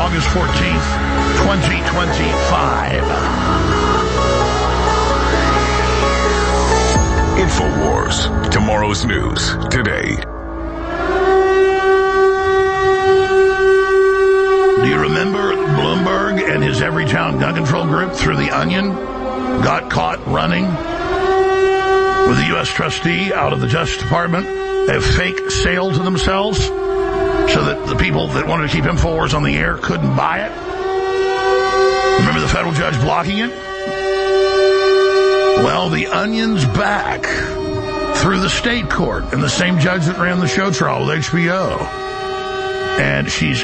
August 14th, 2025. InfoWars. Tomorrow's news today. Do you remember Bloomberg and his Everytown gun control group through the Onion got caught running with a U.S. trustee out of the Justice Department, a fake sale to themselves so that the people that wanted to keep InfoWars on the air couldn't buy it? Remember the federal judge blocking it? Well, the Onion's back through the state court and the same judge that ran the show trial with HBO. And she's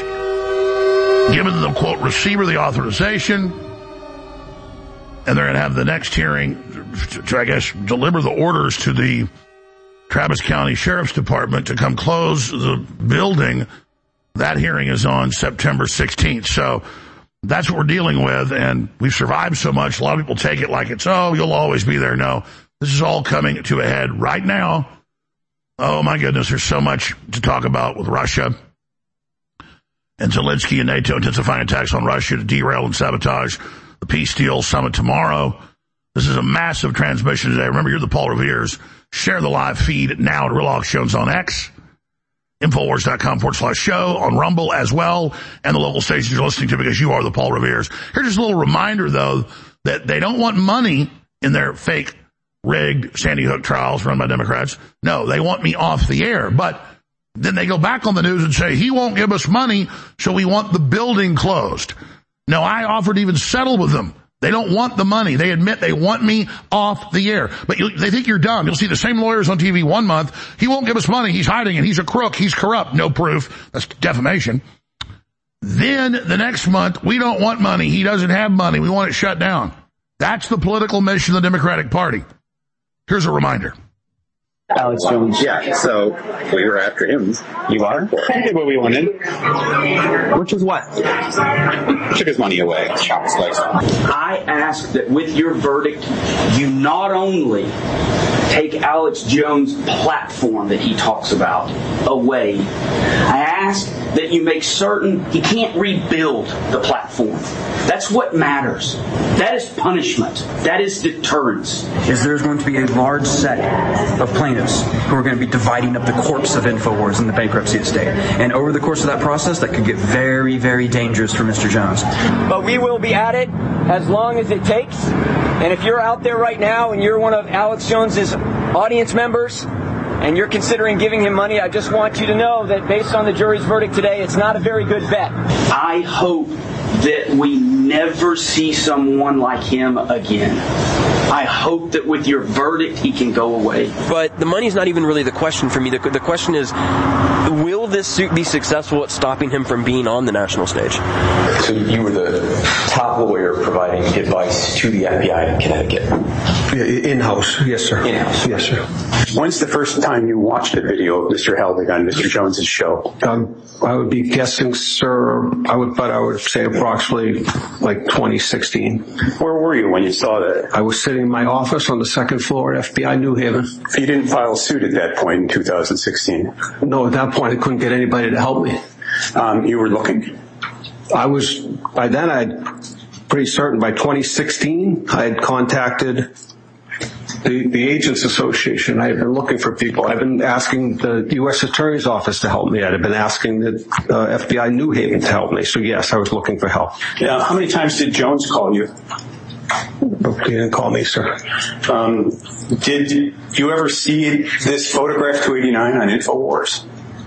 given the, quote, receiver the authorization, and they're going to have the next hearing to, I guess, deliver the orders to the Travis County Sheriff's Department to come close the building. That hearing is on September 16th. So that's what we're dealing with, and we've survived so much. A lot of people take it like it's, oh, you'll always be there. No, this is all coming to a head right now. Oh, my goodness, there's so much to talk about with Russia and Zelensky and NATO intensifying attacks on Russia to derail and sabotage the peace deal summit tomorrow. This is a massive transmission today. Remember, you're the Paul Revere's. Share the live feed now at Real Alex Jones on X, Infowars.com/show, on Rumble as well, and the local stations you're listening to because you are the Paul Revere's. Here's just a little reminder, though, that they don't want money in their fake, rigged Sandy Hook trials run by Democrats. No, they want me off the air. But then they go back on the news and say, he won't give us money, so we want the building closed. No, I offered to even settle with them. They don't want the money. They admit they want me off the air. But they think you're dumb. You'll see the same lawyers on TV 1 month. He won't give us money. He's hiding it. He's a crook. He's corrupt. No proof. That's defamation. Then the next month, we don't want money. He doesn't have money. We want it shut down. That's the political mission of the Democratic Party. Here's a reminder. Alex Jones. Yeah, so we were after him. You are? I did what we wanted. Which is what? Took his money away. Chopped his legs off. I ask that with your verdict, you not only take Alex Jones' platform that he talks about away. I ask that you make certain he can't rebuild the platform. That's what matters. That is punishment. That is deterrence. Is there's going to be a large set of plaintiffs who are going to be dividing up the corpse of InfoWars in the bankruptcy estate. And over the course of that process, that could get very, very dangerous for Mr. Jones. But we will be at it as long as it takes. And if you're out there right now and you're one of Alex Jones's audience members and you're considering giving him money, I just want you to know that based on the jury's verdict today, it's not a very good bet. I hope that we never see someone like him again. I hope that with your verdict, he can go away. But the money's not even really the question for me. The question is, will this suit be successful at stopping him from being on the national stage? So you were the top lawyer providing advice to the FBI in Connecticut? In-house, yes, sir. In-house. Yes, sir. When's the first time you watched a video of Mr. Helbig on Mr. Jones's show? I would be guessing, sir, I would say approximately like 2016. Where were you when you saw that? I was sitting in my office on the second floor at FBI New Haven. You didn't file a suit at that point in 2016? No, at that point I couldn't get anybody to help me. You were looking? By then I'm pretty certain by 2016 I had contacted the Agents Association. I had been looking for people. I've been asking the U.S. Attorney's Office to help me. I've been asking the FBI New Haven to help me. So yes, I was looking for help. Yeah. How many times did Jones call you? He didn't call me, sir. Did you ever see this photograph 289 on InfoWars?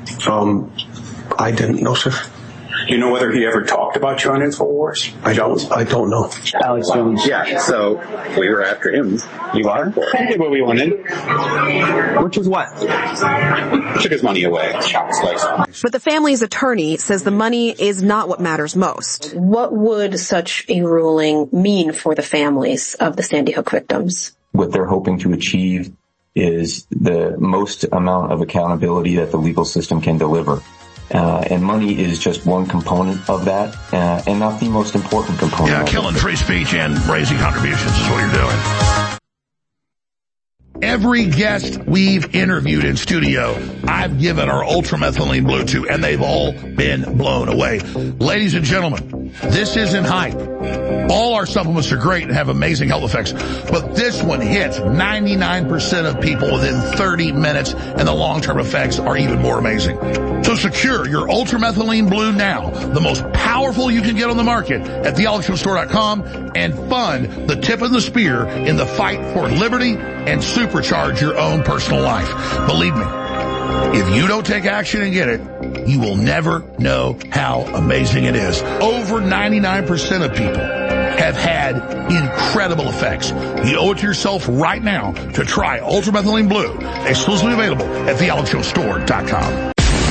I didn't know, sir. Do you know whether he ever talked about you on InfoWars? I don't know. Alex Jones. Yeah, so we were after him. You are? I did what we wanted. Which is what? Took his money away. Chopped his legs off. But the family's attorney says the money is not what matters most. What would such a ruling mean for the families of the Sandy Hook victims? What they're hoping to achieve is the most amount of accountability that the legal system can deliver. And money is just one component of that, and not the most important component. Yeah, killing free speech and raising contributions is what you're doing. Every guest we've interviewed in studio, I've given our ultramethylene blue to, and they've all been blown away. Ladies and gentlemen, this isn't hype. All our supplements are great and have amazing health effects, but this one hits 99% of people within 30 minutes, and the long-term effects are even more amazing. So secure your ultramethylene blue now, the most powerful you can get on the market, at thealexshowstore.com, and fund the tip of the spear in the fight for liberty and supercharge your own personal life. Believe me, if you don't take action and get it, you will never know how amazing it is. Over 99% of people have had incredible effects. You owe it to yourself right now to try Ultramethylene Blue, exclusively available at thealexshowstore.com.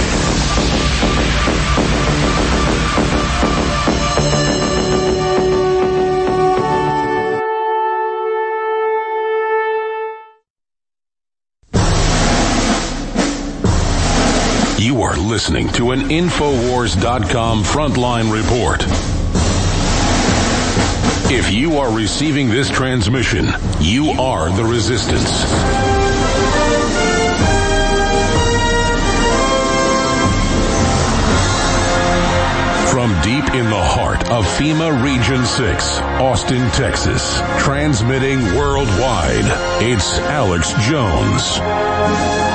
You are listening to an Infowars.com frontline report. If you are receiving this transmission, you are the resistance. From deep in the heart of FEMA Region 6, Austin, Texas, transmitting worldwide, it's Alex Jones.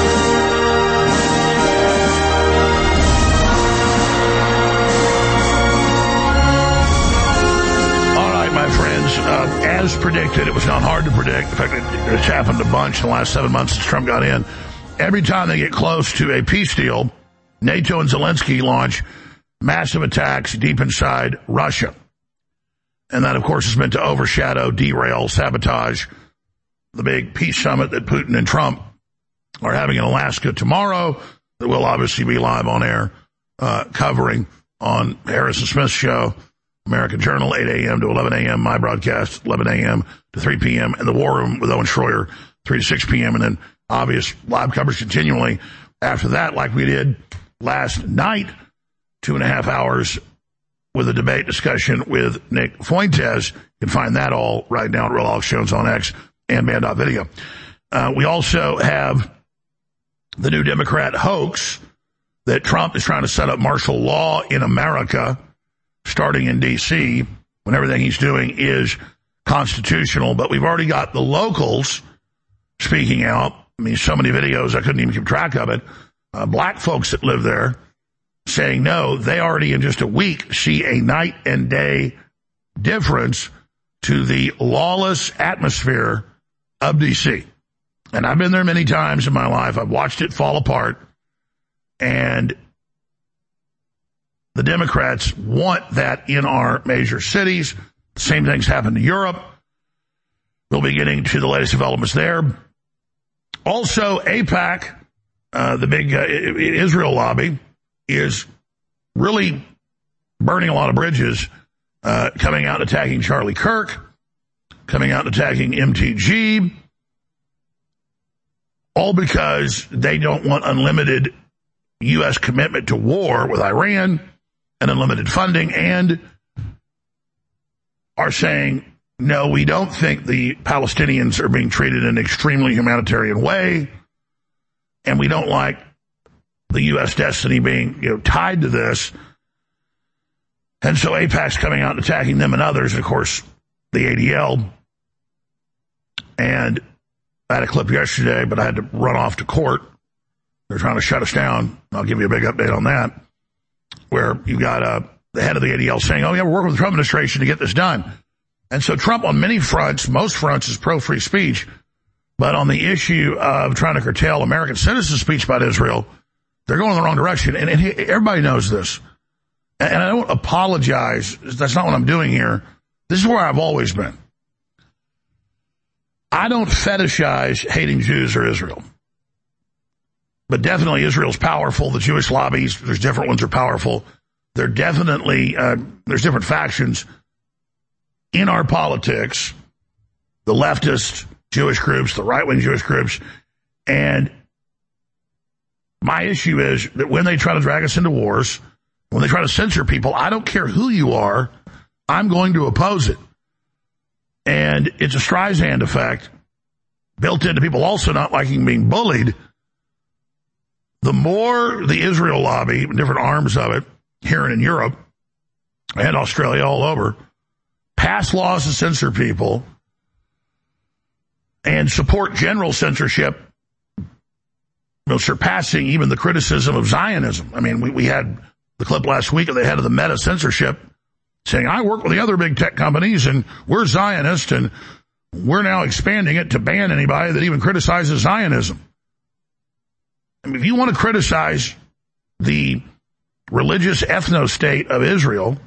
As predicted, it was not hard to predict. In fact, it's happened a bunch in the last 7 months since Trump got in. Every time they get close to a peace deal, NATO and Zelensky launch massive attacks deep inside Russia. And that, of course, is meant to overshadow, derail, sabotage the big peace summit that Putin and Trump are having in Alaska tomorrow, that will obviously be live on air, covering on Harrison Smith's show, American Journal, 8 a.m. to 11 a.m., my broadcast, 11 a.m. to 3 p.m., and the War Room with Owen Schroyer, 3 to 6 p.m., and then obvious live coverage continually after that, like we did last night, 2.5 hours with a debate discussion with Nick Fuentes. You can find that all right now at Real Alex Jones on X and Man.video. We also have the new Democrat hoax that Trump is trying to set up martial law in America, starting in D.C., when everything he's doing is constitutional. But we've already got the locals speaking out. I mean, so many videos, I couldn't even keep track of it. Black folks that live there saying no, they already in just a week see a night and day difference to the lawless atmosphere of D.C. And I've been there many times in my life. I've watched it fall apart. And the Democrats want that in our major cities. The same things happen to Europe. We'll be getting to the latest developments there. Also, AIPAC, the big Israel lobby, is really burning a lot of bridges, coming out and attacking Charlie Kirk, coming out and attacking MTG, all because they don't want unlimited U.S. commitment to war with Iran and unlimited funding, and are saying, no, we don't think the Palestinians are being treated in an extremely humanitarian way, and we don't like the U.S. destiny being, tied to this. And so AIPAC's coming out and attacking them and others, and of course, the ADL. And I had a clip yesterday, but I had to run off to court. They're trying to shut us down. I'll give you a big update on that, where you got the head of the ADL saying, oh, yeah, we're working with the Trump administration to get this done. And so Trump on many fronts, most fronts, is pro-free speech. But on the issue of trying to curtail American citizens' speech about Israel, they're going in the wrong direction. And everybody knows this. And I don't apologize. That's not what I'm doing here. This is where I've always been. I don't fetishize hating Jews or Israel. But definitely Israel's powerful. The Jewish lobbies, there's different ones are powerful. There definitely, there's different factions in our politics, the leftist Jewish groups, the right-wing Jewish groups. And my issue is that when they try to drag us into wars, when they try to censor people, I don't care who you are, I'm going to oppose it. And it's a Streisand effect built into people also not liking being bullied, the more the Israel lobby, different arms of it, here and in Europe and Australia, all over, pass laws to censor people and support general censorship, surpassing even the criticism of Zionism. I mean, we had the clip last week of the head of the Meta censorship saying, I work with the other big tech companies and we're Zionist and we're now expanding it to ban anybody that even criticizes Zionism. I mean, if you want to criticize the religious ethno-state of Israel,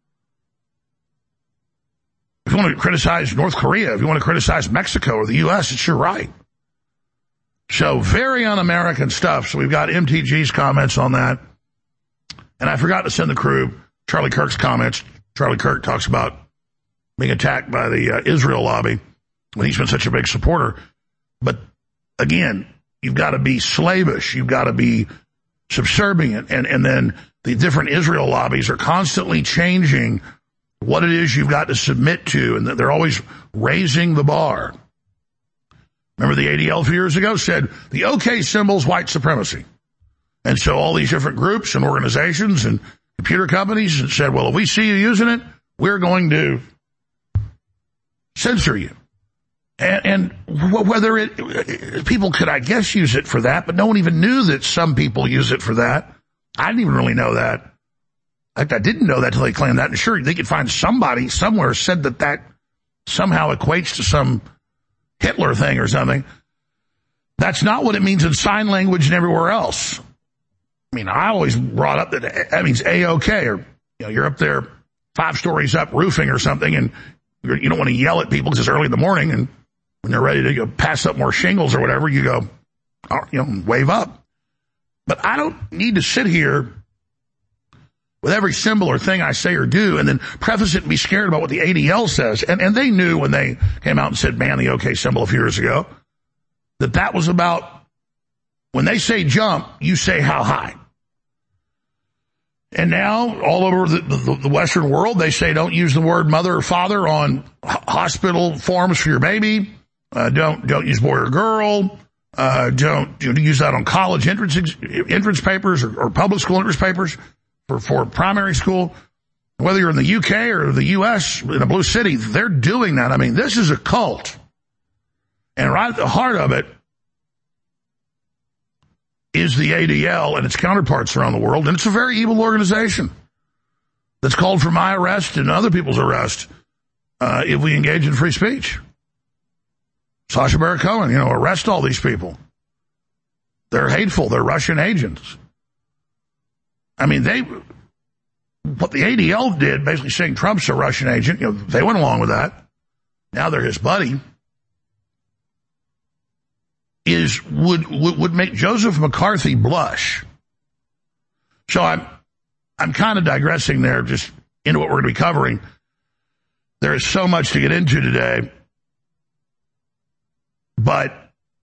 if you want to criticize North Korea, if you want to criticize Mexico or the U.S., it's your right. So very un-American stuff. So we've got MTG's comments on that. And I forgot to send the crew Charlie Kirk's comments. Charlie Kirk talks about being attacked by the Israel lobby when he's been such a big supporter. But again, you've got to be slavish. You've got to be subservient. And then the different Israel lobbies are constantly changing what it is you've got to submit to, and they're always raising the bar. Remember the ADL a few years ago said the OK symbol's white supremacy. And so all these different groups and organizations and computer companies said, well, if we see you using it, we're going to censor you. And whether people could, I guess, use it for that, but no one even knew that some people use it for that. I didn't even really know that. In fact, I didn't know that until they claimed that. And sure, they could find somebody somewhere said that somehow equates to some Hitler thing or something. That's not what it means in sign language and everywhere else. I mean, I always brought up that means A-OK, or you're up there 5 stories up roofing or something, and you don't want to yell at people because it's early in the morning, and when they're ready to pass up more shingles or whatever, you go, wave up. But I don't need to sit here with every symbol or thing I say or do and then preface it and be scared about what the ADL says. And they knew when they came out and said ban the OK symbol a few years ago that was about when they say jump, you say how high. And now all over the Western world, they say don't use the word mother or father on hospital forms for your baby. Don't use boy or girl. Don't use that on college entrance papers or public school entrance papers. For primary school, whether you're in the UK or the US in a blue city, they're doing that. I mean, this is a cult. And right at the heart of it is the ADL and its counterparts around the world. And it's a very evil organization that's called for my arrest and other people's arrest if we engage in free speech. Sacha Baron Cohen, arrest all these people. They're hateful. They're Russian agents. I mean, what the ADL did, basically saying Trump's a Russian agent, they went along with that. Now they're his buddy. Would make Joseph McCarthy blush. So I'm kind of digressing there, just into what we're going to be covering. There is so much to get into today, but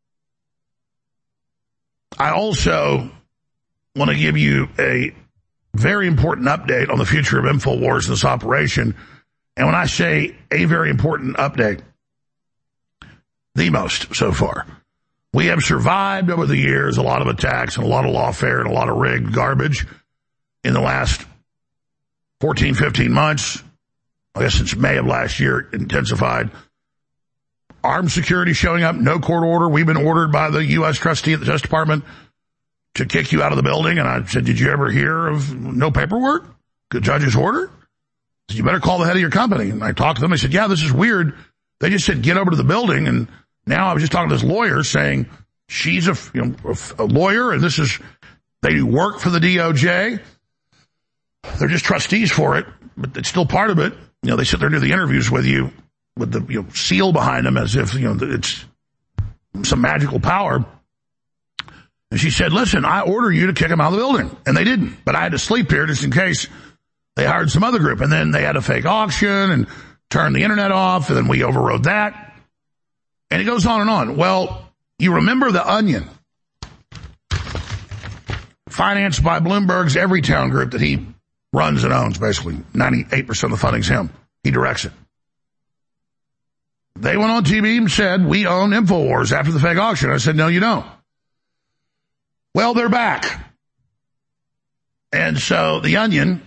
I also want to give you a very important update on the future of InfoWars and this operation. And when I say a very important update, the most so far. We have survived over the years a lot of attacks and a lot of lawfare and a lot of rigged garbage in the last 14, 15 months. I guess since May of last year, it intensified. Armed security showing up, no court order. We've been ordered by the U.S. trustee at the Justice Department to kick you out of the building. And I said, did you ever hear of no paperwork? The judge's order? I said, you better call the head of your company. And I talked to them. I said, yeah, this is weird. They just said, get over to the building. And now I was just talking to this lawyer saying she's a lawyer and they do work for the DOJ. They're just trustees for it, but it's still part of it. They sit there and do the interviews with you with the seal behind them as if, it's some magical power. And she said, listen, I order you to kick them out of the building. And they didn't. But I had to sleep here just in case they hired some other group. And then they had a fake auction and turned the internet off. And then we overrode that. And it goes on and on. Well, you remember the Onion, financed by Bloomberg's Everytown group that he runs and owns, basically. 98% of the funding's him. He directs it. They went on TV and said, we own InfoWars after the fake auction. I said, no, you don't. Well, they're back. And so the Onion,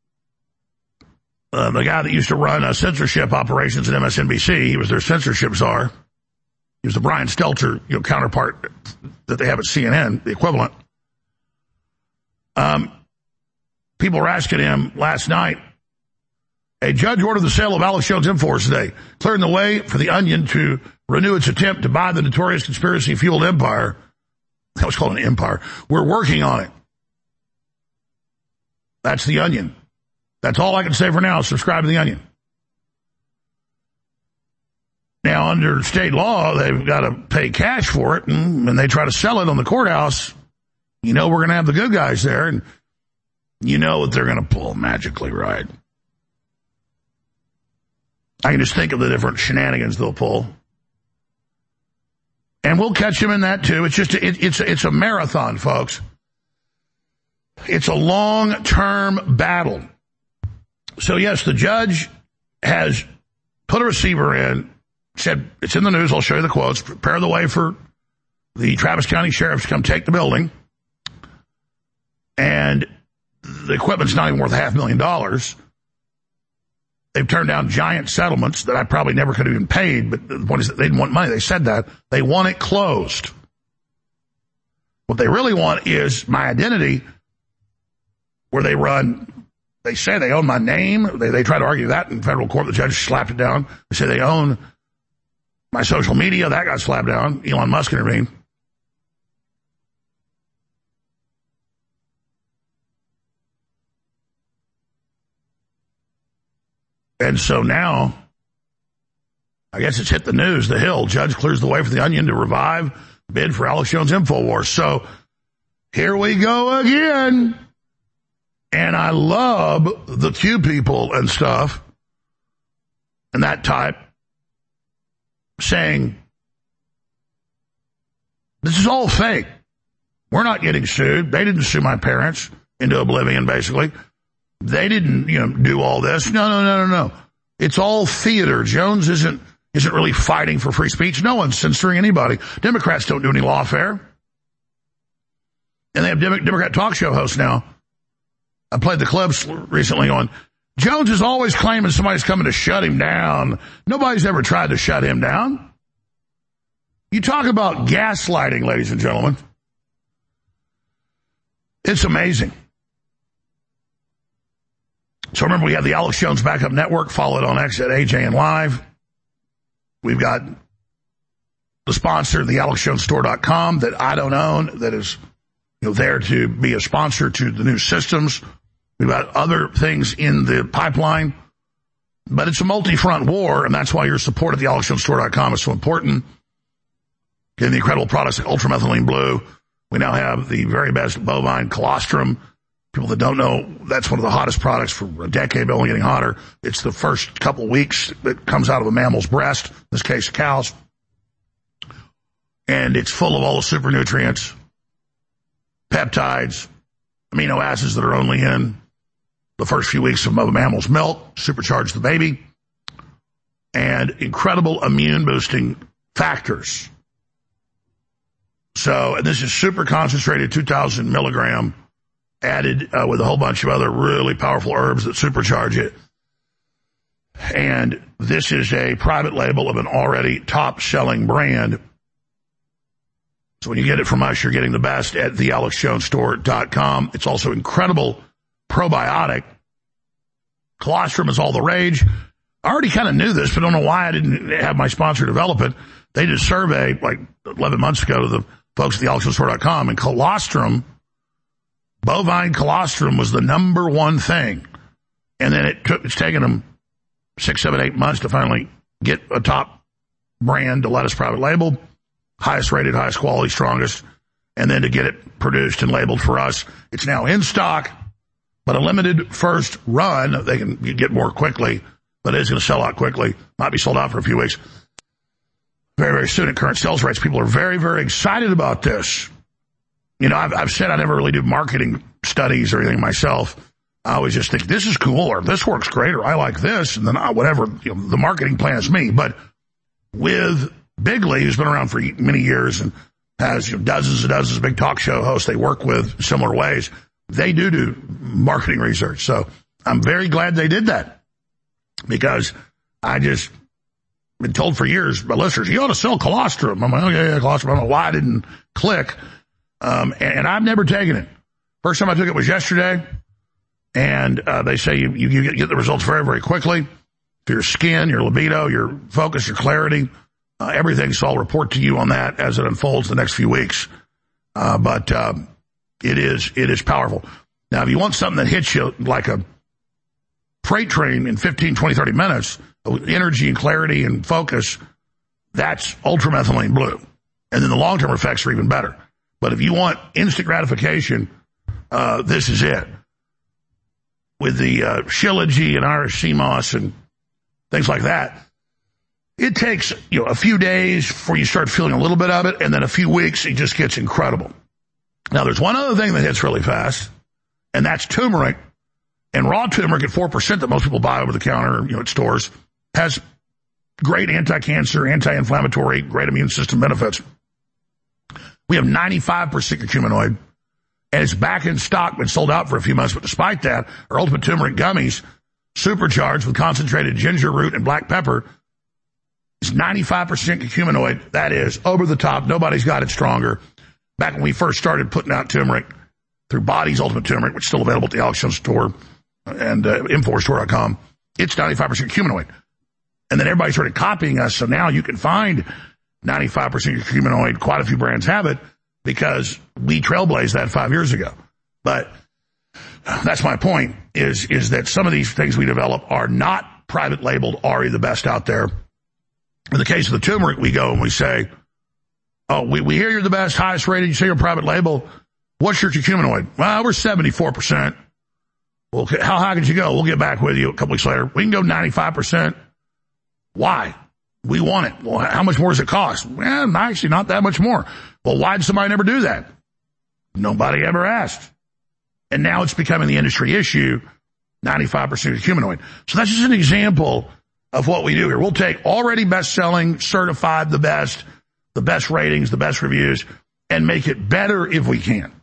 the guy that used to run censorship operations at MSNBC, he was their censorship czar. He was the Brian Stelter, counterpart that they have at CNN, the equivalent. People were asking him last night, a judge ordered the sale of Alex Jones InfoWars today, clearing the way for the Onion to renew its attempt to buy the notorious conspiracy-fueled empire. That was called an empire. We're working on it. That's the Onion. That's all I can say for now. Subscribe to the Onion. Now, under state law, they've got to pay cash for it, and when they try to sell it on the courthouse, we're going to have the good guys there, and what they're going to pull magically, right? I can just think of the different shenanigans they'll pull. And we'll catch them in that, too. It's just, it's a marathon, folks. It's a long-term battle. So, yes, the judge has put a receiver in, said, it's in the news, I'll show you the quotes, prepare the way for the Travis County Sheriff to come take the building. And the equipment's not even worth $500,000. They've turned down giant settlements that I probably never could have even paid, but the point is that they didn't want money. They said that. They want it closed. What they really want is my identity, where they say they own my name. They try to argue that in federal court. The judge slapped it down. They say they own my social media. That got slapped down. Elon Musk intervened. And so now, I guess it's hit the news, the Hill. Judge clears the way for the Onion to revive bid for Alex Jones InfoWars. So here we go again. And I love the Q people and stuff and that type saying, this is all fake. We're not getting sued. They didn't sue my parents into oblivion, basically. They didn't, do all this. No. It's all theater. Jones isn't really fighting for free speech. No one's censoring anybody. Democrats don't do any lawfare. And they have Democrat talk show hosts now. I played the clips recently on. Jones is always claiming somebody's coming to shut him down. Nobody's ever tried to shut him down. You talk about gaslighting, ladies and gentlemen. It's amazing. So remember, we have the Alex Jones Backup Network. Follow it on X at AJN Live. We've got the sponsor, the AlexJonesStore.com, that I don't own, that is there to be a sponsor to the new systems. We've got other things in the pipeline. But it's a multi-front war, and that's why your support at the AlexJonesStore.com is so important. Getting the incredible products like Ultramethylene Blue. We now have the very best bovine colostrum. People that don't know, that's one of the hottest products for a decade, but only getting hotter. It's the first couple of weeks that comes out of a mammal's breast, in this case, a cow's. And it's full of all the super nutrients, peptides, amino acids that are only in the first few weeks of a mammal's milk, supercharge the baby, and incredible immune-boosting factors. So, and this is super concentrated, 2,000 milligram, added with a whole bunch of other really powerful herbs that supercharge it. And this is a private label of an already top-selling brand. So when you get it from us, you're getting the best at thealexjonesstore.com. It's also incredible probiotic. Colostrum is all the rage. I already kind of knew this, but I don't know why I didn't have my sponsor develop it. They did a survey like 11 months ago to the folks at thealexjonesstore.com, and colostrum, bovine colostrum, was the number one thing. And then it's taken them 6, 7, 8 months to finally get a top brand to let us private label, highest rated, highest quality, strongest, and then to get it produced and labeled for us. It's now in stock, but a limited first run. They can get more quickly, but it's going to sell out quickly. Might be sold out for a few weeks. Very, very soon at current sales rates. People are very, very excited about this. I've said I never really do marketing studies or anything myself. I always just think this is cool, or this works great, or I like this, and then whatever, the marketing plan is me. But with Bigley, who's been around for many years and has dozens and dozens of big talk show hosts they work with similar ways. They do marketing research. So I'm very glad they did that, because I just been told for years by listeners, you ought to sell colostrum. I'm like, okay, colostrum. I don't know why I didn't click. And I've never taken it. First time I took it was yesterday. And they say you get the results very, very quickly. For your skin, your libido, your focus, your clarity, everything. So I'll report to you on that as it unfolds the next few weeks. But it is powerful. Now, if you want something that hits you like a freight train in 15, 20, 30 minutes, energy and clarity and focus, that's ultramethylene blue. And then the long-term effects are even better. But if you want instant gratification, this is it. With the Shilajit and Irish sea moss and things like that, it takes a few days before you start feeling a little bit of it, and then a few weeks, it just gets incredible. Now, there's one other thing that hits really fast, and that's turmeric. And raw turmeric at 4% that most people buy over the counter, at stores, has great anti-cancer, anti-inflammatory, great immune system benefits. We have 95% curcuminoid, and it's back in stock, been sold out for a few months. But despite that, our Ultimate Turmeric Gummies, supercharged with concentrated ginger root and black pepper, is 95% curcuminoid. That is over the top. Nobody's got it stronger. Back when we first started putting out turmeric through Body's Ultimate Turmeric, which is still available at the Alex Jones store and InfoWarsStore.com, it's 95% curcuminoid. And then everybody started copying us, so now you can find 95% curcuminoid. Quite a few brands have it because we trailblazed that 5 years ago. But that's my point, is that some of these things we develop are not private labeled, are the best out there. In the case of the turmeric, we go and we say, oh, we hear you're the best, highest rated, you say you're private label. What's your curcuminoid? Well, we're 74%. Well, how high could you go? We'll get back with you a couple weeks later. We can go 95%. Why? We want it. Well, how much more does it cost? Well, actually, not that much more. Well, why did somebody never do that? Nobody ever asked. And now it's becoming the industry issue, 95% curcuminoid. So that's just an example of what we do here. We'll take already best-selling, certified the best ratings, the best reviews, and make it better if we can.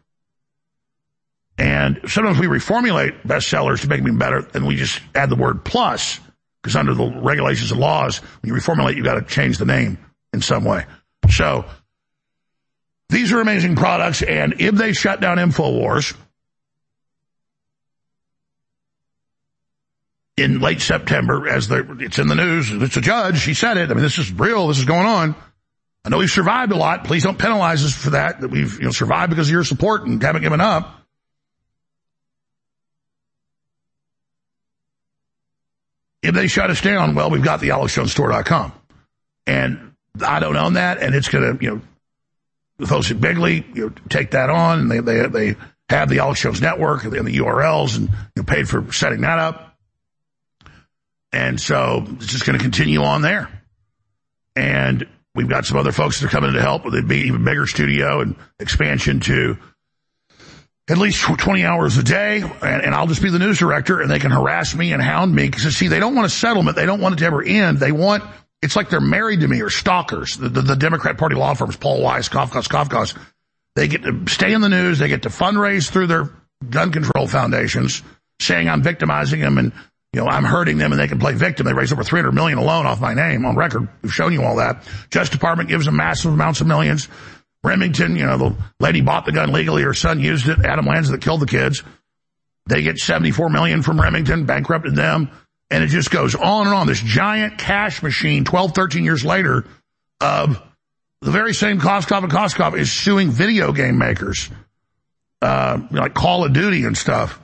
And sometimes we reformulate bestsellers to make them better, and we just add the word plus, because under the regulations and laws, when you reformulate, you've got to change the name in some way. So these are amazing products, and if they shut down InfoWars in late September, it's in the news, it's a judge, he said it, I mean, this is real, this is going on. I know we've survived a lot. Please don't penalize us for that we've survived because of your support and haven't given up. If they shut us down, well, we've got the AlexJonesStore.com. And I don't own that, and it's going to, the folks at Bigley, take that on, and they have the Alex Jones Network and the URLs, and paid for setting that up. And so it's just going to continue on there. And we've got some other folks that are coming in to help with an even bigger studio and expansion to at least 20 hours a day. And I'll just be the news director, and they can harass me and hound me because, see, they don't want a settlement. They don't want it to ever end. It's like they're married to me, or stalkers. The Democrat Party law firms, Paul Weiss, Kafkas. They get to stay in the news. They get to fundraise through their gun control foundations, saying I'm victimizing them and, I'm hurting them, and they can play victim. They raise over $300 million alone off my name on record. We've shown you all that. Justice Department gives them massive amounts of millions. Remington, the lady bought the gun legally. Her son used it. Adam Lanza that killed the kids. They get $74 million from Remington, bankrupted them. And it just goes on and on. This giant cash machine, 12, 13 years later, of the very same Koskov and Koskov is suing video game makers, like Call of Duty and stuff,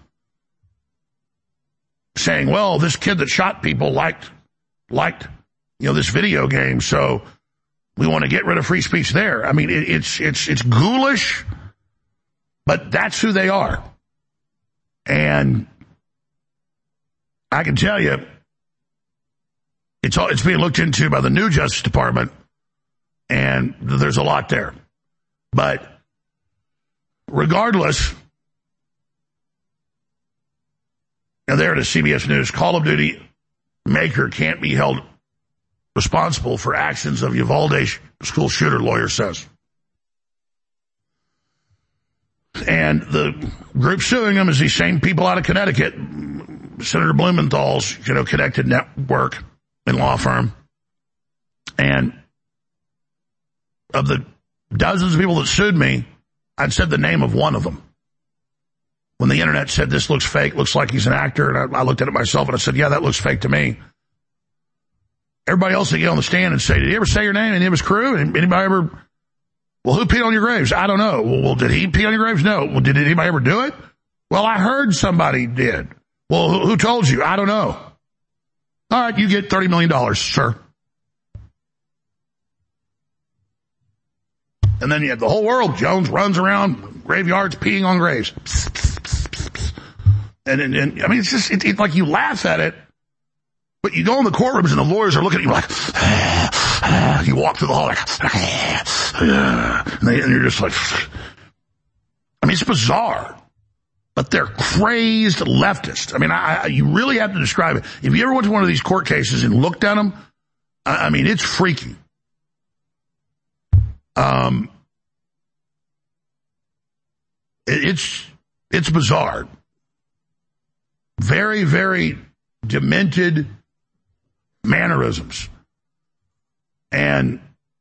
saying, well, this kid that shot people liked, this video game, so we want to get rid of free speech there. I mean, it's ghoulish, but that's who they are. And I can tell you, it's being looked into by the new Justice Department, and there's a lot there. But regardless, there it is, CBS News, Call of Duty maker can't be held responsible for actions of Uvalde school shooter, lawyer says. And the group suing him is these same people out of Connecticut, Senator Blumenthal's, connected network and law firm. And of the dozens of people that sued me, I'd said the name of one of them. When the internet said this looks fake, looks like he's an actor, and I looked at it myself and I said, yeah, that looks fake to me. Everybody else would get on the stand and say, did he ever say your name? Any of his crew? Anybody ever? Well, who peed on your graves? I don't know. Well, did he pee on your graves? No. Well, did anybody ever do it? Well, I heard somebody did. Well, who told you? I don't know. All right, you get $30 million, sir. And then you have the whole world. Jones runs around graveyards peeing on graves. Psst, psst, psst, psst, psst. And I mean, it's just, it's like you laugh at it, but you go in the courtrooms and the lawyers are looking at you like, you walk through the hall like, and you're just like, I mean, it's bizarre, but they're crazed leftists. I mean, you really have to describe it. If you ever went to one of these court cases and looked at them, I mean, it's freaky. It's bizarre. Very, very demented mannerisms. And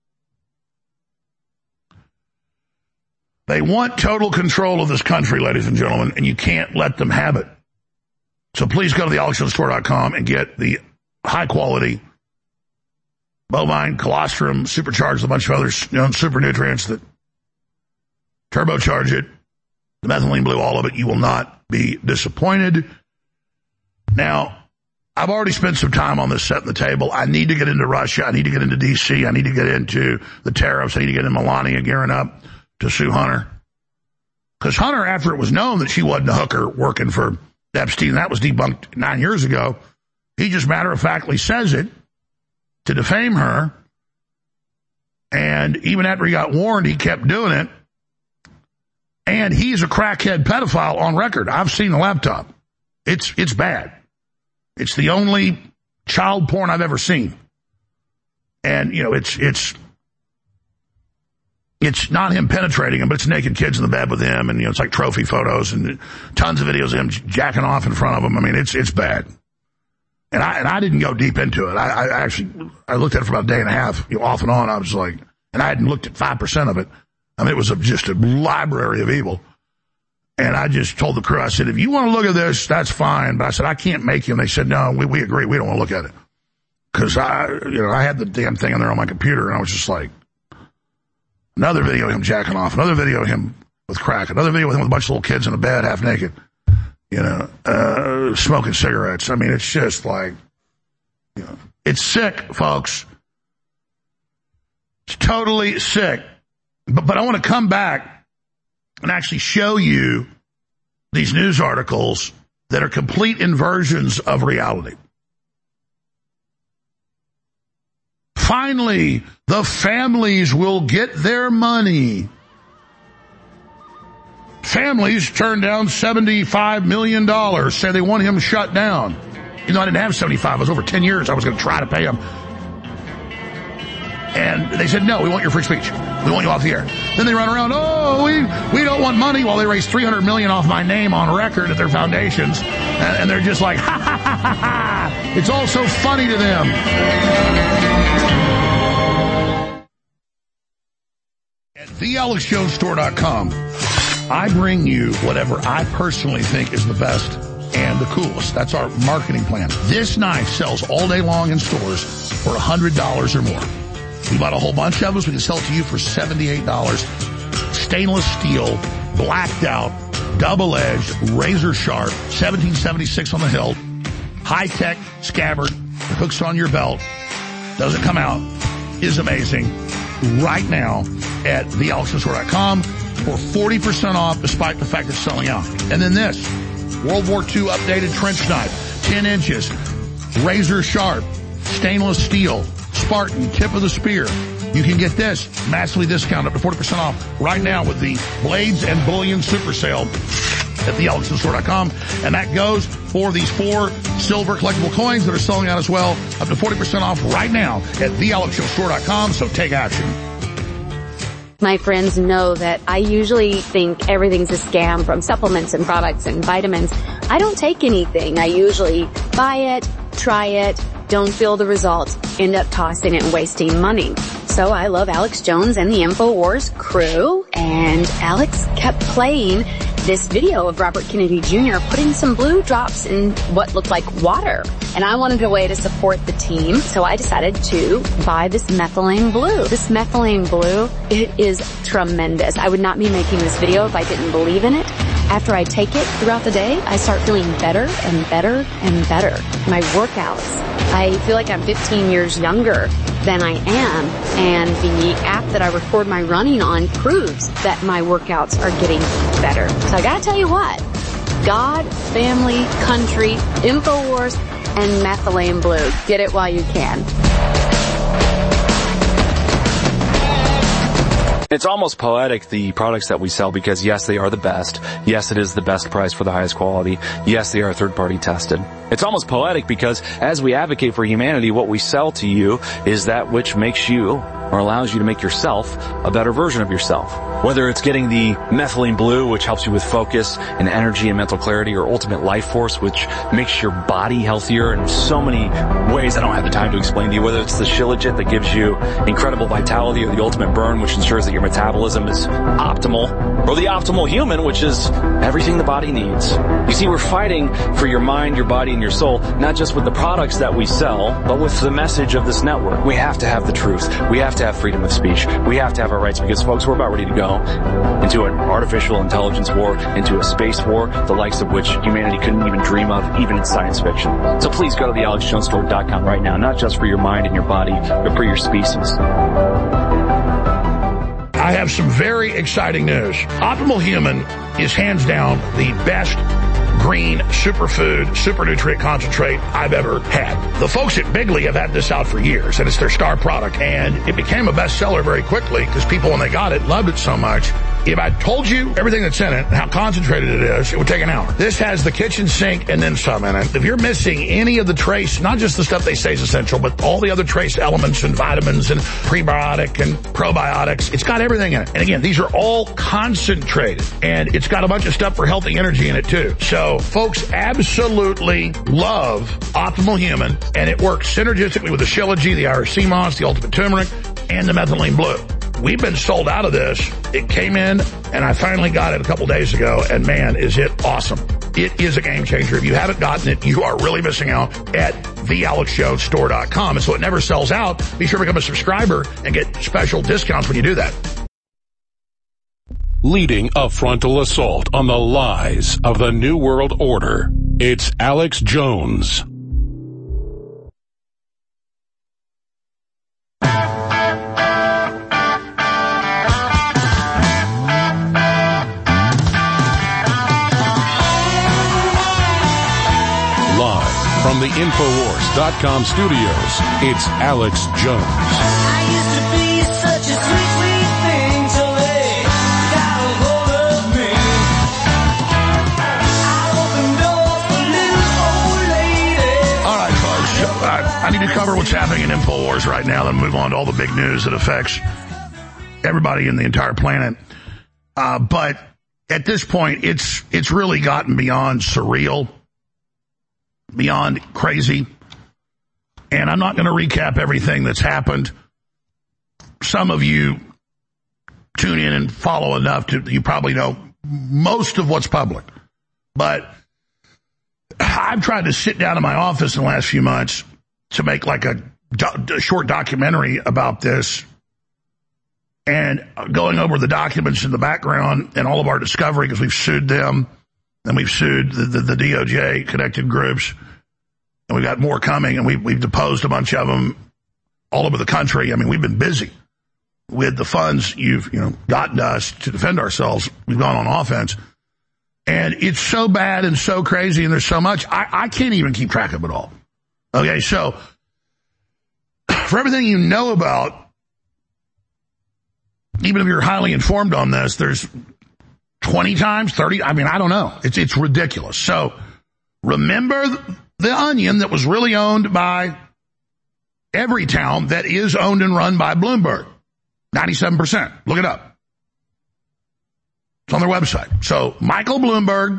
they want total control of this country, ladies and gentlemen, and you can't let them have it. So please go to thealexjonesstore.com and get the high quality bovine colostrum supercharged, a bunch of other super nutrients that turbocharge it. The methylene blue, all of it. You will not be disappointed. Now, I've already spent some time on this setting the table. I need to get into Russia. I need to get into D.C. I need to get into the tariffs. I need to get into Melania gearing up to sue Hunter. Because Hunter, after it was known that she wasn't a hooker working for Epstein, that was debunked 9 years ago, he just matter-of-factly says it to defame her. And even after he got warned, he kept doing it. And he's a crackhead pedophile on record. I've seen the laptop. It's bad. It's the only child porn I've ever seen. And, it's not him penetrating him, but it's naked kids in the bed with him. And, it's like trophy photos and tons of videos of him jacking off in front of him. I mean, it's bad. And I didn't go deep into it. I looked at it for about a day and a half, off and on. I was like, and I hadn't looked at 5% of it. I mean, it was just a library of evil. And I just told the crew, I said, if you want to look at this, that's fine. But I said, I can't make you. And they said, no, we agree. We don't want to look at it. Because I had the damn thing in there on my computer, and I was just like, another video of him jacking off, another video of him with crack, another video with him with a bunch of little kids in a bed, half naked, smoking cigarettes. I mean, it's just like, it's sick, folks. It's totally sick. But I want to come back and actually show you these news articles that are complete inversions of reality. Finally, the families will get their money. Families turned down $75 million, say they want him shut down. I didn't have 75. It was over 10 years. I was going to try to pay him. And they said, no, we want your free speech. We want you off the air. Then they run around, we don't want money, while they raise $300 million off my name on record at their foundations. And they're just like, ha, ha, ha, ha, ha. It's all so funny to them. At thealexjonesstore.com, I bring you whatever I personally think is the best and the coolest. That's our marketing plan. This knife sells all day long in stores for $100 or more. We bought a whole bunch of us. We can sell it to you for $78. Stainless steel, blacked out, double-edged, razor sharp, 1776 on the hilt, high-tech scabbard, that hooks on your belt, doesn't come out, is amazing. Right now at thealexjonesstore.com for 40% off, despite the fact it's selling out. And then this, World War II updated trench knife, 10 inches, razor sharp, stainless steel, Spartan, tip of the spear. You can get this massively discounted up to 40% off right now with the Blades and Bullion Super Sale. at thealexjonesstore.com. And that goes for these 4 silver collectible coins that are selling out as well. Up to 40% off right now at thealexjonesstore.com. So take action. My friends know that I usually think everything's a scam, from supplements and products and vitamins. I don't take anything. I usually buy it, try it, don't feel the results, end up tossing it and wasting money. So I love Alex Jones and the InfoWars crew, and Alex kept playing this video of Robert Kennedy Jr. putting some blue drops in what looked like water. And I wanted a way to support the team, so I decided to buy this methylene blue. This methylene blue, it is tremendous. I would not be making this video if I didn't believe in it. After I take it throughout the day, I start feeling better and better and better. My workouts, I feel like I'm 15 years younger than I am, and the app that I record my running on proves that my workouts are getting better. So I gotta tell you what, God, family, country, InfoWars, and methylene blue. Get it while you can. It's almost poetic, the products that we sell, because yes, they are the best. Yes, it is the best price for the highest quality. Yes, they are third-party tested. It's almost poetic because as we advocate for humanity, what we sell to you is that which makes you, or allows you to make yourself, a better version of yourself. Whether it's getting the methylene blue, which helps you with focus and energy and mental clarity, or Ultimate Life Force, which makes your body healthier in so many ways I don't have the time to explain to you. Whether it's the Shilajit that gives you incredible vitality, or the Ultimate Burn, which ensures that your metabolism is optimal, or the Optimal Human, which is everything the body needs. You see, we're fighting for your mind, your body, and your soul, not just with the products that we sell, but with the message of this network. We have to have the truth. We have to have freedom of speech. We have to have our rights, because, folks, we're about ready to go into an artificial intelligence war, into a space war, the likes of which humanity couldn't even dream of, even in science fiction. So please go to thealexjonesstore.com right now, not just for your mind and your body, but for your species. I have some very exciting news. Optimal Human is hands down the best green superfood, super nutrient concentrate I've ever had. The folks at Bigley have had this out for years, and it's their star product, and it became a bestseller very quickly because people, when they got it, loved it so much. If I told you everything that's in it and how concentrated it is, it would take an hour. This has the kitchen sink and then some in it. If you're missing any of the trace, not just the stuff they say is essential, but all the other trace elements and vitamins and prebiotic and probiotics, it's got everything in it. And again, these are all concentrated, and it's got a bunch of stuff for healthy energy in it too. So folks absolutely love Optimal Human, and it works synergistically with the Shilajit, the Irish sea moss, the Ultimate Turmeric, and the Methylene Blue. We've been sold out of this. It came in, and I finally got it a couple days ago, and man, is it awesome. It is a game changer. If you haven't gotten it, you are really missing out at thealexjonesstore.com. And so it never sells out. Be sure to become a subscriber and get special discounts when you do that. Leading a frontal assault on the lies of the New World Order, it's Alex Jones. From the Infowars.com studios, it's Alex Jones. I used to be such a sweet, sweet thing till they got a hold of me. I opened doors for little old ladies. All right, folks. I need to cover what's happening in Infowars right now, then move on to all the big news that affects everybody in the entire planet. But at this point, it's really gotten beyond surreal, beyond crazy. And I'm not going to recap everything that's happened. Some of you tune in and follow enough to, you probably know most of what's public. But I've tried to sit down in my office in the last few months to make like a short documentary about this, and going over the documents in the background and all of our discovery, because we've sued them. And we've sued the DOJ connected groups, and we've got more coming, and we've deposed a bunch of them all over the country. I mean, we've been busy with the funds you've gotten to us to defend ourselves. We've gone on offense, and it's so bad and so crazy, and there's so much I can't even keep track of it all. Okay, so for everything you know about, even if you're highly informed on this, there's 20 times, 30. I mean, I don't know. It's ridiculous. So remember the Onion that was really owned by Everytown, that is owned and run by Bloomberg. 97%. Look it up. It's on their website. So Michael Bloomberg.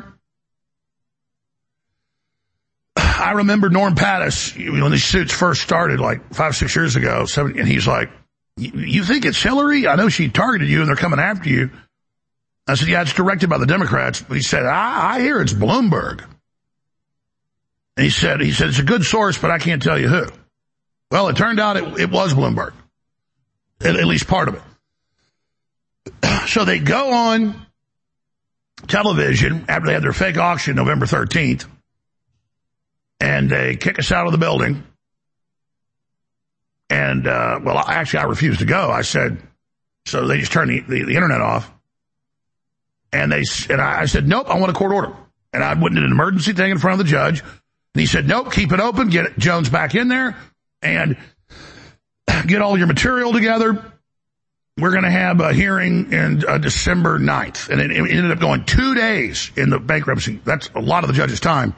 I remember Norm Pattis when these suits first started like 5-6 years ago, and he's like, you think it's Hillary? I know she targeted you and they're coming after you. I said, yeah, it's directed by the Democrats. But he said, I hear it's Bloomberg. And he said, it's a good source, but I can't tell you who. Well, it turned out it was Bloomberg. At least part of it. So they go on television after they had their fake auction November 13th, and they kick us out of the building. And, well, actually, I refused to go. I said, so they just turned the internet off. And I said, nope, I want a court order. And I went into an emergency thing in front of the judge. And he said, nope, keep it open, get Jones back in there, and get all your material together. We're going to have a hearing in December 9th. And it ended up going 2 days in the bankruptcy. That's a lot of the judge's time.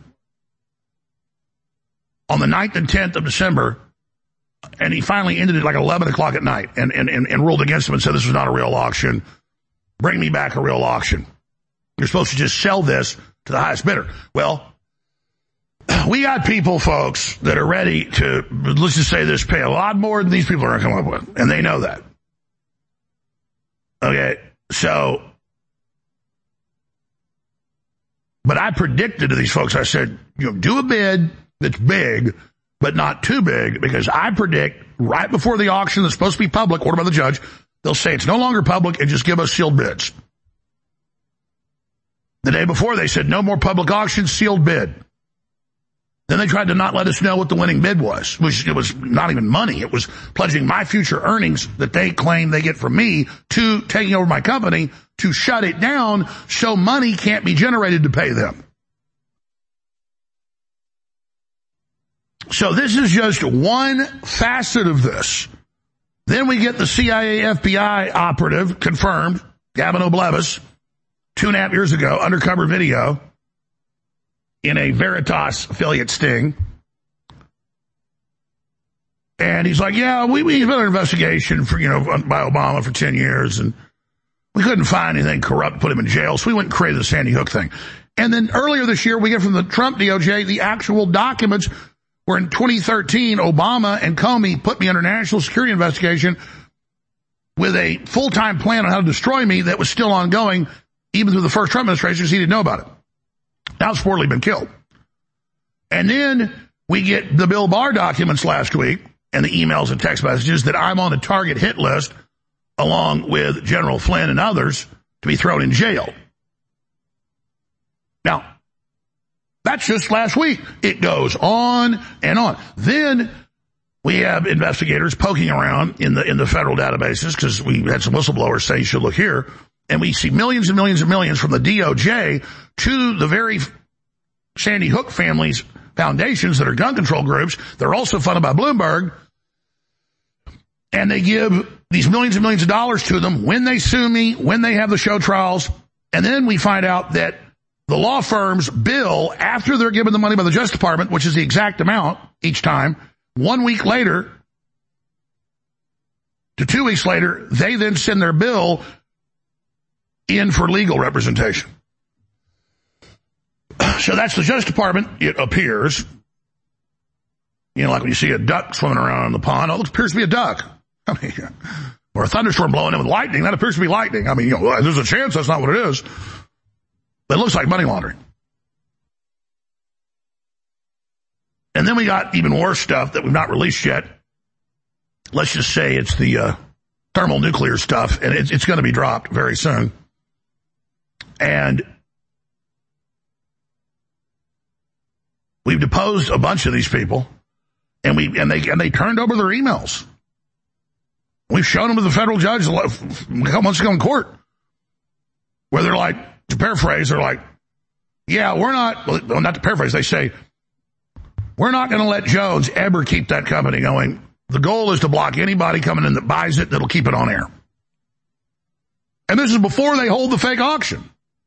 On the 9th and 10th of December, and he finally ended it like 11 o'clock at night and ruled against him and said this was not a real auction. Bring me back a real auction. You're supposed to just sell this to the highest bidder. Well, we got people, folks, that are ready to, let's just say this, pay a lot more than these people are going to come up with. And they know that. Okay, so, but I predicted to these folks, I said, do a bid that's big, but not too big, because I predict right before the auction that's supposed to be public, ordered by the judge, they'll say it's no longer public and just give us sealed bids. The day before, they said no more public auctions, sealed bid. Then they tried to not let us know what the winning bid was, which it was not even money. It was pledging my future earnings that they claim they get from me to taking over my company to shut it down so money can't be generated to pay them. So this is just one facet of this. Then we get the CIA FBI operative confirmed, Gavin O'Blevis, 2.5 years ago, undercover video in a Veritas affiliate sting. And he's like, yeah, we've been under investigation for, by Obama for 10 years, and we couldn't find anything corrupt, put him in jail, so we went and created the Sandy Hook thing. And then earlier this year, we get from the Trump DOJ the actual documents where in 2013, Obama and Comey put me under national security investigation with a full-time plan on how to destroy me that was still ongoing, even through the first Trump administration, because he didn't know about it. Now it's reportedly been killed. And then we get the Bill Barr documents last week and the emails and text messages that I'm on the target hit list along with General Flynn and others to be thrown in jail. Now, that's just last week. It goes on and on. Then we have investigators poking around in the federal databases because we had some whistleblowers say you should look here. And we see millions and millions and millions from the DOJ to the very Sandy Hook family's foundations that are gun control groups. They're also funded by Bloomberg. And they give these millions and millions of dollars to them when they sue me, when they have the show trials. And then we find out that the law firms bill after they're given the money by the Justice Department, which is the exact amount each time. 1 week later to 2 weeks later, they then send their bill in for legal representation. So that's the Justice Department, it appears. Like when you see a duck swimming around in the pond, it appears to be a duck. I mean, or a thunderstorm blowing in with lightning, that appears to be lightning. I mean, there's a chance that's not what it is. But it looks like money laundering. And then we got even worse stuff that we've not released yet. Let's just say it's the thermonuclear stuff, and it's going to be dropped very soon. And we've deposed a bunch of these people, and they turned over their emails. We've shown them to the federal judge a couple months ago in court, where they're like, to paraphrase, they're like, yeah, we're not, well, not to paraphrase, they say, we're not going to let Jones ever keep that company going. The goal is to block anybody coming in that buys it that'll keep it on air. And this is before they hold the fake auction.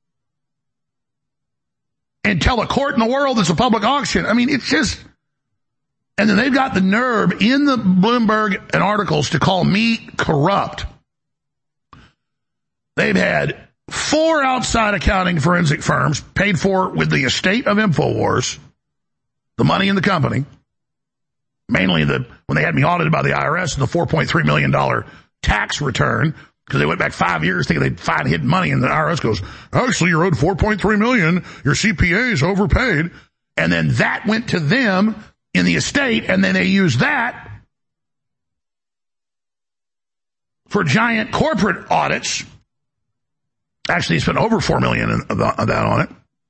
And tell a court in the world it's a public auction. I mean, it's just... And then they've got the nerve in the Bloomberg and articles to call me corrupt. They've had 4 outside accounting forensic firms paid for with the estate of InfoWars, the money in the company, mainly when they had me audited by the IRS and the $4.3 million tax return, because they went back 5 years thinking they'd find hidden money, and the IRS goes, actually, you're owed $4.3 million, your CPA is overpaid. And then that went to them in the estate, and then they used that for giant corporate audits. Actually, he spent over $4 million of that on it.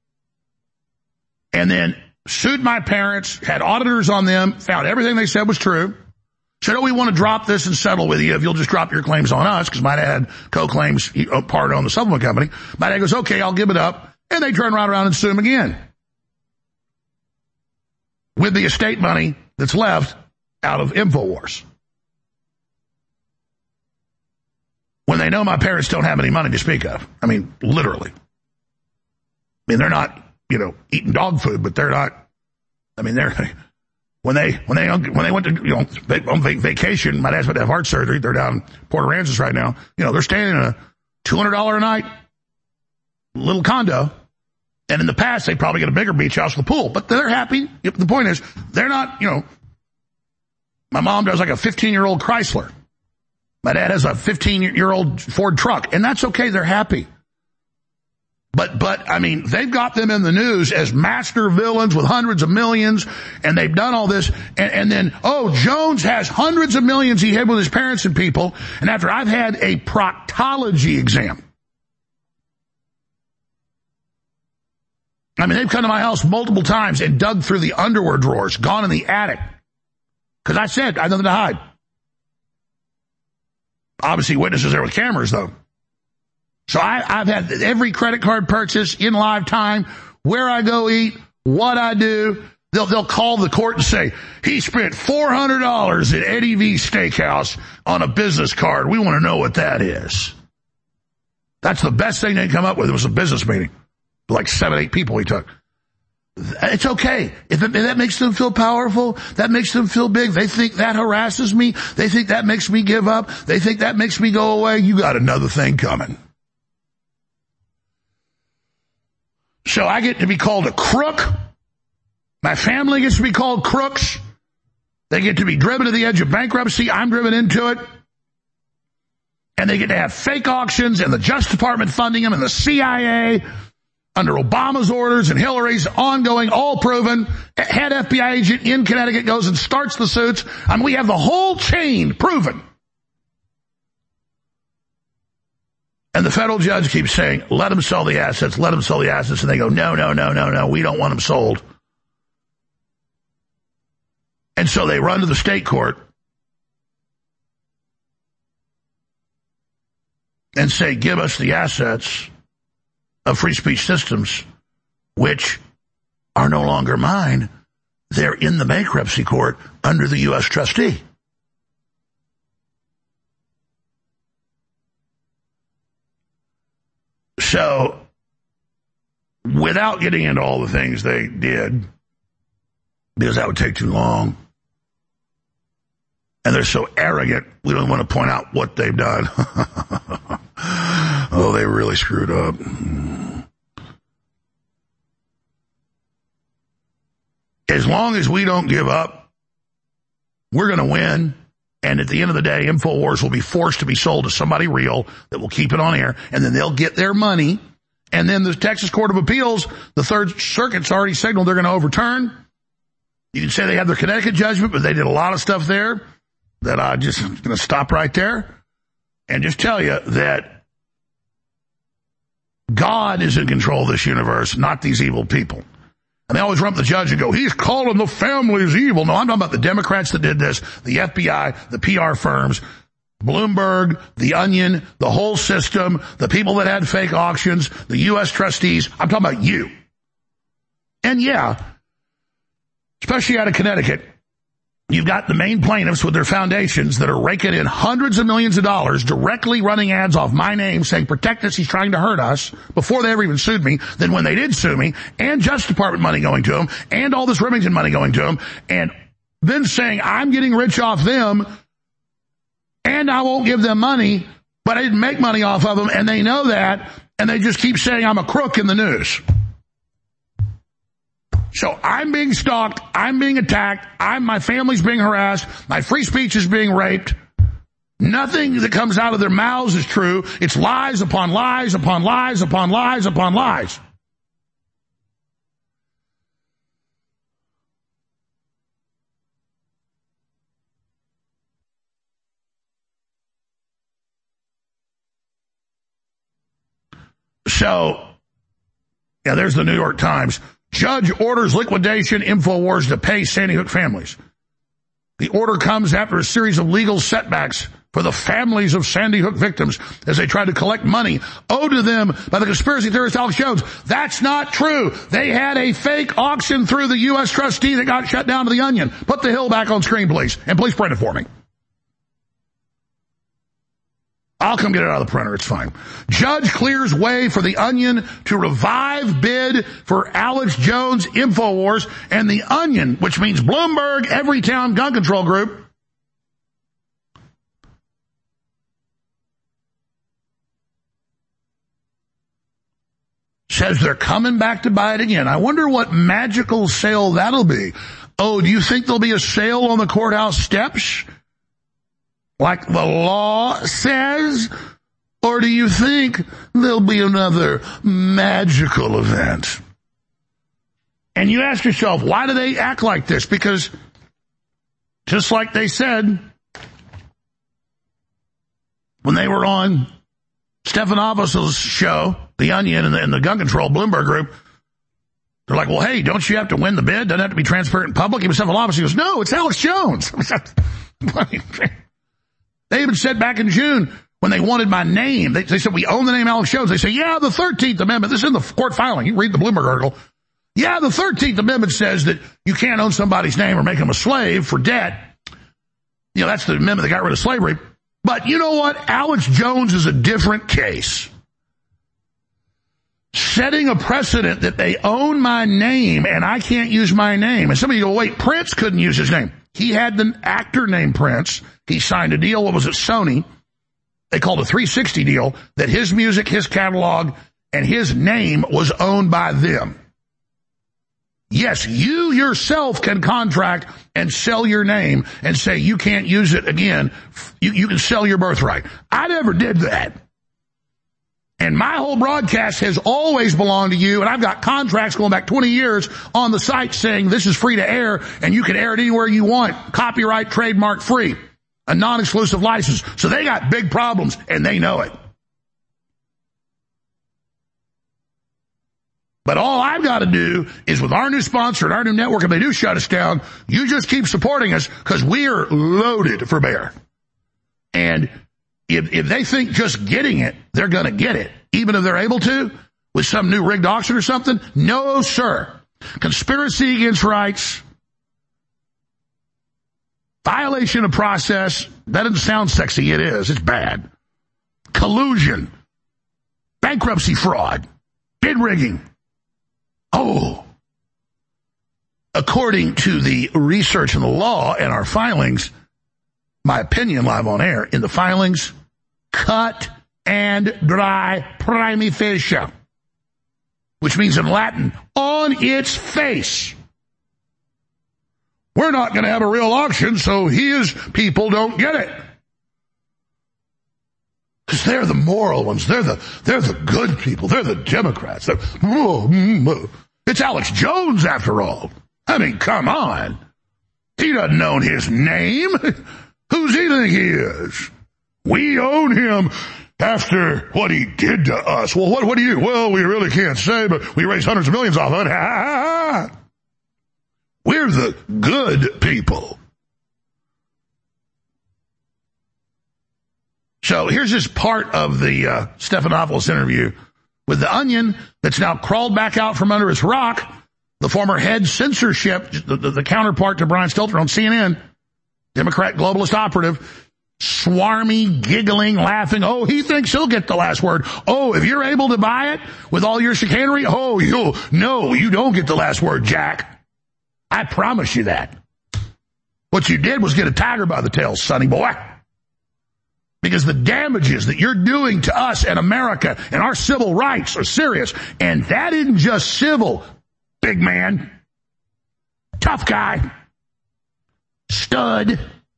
And then sued my parents, had auditors on them, found everything they said was true. Said, we want to drop this and settle with you if you'll just drop your claims on us, because my dad had co-claims, part on the supplement company. My dad goes, okay, I'll give it up. And they turn right around and sue him again. With the estate money that's left out of InfoWars. When they know my parents don't have any money to speak of. I mean, literally. I mean, they're not, eating dog food, but they're not, when they went to, on vacation, my dad's about to have heart surgery. They're down in Port Aransas right now. They're staying in a $200 a night little condo. And in the past, they probably get a bigger beach house with a pool. But they're happy. The point is, they're not, my mom does like a 15-year-old Chrysler. My dad has a 15-year-old Ford truck. And that's okay. They're happy. But they've got them in the news as master villains with hundreds of millions, and they've done all this, and then, Jones has hundreds of millions he hid with his parents and people, and after I've had a proctology exam. They've come to my house multiple times and dug through the underwear drawers, gone in the attic. Because I said I had nothing to hide. Obviously, witnesses there with cameras, though. So I've had every credit card purchase in live time, where I go eat, what I do. They'll call the court and say, he spent $400 at Eddie V's Steakhouse on a business card. We want to know what that is. That's the best thing they come up with. It was a business meeting. Like 7, 8 people he took. It's okay. If that makes them feel powerful, that makes them feel big. They think that harasses me. They think that makes me give up. They think that makes me go away. You got another thing coming. So I get to be called a crook. My family gets to be called crooks. They get to be driven to the edge of bankruptcy. I'm driven into it. And they get to have fake auctions and the Justice Department funding them and the CIA under Obama's orders and Hillary's ongoing, all proven. Head FBI agent in Connecticut goes and starts the suits. We have the whole chain proven. And the federal judge keeps saying, let them sell the assets, let them sell the assets. And they go, no, we don't want them sold. And so they run to the state court and say, give us the assets of Free Speech Systems, which are no longer mine. They're in the bankruptcy court under the U.S. trustee. So, without getting into all the things they did, because that would take too long, and they're so arrogant, we don't want to point out what they've done. Oh, they really screwed up. As long as we don't give up, we're going to win. And at the end of the day, InfoWars will be forced to be sold to somebody real that will keep it on air. And then they'll get their money. And then the Texas Court of Appeals, the Third Circuit's already signaled they're going to overturn. You can say they have their Connecticut judgment, but they did a lot of stuff there that I'm just going to stop right there and just tell you that God is in control of this universe, not these evil people. And they always run up the judge and go, he's calling the families evil. No, I'm talking about the Democrats that did this, the FBI, the PR firms, Bloomberg, the Onion, the whole system, the people that had fake auctions, the U.S. trustees. I'm talking about you. And yeah, especially out of Connecticut, You've got the main plaintiffs with their foundations that are raking in hundreds of millions of dollars directly running ads off my name saying, protect us, he's trying to hurt us, before they ever even sued me. Then when they did sue me, and Justice Department money going to them, and all this Remington money going to them, and then saying I'm getting rich off them, and I won't give them money, but I didn't make money off of them, and they know that, and they just keep saying I'm a crook in the news. So I'm being stalked, I'm being attacked, my family's being harassed, my free speech is being raped. Nothing that comes out of their mouths is true. It's lies upon lies upon lies upon lies upon lies. So, yeah, there's the New York Times. Judge orders liquidation InfoWars to pay Sandy Hook families. The order comes after a series of legal setbacks for the families of Sandy Hook victims as they try to collect money owed to them by the conspiracy theorist Alex Jones. That's not true. They had a fake auction through the U.S. trustee that got shut down to the Onion. Put the Hill back on screen, please. And please print it for me. I'll come get it out of the printer. It's fine. Judge clears way for the Onion to revive bid for Alex Jones InfoWars and the Onion, which means Bloomberg, Everytown Gun Control Group, says they're coming back to buy it again. I wonder what magical sale that'll be. Oh, do you think there'll be a sale on the courthouse steps, like the law says? Or do you think there'll be another magical event? And you ask yourself, why do they act like this? Because just like they said when they were on Stephanopoulos' show, The Onion and the Gun Control Bloomberg Group, they're like, well, hey, don't you have to win the bid? Doesn't it have to be transparent and public? He was Stephanopoulos. He goes, no, it's Alex Jones. They even said back in June when they wanted my name, they said, we own the name Alex Jones. They say, yeah, the 13th Amendment, this is in the court filing. You read the Bloomberg article. Yeah, the 13th Amendment says that you can't own somebody's name or make them a slave for debt. You know, that's the amendment that got rid of slavery. But you know what? Alex Jones is a different case. Setting a precedent that they own my name and I can't use my name. And some of you go, wait, Prince couldn't use his name. He had the actor named Prince. He signed a deal, what was it, Sony? They called a 360 deal that his music, his catalog, and his name was owned by them. Yes, you yourself can contract and sell your name and say you can't use it again. You can sell your birthright. I never did that. And my whole broadcast has always belonged to you, and I've got contracts going back 20 years on the site saying this is free to air, and you can air it anywhere you want, copyright, trademark free, a non-exclusive license. So they got big problems, and they know it. But all I've got to do is with our new sponsor and our new network, if they do shut us down, you just keep supporting us because we are loaded for bear. And if they think just getting it, they're going to get it, even if they're able to, with some new rigged auction or something. No, sir. Conspiracy against rights, violation of process, that doesn't sound sexy. It is. It's bad. Collusion, bankruptcy fraud, bid rigging. Oh, according to the research and the law and our filings, my opinion live on air, in the filings, cut and dry prima facie, which means in Latin, on its face. We're not going to have a real auction, so his people don't get it. Because they're the moral ones. They're the good people. They're the Democrats. It's Alex Jones, after all. I mean, come on. He doesn't own his name. Who's he think he is? We own him after what he did to us. Well, what do you? Well, we really can't say, but we raised hundreds of millions off of it. We're the good people. So here's this part of the Stephanopoulos interview with the Onion that's now crawled back out from under its rock. The former head censorship, the counterpart to Brian Stelter on CNN, Democrat globalist operative, swarmy, giggling, laughing. Oh, he thinks he'll get the last word. Oh, if you're able to buy it with all your chicanery, oh, you don't get the last word, Jack. I promise you that. What you did was get a tiger by the tail, sonny boy. Because the damages that you're doing to us and America and our civil rights are serious. And that isn't just civil, big man. Tough guy. Stud.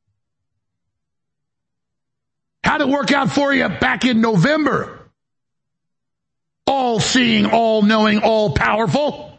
How'd it work out for you back in November? All-seeing, all-knowing, all-powerful.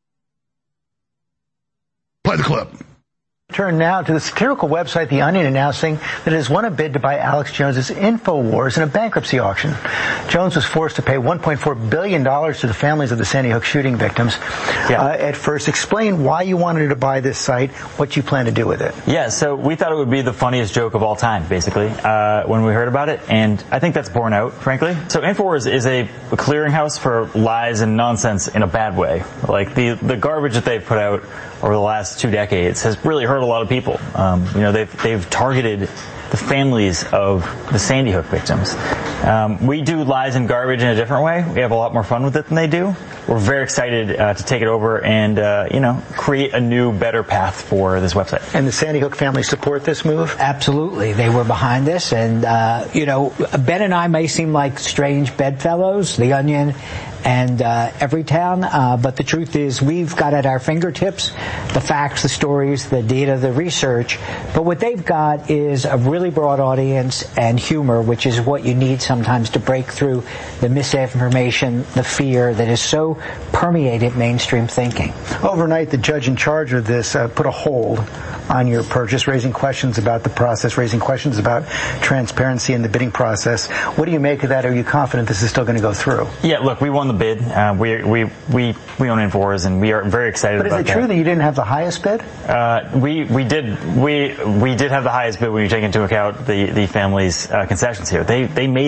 Play the clip. Turn now to the satirical website The Onion announcing that it has won a bid to buy Alex Jones's InfoWars in a bankruptcy auction. Jones was forced to pay $1.4 billion to the families of the Sandy Hook shooting victims. At first, explain why you wanted to buy this site, what you plan to do with it. Yeah, so we thought it would be the funniest joke of all time, basically, when we heard about it, and I think that's borne out, frankly. So InfoWars is a clearinghouse for lies and nonsense in a bad way. Like, the garbage that they've put out over the last 2 decades has really hurt a lot of people. They've targeted the families of the Sandy Hook victims. We do lies and garbage in a different way. We have a lot more fun with it than they do. We're very excited to take it over and, create a new, better path for this website. And the Sandy Hook family support this move? Absolutely. They were behind this. And, Ben and I may seem like strange bedfellows, The Onion and Everytown, but the truth is we've got at our fingertips the facts, the stories, the data, the research, but what they've got is a really broad audience and humor, which is what you need sometimes to break through the misinformation, the fear that is so permeated mainstream thinking. Overnight, the judge in charge of this put a hold on your purchase, raising questions about the process, raising questions about transparency in the bidding process. What do you make of that? Are you confident this is still going to go through? Yeah, look, we won the bid. We own InfoWars, and we are very excited about that. But is it true that you didn't have the highest bid? We did have the highest bid when you take into account the family's concessions here. They made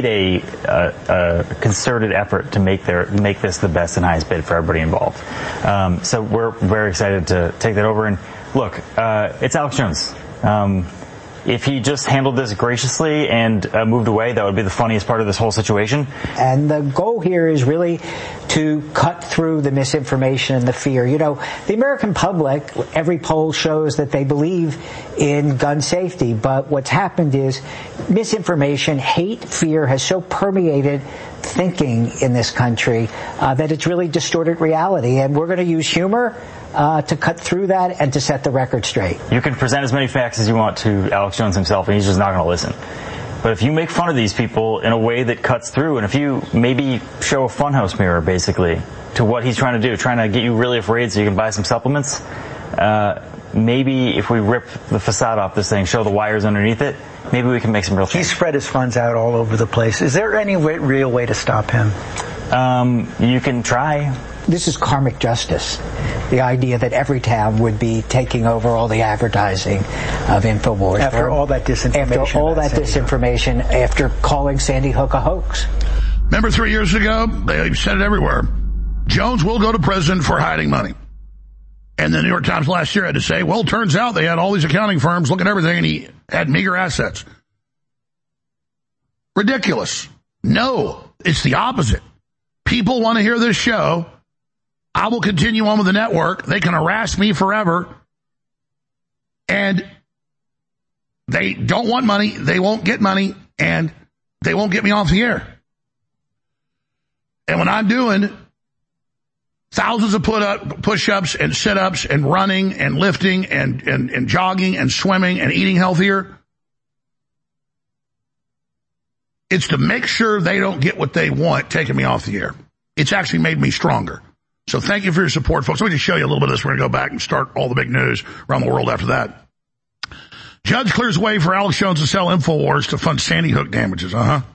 a concerted effort to make this the best and highest bid for everybody involved. So we're very excited to take that over. And look, it's Alex Jones. If he just handled this graciously and moved away, that would be the funniest part of this whole situation. And the goal here is really to cut through the misinformation and the fear. The American public, every poll shows that they believe in gun safety, but what's happened is misinformation, hate, fear has so permeated thinking in this country that it's really distorted reality. And we're going to use humor to cut through that and to set the record straight. You can present as many facts as you want to Alex Jones himself, and he's just not going to listen. But if you make fun of these people in a way that cuts through, and if you maybe show a funhouse mirror, basically, to what he's trying to do, trying to get you really afraid so you can buy some supplements, maybe if we rip the facade off this thing, show the wires underneath it, maybe we can make some real change. He's spread his funds out all over the place. Is there any real way to stop him? You can try. This is karmic justice. The idea that Everytown would be taking over all the advertising of InfoWars. After all that disinformation. After calling Sandy Hook a hoax. Remember 3 years ago? They said it everywhere. Jones will go to prison for hiding money. And the New York Times last year had to say, well, it turns out they had all these accounting firms look at everything and he had meager assets. Ridiculous. No, it's the opposite. People want to hear this show. I will continue on with the network. They can harass me forever. And they don't want money. They won't get money. And they won't get me off the air. And when I'm doing thousands of push-ups and sit-ups and running and lifting and jogging and swimming and eating healthier, it's to make sure they don't get what they want taking me off the air. It's actually made me stronger. So thank you for your support, folks. Let me just show you a little bit of this. We're going to go back and start all the big news around the world after that. Judge clears way for Alex Jones to sell InfoWars to fund Sandy Hook damages.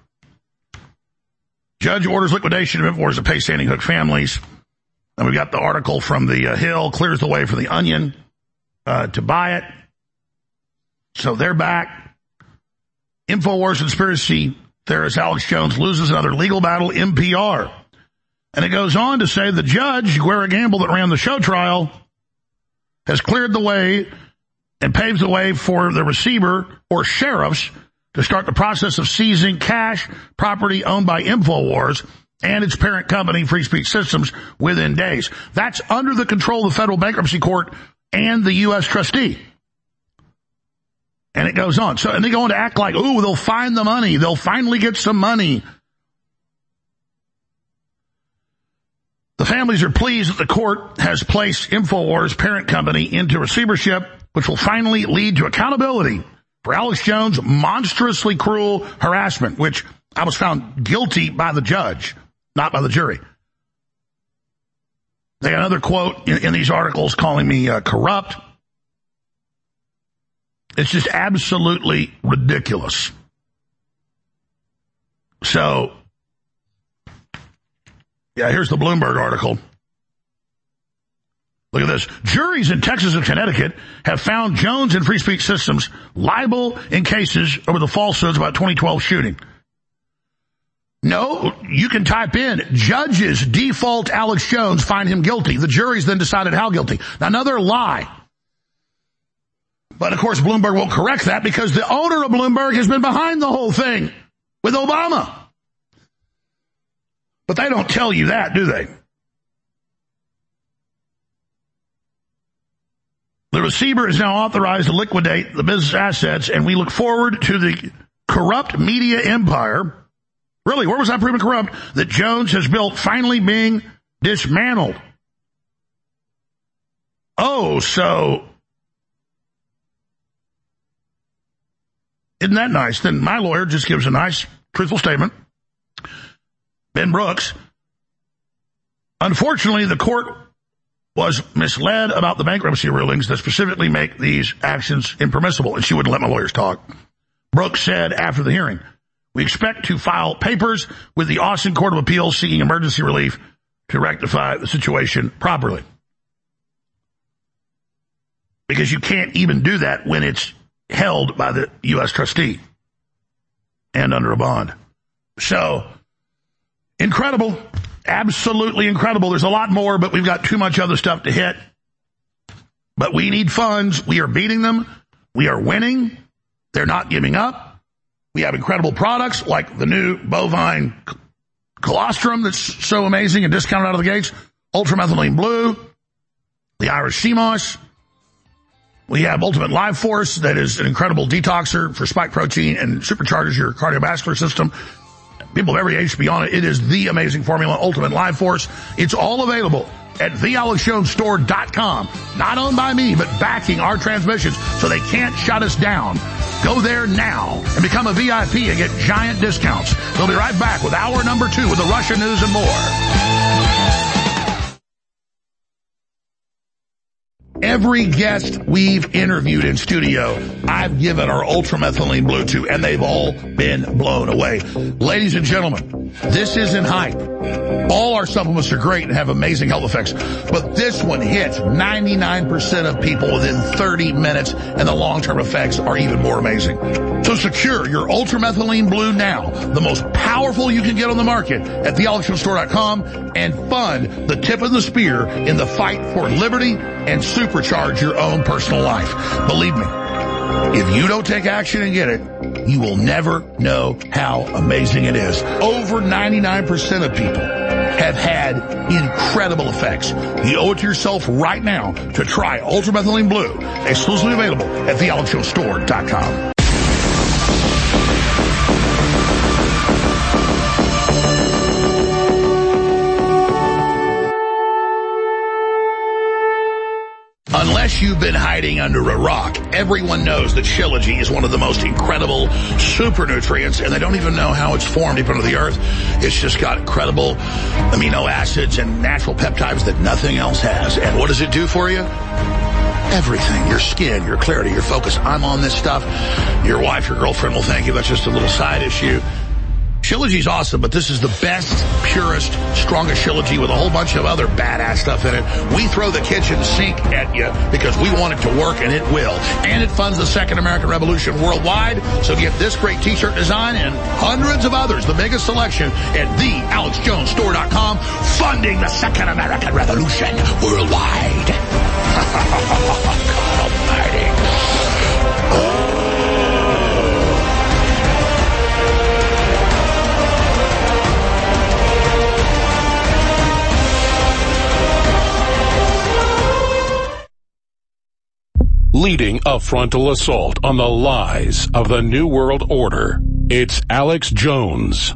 Judge orders liquidation of InfoWars to pay Sandy Hook families. And we've got the article from the Hill, clears the way for the Onion to buy it. So they're back. InfoWars conspiracy theorist Alex Jones loses another legal battle, NPR. And it goes on to say the judge, Guerra Gamble, that ran the show trial, has cleared the way and paves the way for the receiver or sheriffs to start the process of seizing cash, property owned by InfoWars and its parent company, Free Speech Systems, within days. That's under the control of the federal bankruptcy court and the U.S. trustee. And it goes on. So, and they go on to act like, ooh, they'll find the money. They'll finally get some money. The families are pleased that the court has placed InfoWars' parent company into receivership, which will finally lead to accountability for Alex Jones' monstrously cruel harassment, which I was found guilty by the judge, not by the jury. They got another quote in these articles calling me corrupt. It's just absolutely ridiculous. So, yeah, here's the Bloomberg article. Look at this. Juries in Texas and Connecticut have found Jones and Free Speech Systems liable in cases over the falsehoods about 2012 shooting. No, you can type in, judges default Alex Jones, find him guilty. The jury's then decided how guilty. Now, another lie. But, of course, Bloomberg won't correct that because the owner of Bloomberg has been behind the whole thing with Obama. But they don't tell you that, do they? The receiver is now authorized to liquidate the business assets, and we look forward to the corrupt media empire. Really, where was that proven corrupt? That Jones has built finally being dismantled. Oh, so isn't that nice? Then my lawyer just gives a nice, truthful statement. Ben Brooks. Unfortunately, the court was misled about the bankruptcy rulings that specifically make these actions impermissible, and she wouldn't let my lawyers talk. Brooks said after the hearing, we expect to file papers with the Austin Court of Appeals seeking emergency relief to rectify the situation properly. Because you can't even do that when it's held by the U.S. trustee and under a bond. So, incredible. Absolutely incredible. There's a lot more, but we've got too much other stuff to hit. But we need funds. We are beating them. We are winning. They're not giving up. We have incredible products like the new bovine colostrum that's so amazing and discounted out of the gates. Ultramethylene Blue. The Irish sea moss. We have Ultimate Life Force that is an incredible detoxer for spike protein and supercharges your cardiovascular system. People of every age should be on it. It is the amazing formula, Ultimate Life Force. It's all available at thealexjonesstore.com. Not owned by me, but backing our transmissions so they can't shut us down. Go there now and become a VIP and get giant discounts. We'll be right back with hour number 2 with the Russia news and more. Every guest we've interviewed in studio, I've given our Ultramethylene Blue to, and they've all been blown away. Ladies and gentlemen, this isn't hype. All our supplements are great and have amazing health effects, but this one hits 99% of people within 30 minutes, and the long-term effects are even more amazing. So secure your Ultramethylene Blue now, the most powerful you can get on the market at thealexjonesstore.com, and fund the tip of the spear in the fight for liberty and supercharge your own personal life. Believe me, if you don't take action and get it, you will never know how amazing it is. Over 99% of people have had incredible effects. You owe it to yourself right now to try Ultramethylene Blue, exclusively available at thealexjonesstore.com. Unless you've been hiding under a rock, everyone knows that Shilajit is one of the most incredible super nutrients, and they don't even know how it's formed deep under the earth. It's just got incredible amino acids and natural peptides that nothing else has. And what does it do for you? Everything. Your skin, your clarity, your focus. I'm on this stuff. Your wife, your girlfriend will thank you. That's just a little side issue. Shilajit's awesome, but this is the best, purest, strongest Shilajit with a whole bunch of other badass stuff in it. We throw the kitchen sink at you because we want it to work, and it will. And it funds the Second American Revolution worldwide. So get this great t-shirt design and hundreds of others, the biggest selection at thealexjonesstore.com. funding the Second American Revolution worldwide. God almighty. Leading a frontal assault on the lies of the New World Order, it's Alex Jones.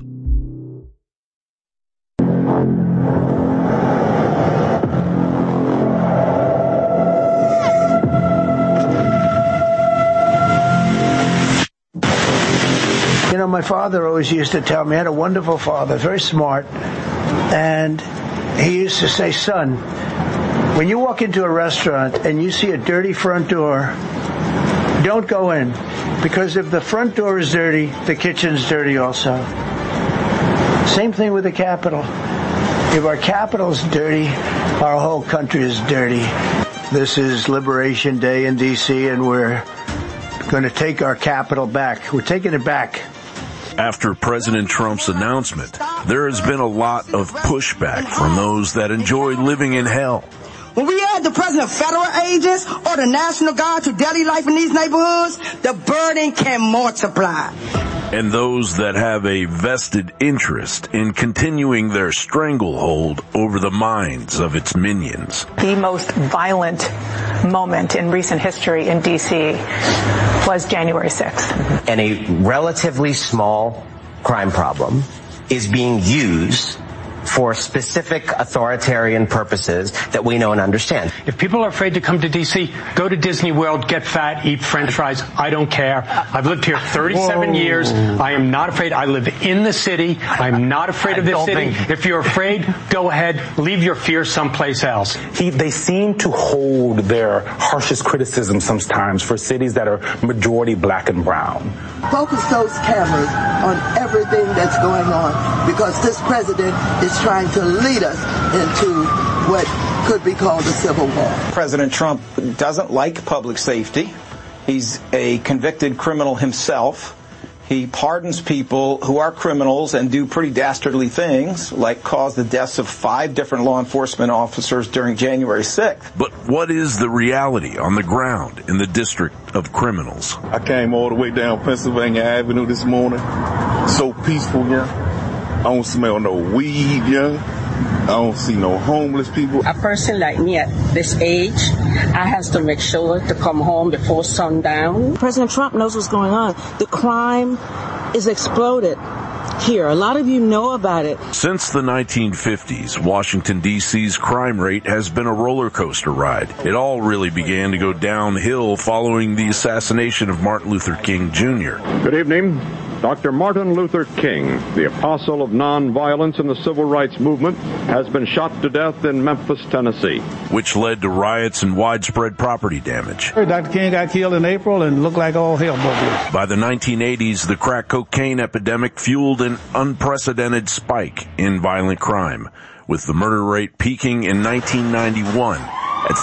You know, my father always used to tell me, I had a wonderful father, very smart, and he used to say, son, when you walk into a restaurant and you see a dirty front door, don't go in. Because if the front door is dirty, the kitchen's dirty also. Same thing with the Capitol. If our Capitol's dirty, our whole country is dirty. This is Liberation Day in D.C., and we're going to take our Capitol back. We're taking it back. After President Trump's announcement, there has been a lot of pushback from those that enjoy living in hell. When we add the presence of federal agents or the National Guard to daily life in these neighborhoods, the burden can multiply. And those that have a vested interest in continuing their stranglehold over the minds of its minions. The most violent moment in recent history in D.C. was January 6th. And a relatively small crime problem is being used for specific authoritarian purposes that we know and understand. If people are afraid to come to D.C., go to Disney World, get fat, eat French fries. I don't care. I've lived here 37 years. I am not afraid. I live in the city. I'm not afraid of this city. If you're afraid, go ahead. Leave your fear someplace else. They seem to hold their harshest criticism sometimes for cities that are majority black and brown. Focus those cameras on everything that's going on, because this president is trying to lead us into what could be called a civil war. President Trump doesn't like public safety. He's a convicted criminal himself. He pardons people who are criminals and do pretty dastardly things, like cause the deaths of 5 different law enforcement officers during January 6th. But what is the reality on the ground in the District of Criminals? I came all the way down Pennsylvania Avenue this morning. So peaceful, yeah. I don't smell no weed, yeah. I don't see no homeless people. A person like me at this age, I have to make sure to come home before sundown. President Trump knows what's going on. The crime is exploded here. A lot of you know about it. Since the 1950s, Washington, D.C.'s crime rate has been a roller coaster ride. It all really began to go downhill following the assassination of Martin Luther King Jr. Good evening. Dr. Martin Luther King, the apostle of nonviolence in the civil rights movement, has been shot to death in Memphis, Tennessee, which led to riots and widespread property damage. Dr. King got killed in April and looked like all hell broke loose. By the 1980s, the crack cocaine epidemic fueled an unprecedented spike in violent crime, with the murder rate peaking in 1991 at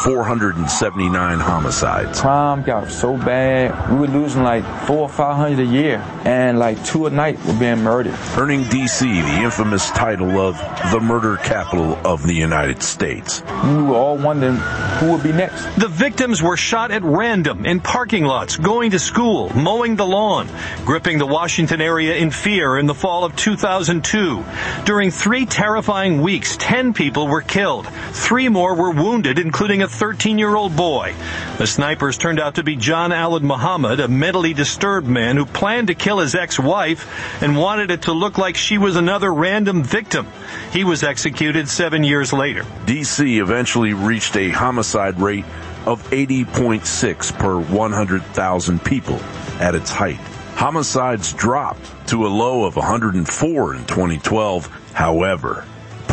479 homicides. Crime got so bad, we were losing like 400 or 500 a year, and like 2 a night were being murdered. Earning D.C. the infamous title of the murder capital of the United States. We were all wondering who would be next. The victims were shot at random in parking lots, going to school, mowing the lawn, gripping the Washington area in fear in the fall of 2002. During 3 terrifying weeks, 10 people were killed. 3 more were wounded, including a 13-year-old boy. The snipers turned out to be John Allen Muhammad, a mentally disturbed man who planned to kill his ex-wife and wanted it to look like she was another random victim. He was executed 7 years later. D.C. eventually reached a homicide rate of 80.6 per 100,000 people at its height. Homicides dropped to a low of 104 in 2012. However,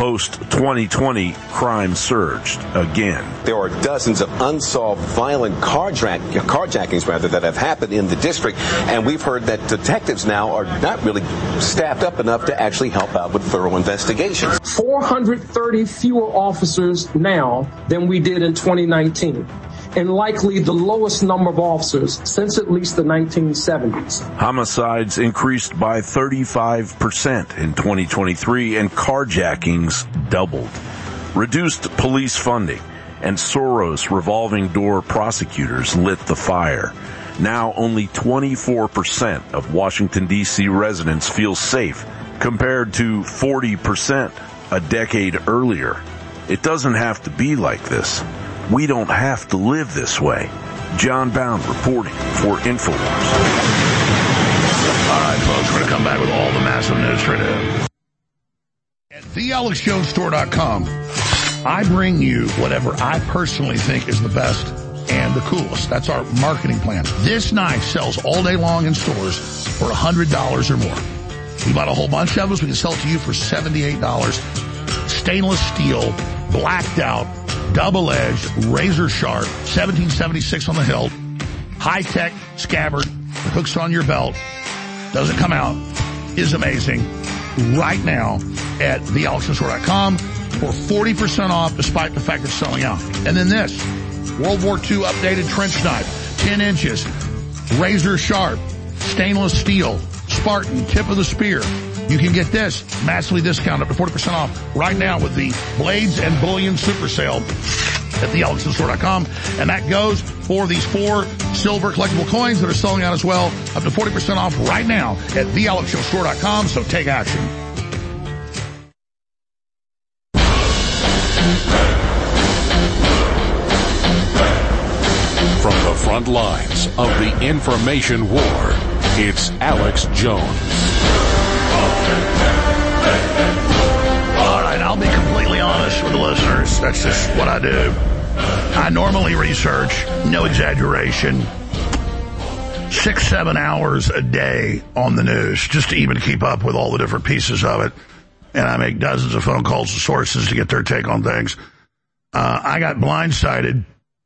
post-2020, crime surged again. There are dozens of unsolved violent carjackings that have happened in the district, and we've heard that detectives now are not really staffed up enough to actually help out with thorough investigations. 430 fewer officers now than we did in 2019. and likely the lowest number of officers since at least the 1970s. Homicides increased by 35% in 2023, and carjackings doubled. Reduced police funding and Soros revolving door prosecutors lit the fire. Now only 24% of Washington, D.C. residents feel safe, compared to 40% a decade earlier. It doesn't have to be like this. We don't have to live this way. John Bound reporting for InfoWars. All right, folks, we're going to come back with all the massive news straight ahead. At thealexjonesstore.com, I bring you whatever I personally think is the best and the coolest. That's our marketing plan. This knife sells all day long in stores for $100 or more. We bought a whole bunch of us. We can sell it to you for $78. Stainless steel, blacked out, double-edged, razor sharp, 1776 on the hilt, high-tech scabbard, hooks on your belt, doesn't come out, is amazing. Right now at thealexjonesstore.com for 40% off, despite the fact it's selling out. And then this, World War II updated trench knife, 10 inches, razor sharp, stainless steel, Spartan, tip of the spear. You can get this massively discounted up to 40% off right now with the Blades and Bullion Super Sale at thealexjonesstore.com. And that goes for these 4 silver collectible coins that are selling out as well, up to 40% off right now at thealexjonesstore.com. So take action. From the front lines of the information war, it's Alex Jones. All right, I'll be completely honest with the listeners. That's just what I do. I normally research, no exaggeration, 6-7 hours a day on the news just to even keep up with all the different pieces of it. And I make dozens of phone calls to sources to get their take on things. I got blindsided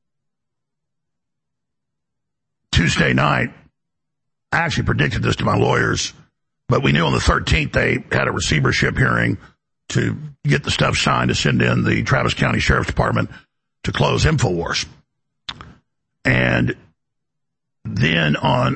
Tuesday night. I actually predicted this to my lawyers, but we knew on the 13th they had a receivership hearing to get the stuff signed to send in the Travis County Sheriff's Department to close InfoWars. And then on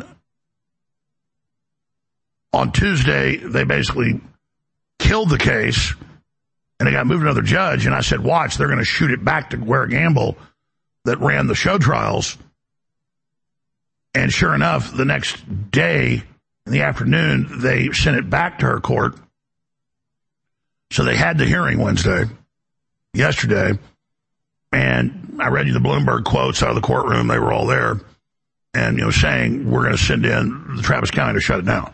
Tuesday, they basically killed the case, and it got moved to another judge, and I said, watch, they're going to shoot it back to Ware Gamble that ran the show trials. And sure enough, the next day in the afternoon, they sent it back to her court. So they had the hearing yesterday. And I read you the Bloomberg quotes out of the courtroom. They were all there. And, saying we're going to send in the Travis County to shut it down.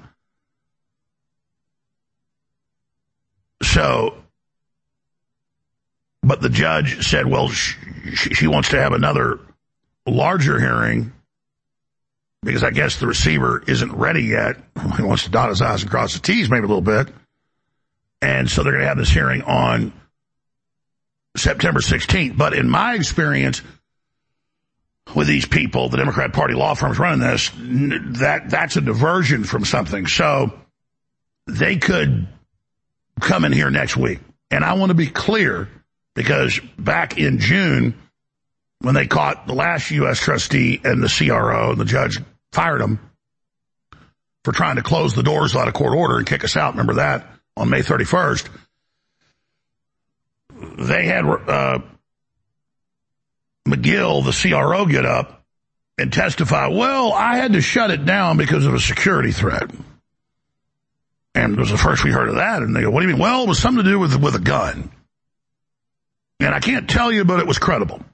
So, but the judge said, well, she wants to have another larger hearing because I guess the receiver isn't ready yet. He wants to dot his I's and cross his T's maybe a little bit. And so they're going to have this hearing on September 16th. But in my experience with these people, the Democrat Party law firms running this, that's a diversion from something. So they could come in here next week. And I want to be clear, because back in June, when they caught the last U.S. trustee and the CRO, and the judge fired them for trying to close the doors without a court order and kick us out, remember that, on May 31st, they had McGill, the CRO, get up and testify, well, I had to shut it down because of a security threat. And it was the first we heard of that. And they go, what do you mean? Well, it was something to do with a gun. And I can't tell you, but it was credible.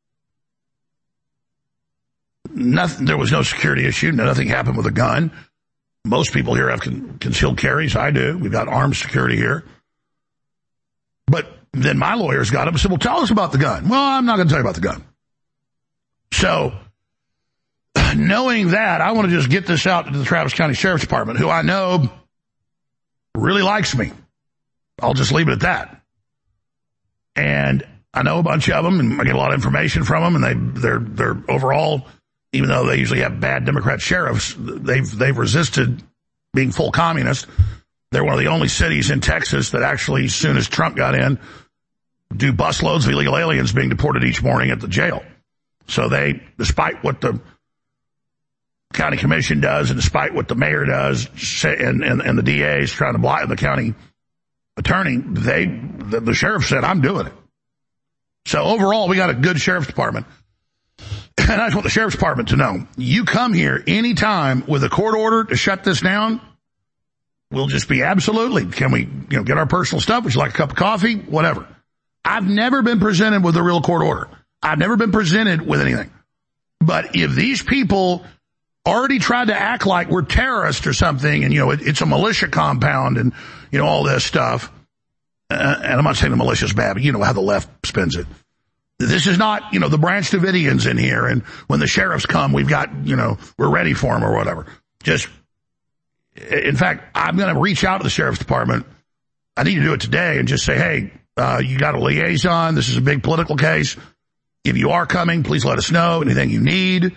Nothing. There was no security issue. Nothing happened with a gun. Most people here have concealed carries. I do. We've got armed security here. But then my lawyers got up and said, well, tell us about the gun. Well, I'm not going to tell you about the gun. So, knowing that, I want to just get this out to the Travis County Sheriff's Department, who I know really likes me. I'll just leave it at that. And I know a bunch of them, and I get a lot of information from them, and they're overall, even though they usually have bad Democrat sheriffs, they've resisted being full communist. They're one of the only cities in Texas that actually, as soon as Trump got in, do busloads of illegal aliens being deported each morning at the jail. So they, despite what the county commission does and despite what the mayor does and the DA is trying to block the county attorney, the sheriff said, I'm doing it. So overall, we got a good sheriff's department. And I just want the sheriff's department to know, you come here anytime with a court order to shut this down, we'll just be absolutely, can we get our personal stuff? Would you like a cup of coffee? Whatever. I've never been presented with a real court order. I've never been presented with anything. But if these people already tried to act like we're terrorists or something, and, it's a militia compound and, all this stuff, and I'm not saying the militia's bad, but you know how the left spins it. This is not, the Branch Davidians in here, and when the sheriffs come, we've got, we're ready for them or whatever. Just, in fact, I'm going to reach out to the sheriff's department. I need to do it today and just say, hey, you got a liaison. This is a big political case. If you are coming, please let us know anything you need,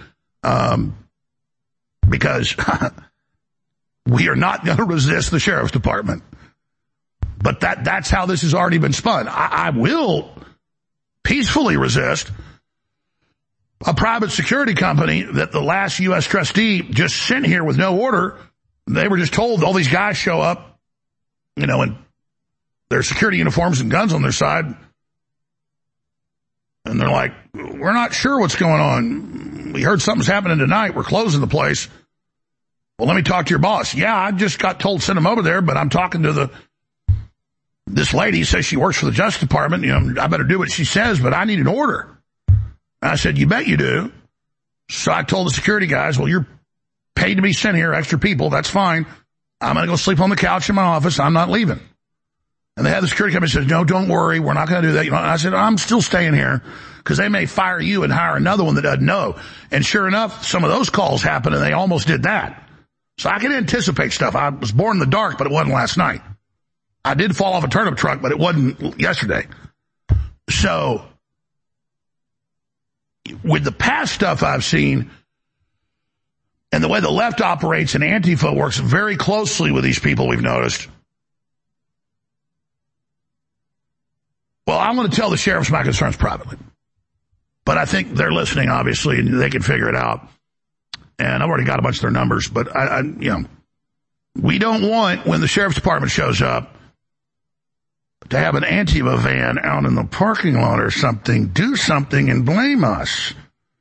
because we are not going to resist the sheriff's department. But that's how this has already been spun. I will peacefully resist a private security company that the last U.S. trustee just sent here with no order. They were just told all these guys show up, in their security uniforms and guns on their side. And they're like, we're not sure what's going on. We heard something's happening tonight. We're closing the place. Well, let me talk to your boss. Yeah, I just got told send him over there, but I'm talking to this lady says she works for the Justice Department. I better do what she says, but I need an order. And I said, you bet you do. So I told the security guys, well, you're paid to be sent here, extra people. That's fine. I'm going to go sleep on the couch in my office. I'm not leaving. And they had the security company says, no, don't worry. We're not going to do that. And I said, I'm still staying here because they may fire you and hire another one that doesn't know. And sure enough, some of those calls happened and they almost did that. So I can anticipate stuff. I was born in the dark, but it wasn't last night. I did fall off a turnip truck, but it wasn't yesterday. So with the past stuff I've seen and the way the left operates and Antifa works very closely with these people, we've noticed. Well, I'm going to tell the sheriffs my concerns privately. But I think they're listening, obviously, and they can figure it out. And I've already got a bunch of their numbers, but we don't want, when the sheriff's department shows up, to have an Antifa van out in the parking lot or something, do something and blame us.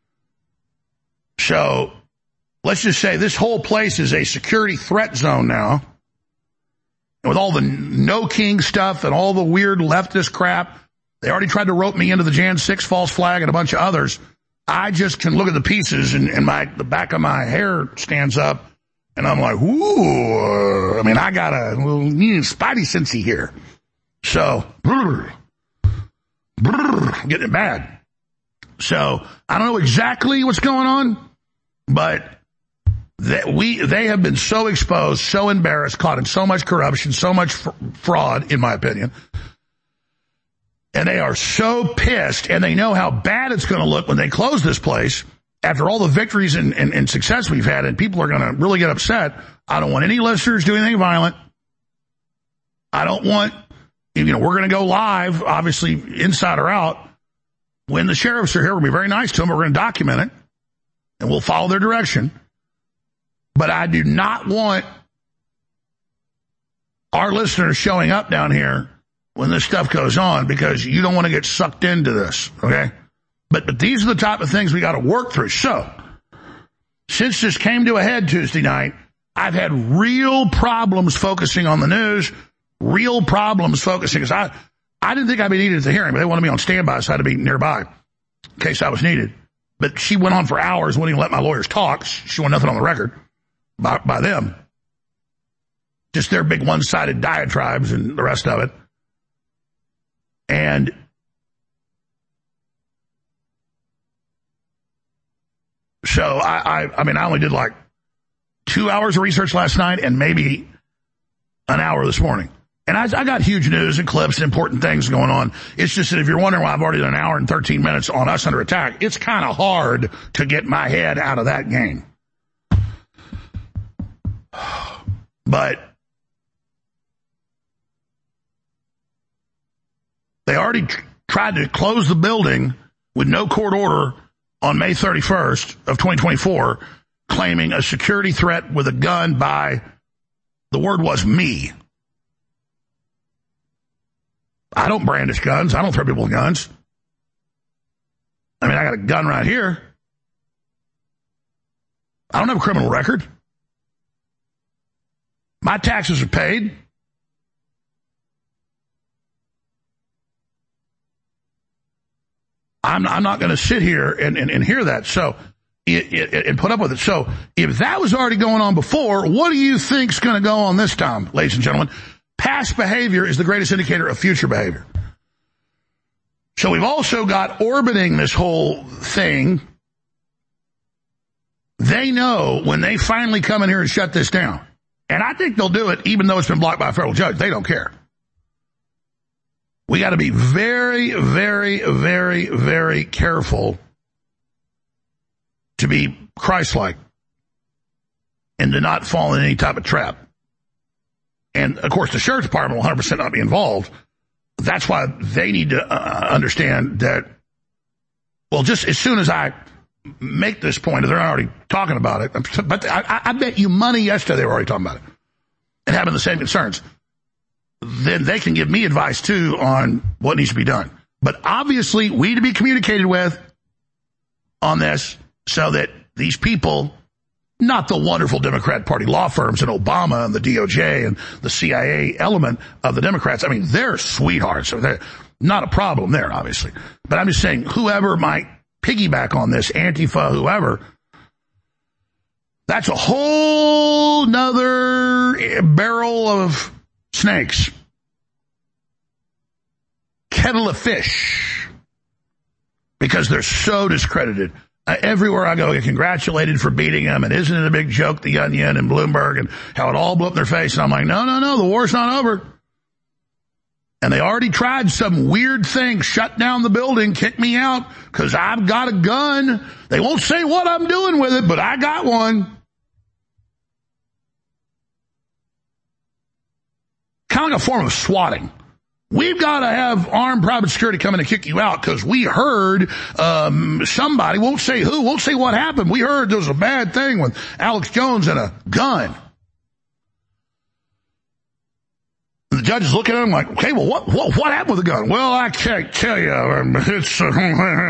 So let's just say this whole place is a security threat zone now. And with all the no king stuff and all the weird leftist crap, they already tried to rope me into the Jan 6 false flag and a bunch of others. I just can look at the pieces and the back of my hair stands up and I'm like, ooh, I got a little spidey sensey here. So, getting it bad. So, I don't know exactly what's going on, but they have been so exposed, so embarrassed, caught in so much corruption, so much fraud, in my opinion. And they are so pissed, and they know how bad it's going to look when they close this place after all the victories and success we've had, and people are going to really get upset. I don't want any listeners doing anything violent. I don't want... we're going to go live, obviously, inside or out. When the sheriffs are here, we'll be very nice to them. We're going to document it, and we'll follow their direction. But I do not want our listeners showing up down here when this stuff goes on, because you don't want to get sucked into this, okay? But these are the type of things we got to work through. So, since this came to a head Tuesday night, I've had real problems focusing on the news, real problems focusing, because I didn't think I'd be needed at the hearing, but they wanted me on standby, so I had to be nearby in case I was needed. But she went on for hours, wouldn't even let my lawyers talk. She wanted nothing on the record by them. Just their big one-sided diatribes and the rest of it. And so I only did like 2 hours of research last night and maybe an hour this morning. And I got huge news and clips and important things going on. It's just that if you're wondering why I've already done an hour and 13 minutes on Us Under Attack, it's kind of hard to get my head out of that game. But they already tried to close the building with no court order on May 31st of 2024 claiming a security threat with a gun by, the word was me. I don't brandish guns. I don't threaten people with guns. I mean, I got a gun right here. I don't have a criminal record. My taxes are paid. I'm not going to sit here and hear that and put up with it. So if that was already going on before, what do you think's going to go on this time, ladies and gentlemen? Past behavior is the greatest indicator of future behavior. So we've also got orbiting this whole thing. They know when they finally come in here and shut this down. And I think they'll do it even though it's been blocked by a federal judge. They don't care. We got to be very, very, very, very careful to be Christ-like and to not fall in any type of trap. And, of course, the Sheriff's Department will 100% not be involved. That's why they need to understand that, well, just as soon as I make this point, they're already talking about it. But I bet you money yesterday they were already talking about it and having the same concerns. Then they can give me advice, too, on what needs to be done. But obviously, we need to be communicated with on this so that these people, not the wonderful Democrat Party law firms and Obama and the DOJ and the CIA element of the Democrats, I mean, they're sweethearts. So they're not a problem there, obviously. But I'm just saying, whoever might piggyback on this, Antifa, whoever, that's a whole nother barrel of snakes. Kettle of fish. Because they're so discredited. Everywhere I go, I get congratulated for beating them, and isn't it a big joke, The Onion and Bloomberg, and how it all blew up in their face. And I'm like, no, the war's not over. And they already tried some weird thing, shut down the building, kick me out, because I've got a gun. They won't say what I'm doing with it, but I got one. Kind of like a form of swatting. We've got to have armed private security come in and kick you out because we heard somebody, won't say who, won't say what happened. We heard there was a bad thing with Alex Jones and a gun. And the judge is looking at him like, okay, well, what happened with the gun? Well, I can't tell you. It's, oh,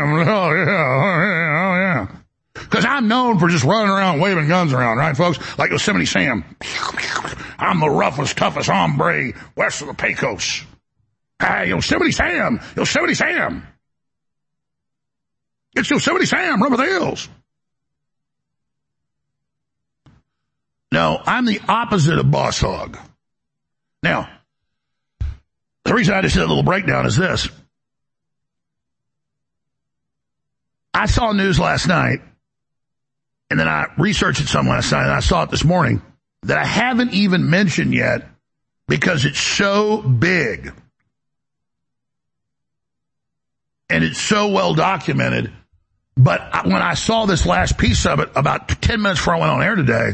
yeah. Because I'm known for just running around waving guns around, right, folks? Like Yosemite Sam. I'm the roughest, toughest hombre west of the Pecos. Hey, Yosemite Sam. It's Yosemite Sam, run with the hills. No, I'm the opposite of Boss Hog. Now, the reason I just did a little breakdown is this. I saw news last night, and then I researched it some last night, and I saw it this morning, that I haven't even mentioned yet because it's so big. And it's so well documented. But when I saw this last piece of it, about 10 minutes before I went on air today,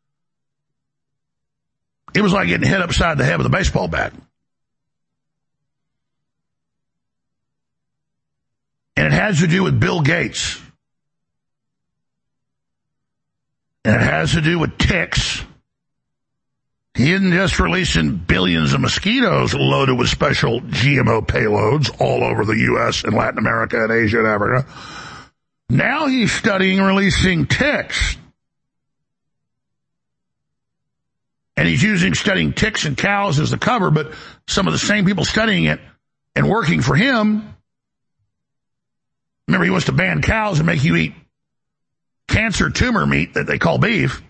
it was like getting hit upside the head with a baseball bat. And it has to do with Bill Gates. And it has to do with ticks. He isn't just releasing billions of mosquitoes loaded with special GMO payloads all over the U.S. and Latin America and Asia and Africa. Now he's studying releasing ticks. And he's studying ticks and cows as the cover, but some of the same people studying it and working for him. Remember, he wants to ban cows and make you eat cancer tumor meat that they call beef.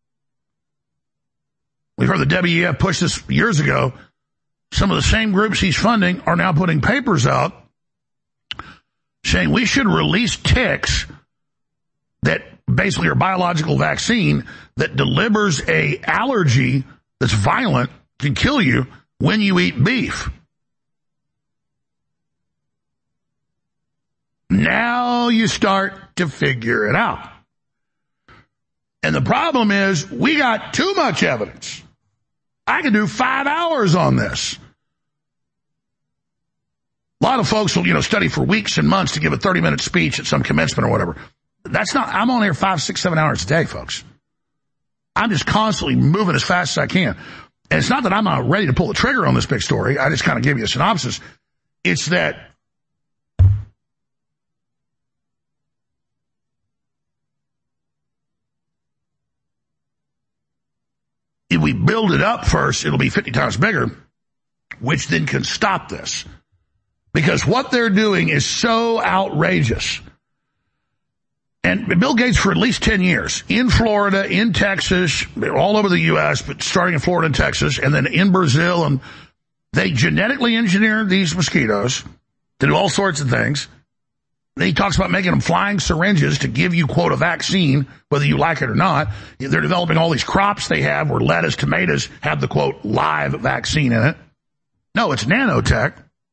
We've heard the WEF push this years ago. Some of the same groups he's funding are now putting papers out saying we should release ticks that basically are biological vaccine that delivers a allergy that's violent, can kill you when you eat beef. Now you start to figure it out. And the problem is we got too much evidence. I could do 5 hours on this. lot of folks will, study for weeks and months to give a 30-minute speech at some commencement or whatever. I'm on here 5, 6, 7 hours a day, folks. I'm just constantly moving as fast as I can. And it's not that I'm not ready to pull the trigger on this big story. I just kind of give you a synopsis. It's that if we build it up first, it'll be 50 times bigger, which then can stop this. Because what they're doing is so outrageous. And Bill Gates, for at least 10 years, in Florida, in Texas, all over the U.S., but starting in Florida and Texas, and then in Brazil, and they genetically engineered these mosquitoes to do all sorts of things. He talks about making them flying syringes to give you, quote, a vaccine, whether you like it or not. They're developing all these crops they have where lettuce, tomatoes have the, quote, live vaccine in it. No, it's nanotech.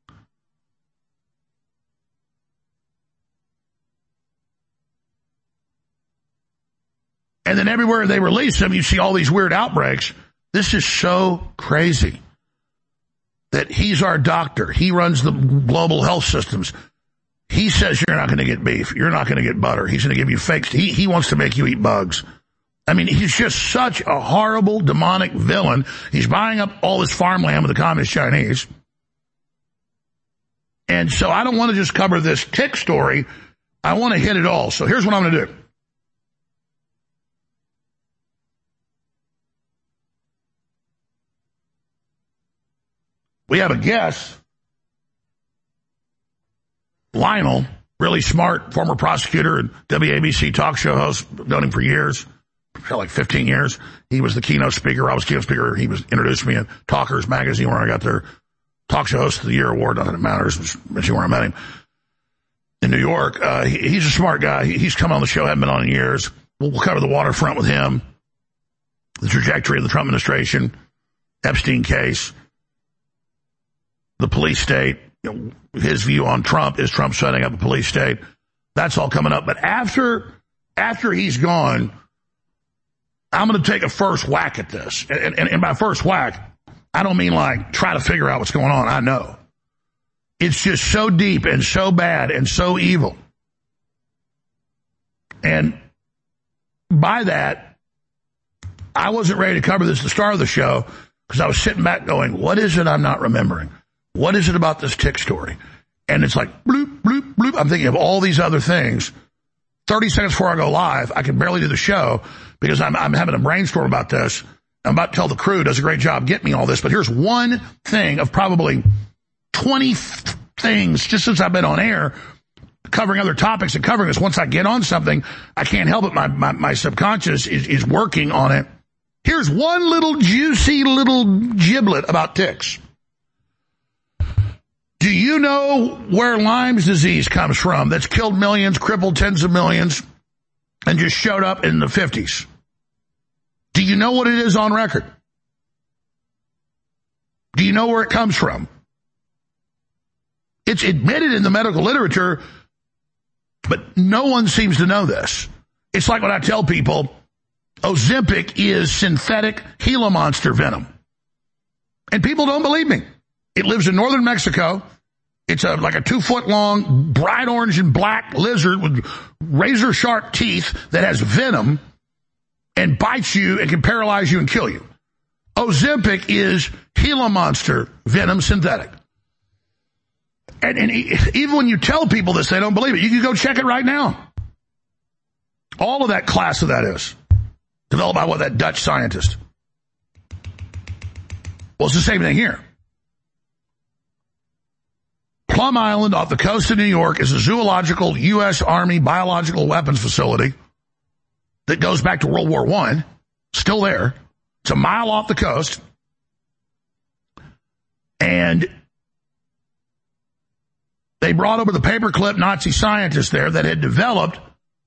And then everywhere they release them, you see all these weird outbreaks. This is so crazy that he's our doctor. He runs the global health systems. He says you're not going to get beef. You're not going to get butter. He's going to give you fakes. He wants to make you eat bugs. I mean, he's just such a horrible, demonic villain. He's buying up all this farmland with the communist Chinese. And so I don't want to just cover this tick story. I want to hit it all. So here's what I'm going to do. We have a guest, Lionel, really smart, former prosecutor and WABC talk show host, known him for years, like 15 years. He was the keynote speaker. I was keynote speaker. He was introduced me in Talkers magazine where I got their talk show host of the year award. Not that it matters. It's where I met him in New York. He's a smart guy. He's come on the show, hadn't been on in years. We'll cover the waterfront with him, the trajectory of the Trump administration, Epstein case, the police state, his view on Trump. Is Trump setting up a police state? That's all coming up. But after he's gone, I'm going to take a first whack at this. And by first whack, I don't mean like try to figure out what's going on. I know. It's just so deep and so bad and so evil. And by that, I wasn't ready to cover this at the start of the show because I was sitting back going, what is it I'm not remembering? What is it about this tick story? And it's like, bloop, bloop, bloop. I'm thinking of all these other things. 30 seconds before I go live, I can barely do the show because I'm having a brainstorm about this. I'm about to tell the crew does a great job getting me all this. But here's one thing of probably 20 things just since I've been on air covering other topics and covering this. Once I get on something, I can't help it. My subconscious is working on it. Here's one little juicy little giblet about ticks. Do you know where Lyme's disease comes from that's killed millions, crippled tens of millions, and just showed up in the 50s? Do you know what it is on record? Do you know where it comes from? It's admitted in the medical literature, but no one seems to know this. It's like when I tell people Ozempic is synthetic Gila monster venom. And people don't believe me. It lives in northern Mexico. It's like a 2-foot-long, bright orange and black lizard with razor-sharp teeth that has venom and bites you and can paralyze you and kill you. Ozempic is Gila monster venom synthetic. And even when you tell people this, they don't believe it. You can go check it right now. All of that class of that is developed by that Dutch scientist. Well, it's the same thing here. Plum Island off the coast of New York is a zoological U.S. Army biological weapons facility that goes back to World War I, still there. It's a mile off the coast. And they brought over the paperclip Nazi scientists there that had developed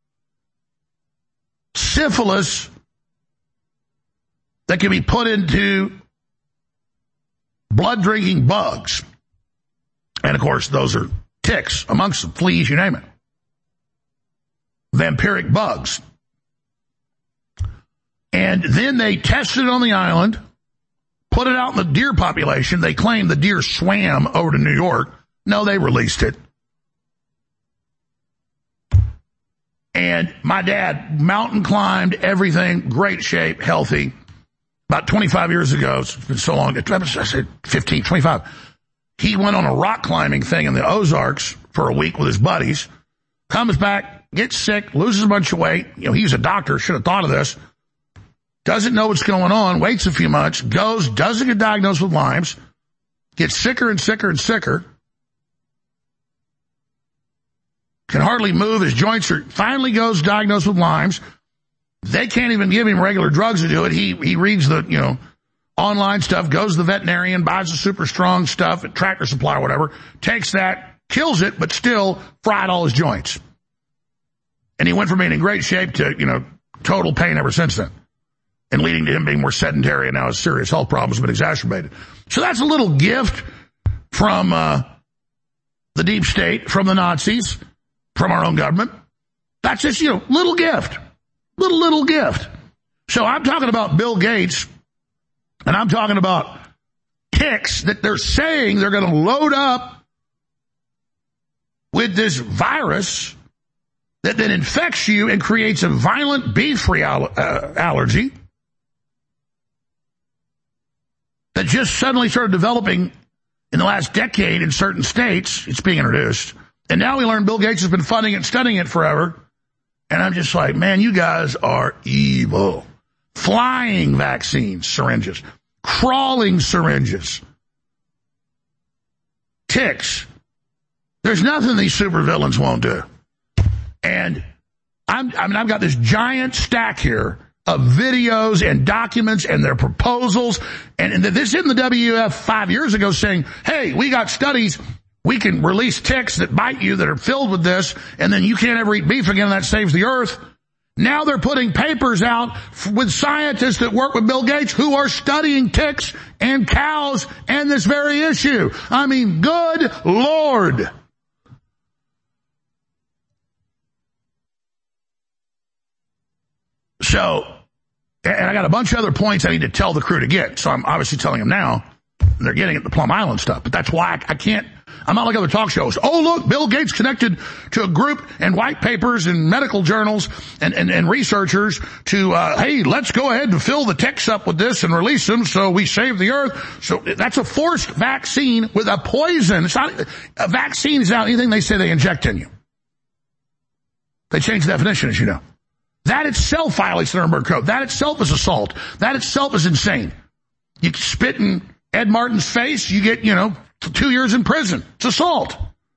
syphilis that can be put into blood-drinking bugs. And, of course, those are ticks, amongst them, fleas, you name it. Vampiric bugs. And then they tested it on the island, put it out in the deer population. They claimed the deer swam over to New York, No, they released it. And my dad mountain climbed, everything, great shape, healthy. About 25 years ago, it's been so long, I said 15, 25. He went on a rock climbing thing in the Ozarks for a week with his buddies, comes back, gets sick, loses a bunch of weight. You know, he's a doctor, should have thought of this. Doesn't know what's going on, waits a few months, goes, doesn't get diagnosed with Lyme's, gets sicker and sicker and sicker. Can hardly move, his joints are, finally goes diagnosed with Lyme's. They can't even give him regular drugs to do it. He reads the, online stuff, goes to the veterinarian, buys the super strong stuff at Tractor Supply or whatever, takes that, kills it, but still fried all his joints. And he went from being in great shape to, total pain ever since then. And leading to him being more sedentary, and now his serious health problems have been exacerbated. So that's a little gift from the deep state, from the Nazis, from our own government. That's just, little gift. Little gift. So I'm talking about Bill Gates, and I'm talking about ticks that they're saying they're going to load up with this virus that then infects you and creates a violent beef allergy that just suddenly started developing in the last decade in certain states. It's being introduced. And now we learn Bill Gates has been funding it, studying it forever. And I'm just like, man, you guys are evil. Flying vaccines, syringes. Crawling syringes. Ticks. There's nothing these supervillains won't do. And I've got this giant stack here of videos and documents and their proposals. And this in the WF 5 years ago saying, hey, we got studies. We can release ticks that bite you that are filled with this, and then you can't ever eat beef again, and that saves the earth. Now they're putting papers out with scientists that work with Bill Gates who are studying ticks and cows and this very issue. I mean, good Lord. So, and I got a bunch of other points I need to tell the crew to get, so I'm obviously telling them now. They're getting at the Plum Island stuff, but that's why I can't. I'm not like other talk shows. Oh, look, Bill Gates connected to a group and white papers and medical journals and researchers to, hey, let's go ahead and fill the ticks up with this and release them so we save the earth. So that's a forced vaccine with a poison. It's not, a vaccine is not anything they say they inject in you. They change the definition, as you know. That itself violates the Nuremberg Code. That itself is assault. That itself is insane. You spit in Ed Martin's face, you get, 2 years in prison. It's assault.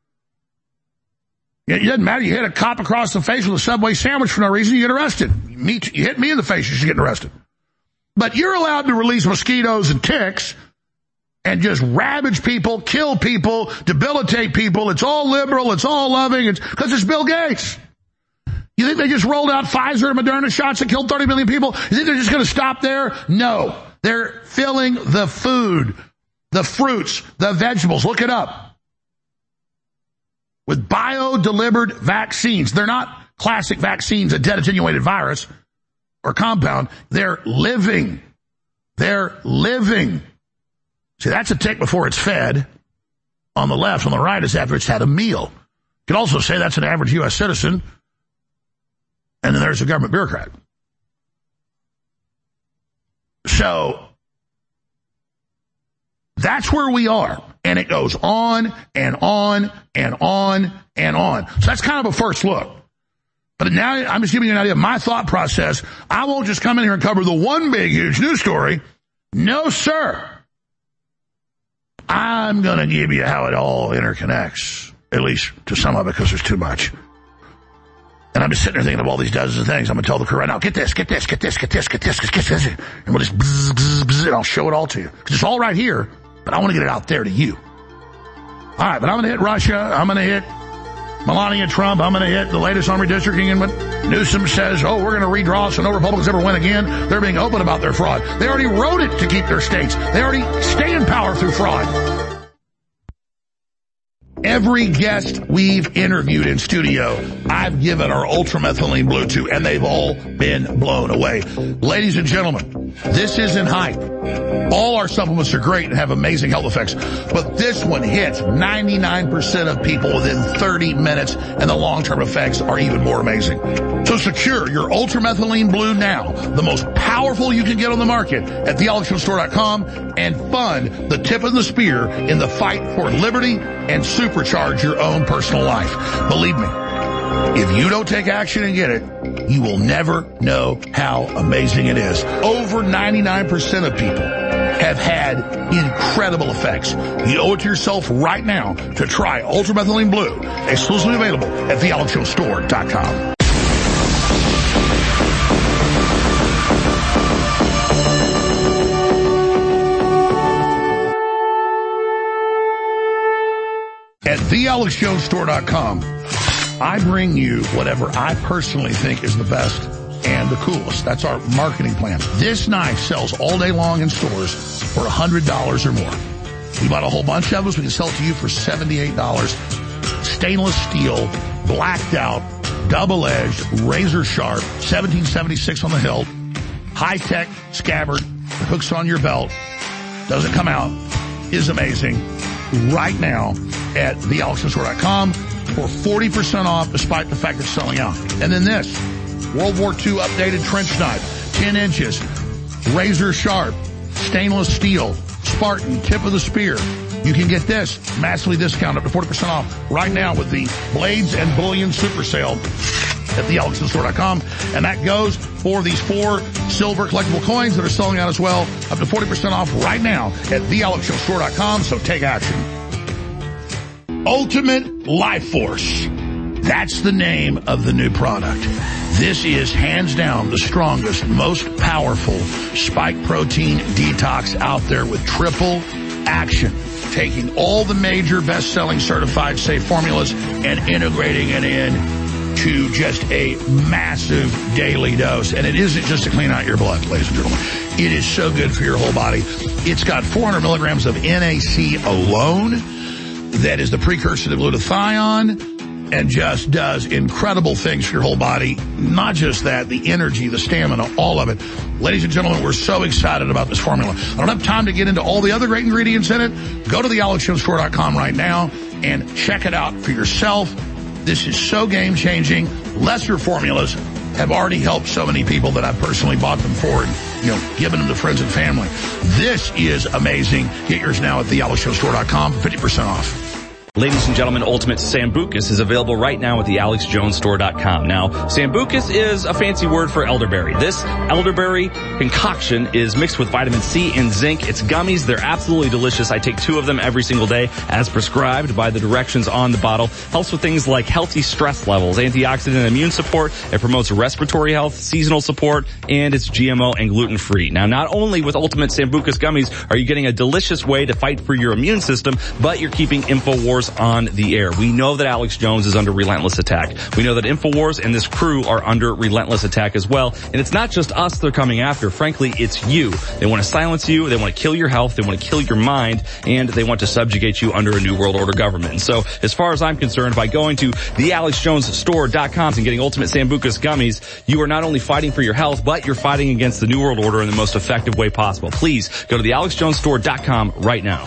It doesn't matter. You hit a cop across the face with a Subway sandwich for no reason, you get arrested. You hit me in the face, you should get arrested. But you're allowed to release mosquitoes and ticks and just ravage people, kill people, debilitate people. It's all liberal. It's all loving. It's because it's Bill Gates. You think they just rolled out Pfizer and Moderna shots that killed 30 million people? You think they're just going to stop there? No. They're filling the food, the fruits, the vegetables. Look it up. With bio-delivered vaccines. They're not classic vaccines, a dead attenuated virus or compound. They're living. They're living. See, that's a tick before it's fed. On the left, on the right is after it's had a meal. You could also say that's an average U.S. citizen. And then there's a government bureaucrat. So that's where we are. And it goes on and on and on and on. So that's kind of a first look. But now I'm just giving you an idea of my thought process. I won't just come in here and cover the one big, huge news story. No, sir. I'm going to give you how it all interconnects, at least to some of it, because there's too much. And I'm just sitting there thinking of all these dozens of things. I'm going to tell the crew right now, get this. And we'll just bzz, bzz, bzz, and I'll show it all to you. Because it's all right here, but I want to get it out there to you. All right, but I'm going to hit Russia. I'm going to hit Melania Trump. I'm going to hit the latest on redistricting. And what Newsom says, oh, we're going to redraw so no Republicans ever win again. They're being open about their fraud. They already wrote it to keep their states. They already stay in power through fraud. Every guest we've interviewed in studio, I've given our ultramethylene blue to, and they've all been blown away. Ladies and gentlemen, this isn't hype. All our supplements are great and have amazing health effects, but this one hits 99% of people within 30 minutes, and the long-term effects are even more amazing. So secure your ultramethylene blue now, the most powerful you can get on the market, at thealexjonesstore.com, and fund the tip of the spear in the fight for liberty and supercharge your own personal life. Believe me, if you don't take action and get it, you will never know how amazing it is. Over 99% of people have had incredible effects. You owe it to yourself right now to try ultramethylene blue, exclusively available at thealexjonesstore.com. At thealexjonesstore.com, I bring you whatever I personally think is the best and the coolest. That's our marketing plan. This knife sells all day long in stores for $100 or more. We bought a whole bunch of us. We can sell it to you for $78. Stainless steel, blacked out, double-edged, razor sharp, 1776 on the hilt, high-tech scabbard, hooks on your belt, doesn't come out, is amazing. Right now at thealexjonesstore.com for 40% off, despite the fact it's selling out. And then this, World War II updated trench knife, 10 inches, razor sharp, stainless steel, Spartan, tip of the spear. You can get this massively discounted up to 40% off right now with the Blades and Bullion Super Sale at thealexjonesstore.com. And that goes for these 4 silver collectible coins that are selling out as well, up to 40% off right now at thealexjonesstore.com. So take action. Ultimate Life Force. That's the name of the new product. This is hands down the strongest, most powerful spike protein detox out there with triple action. Taking all the major best-selling certified safe formulas and integrating it in to just a massive daily dose. And it isn't just to clean out your blood, ladies and gentlemen. It is so good for your whole body. It's got 400 milligrams of NAC alone. That is the precursor to glutathione, and just does incredible things for your whole body. Not just that, the energy, the stamina, all of it. Ladies and gentlemen, we're so excited about this formula. I don't have time to get into all the other great ingredients in it. Go to thealexjonesstore.com right now and check it out for yourself. This is so game-changing. Lesser formulas have already helped so many people that I've personally bought them for and, given them to friends and family. This is amazing. Get yours now at thealexjonesstore.com for 50% off. Ladies and gentlemen, Ultimate Sambucus is available right now at thealexjonesstore.com. Now, Sambucus is a fancy word for elderberry. This elderberry concoction is mixed with vitamin C and zinc. It's gummies. They're absolutely delicious. I take 2 of them every single day as prescribed by the directions on the bottle. Helps with things like healthy stress levels, antioxidant and immune support. It promotes respiratory health, seasonal support, and it's GMO and gluten-free. Now, not only with Ultimate Sambucus gummies are you getting a delicious way to fight for your immune system, but you're keeping InfoWars on the air. We know that Alex Jones is under relentless attack. We know that InfoWars and this crew are under relentless attack as well. And it's not just us they're coming after. Frankly, it's you. They want to silence you. They want to kill your health. They want to kill your mind. And they want to subjugate you under a new world order government. And so, as far as I'm concerned, by going to thealexjonesstore.com and getting Ultimate Sambucus gummies, you are not only fighting for your health, but you're fighting against the new world order in the most effective way possible. Please go to thealexjonesstore.com right now.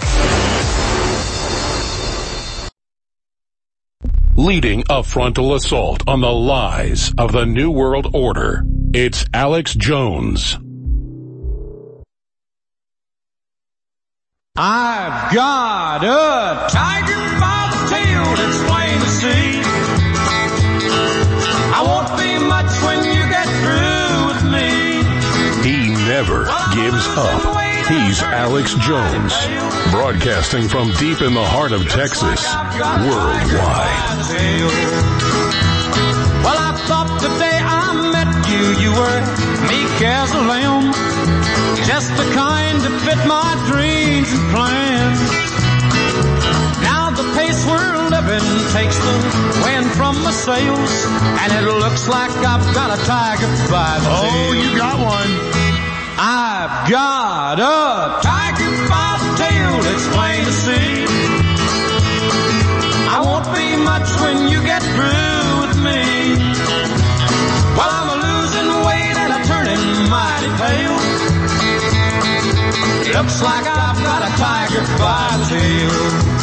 Leading a frontal assault on the lies of the New World Order, it's Alex Jones. I've got a tiger by the tail that's plain to see. I won't be much when you get through with me. He never gives up. He's Alex Jones, broadcasting from deep in the heart of Texas, worldwide. Well, I thought the day I met you, you were meek as a lamb, just the kind to fit my dreams and plans. Now the pace we're living takes the wind from the sails, and it looks like I've got a tiger by the tail. Oh, you got one. I've got a tiger by the tail, it's plain to see. I won't be much when you get through with me. Well, I'm a losing weight and I'm turning mighty pale. Looks like I've got a tiger by the tail.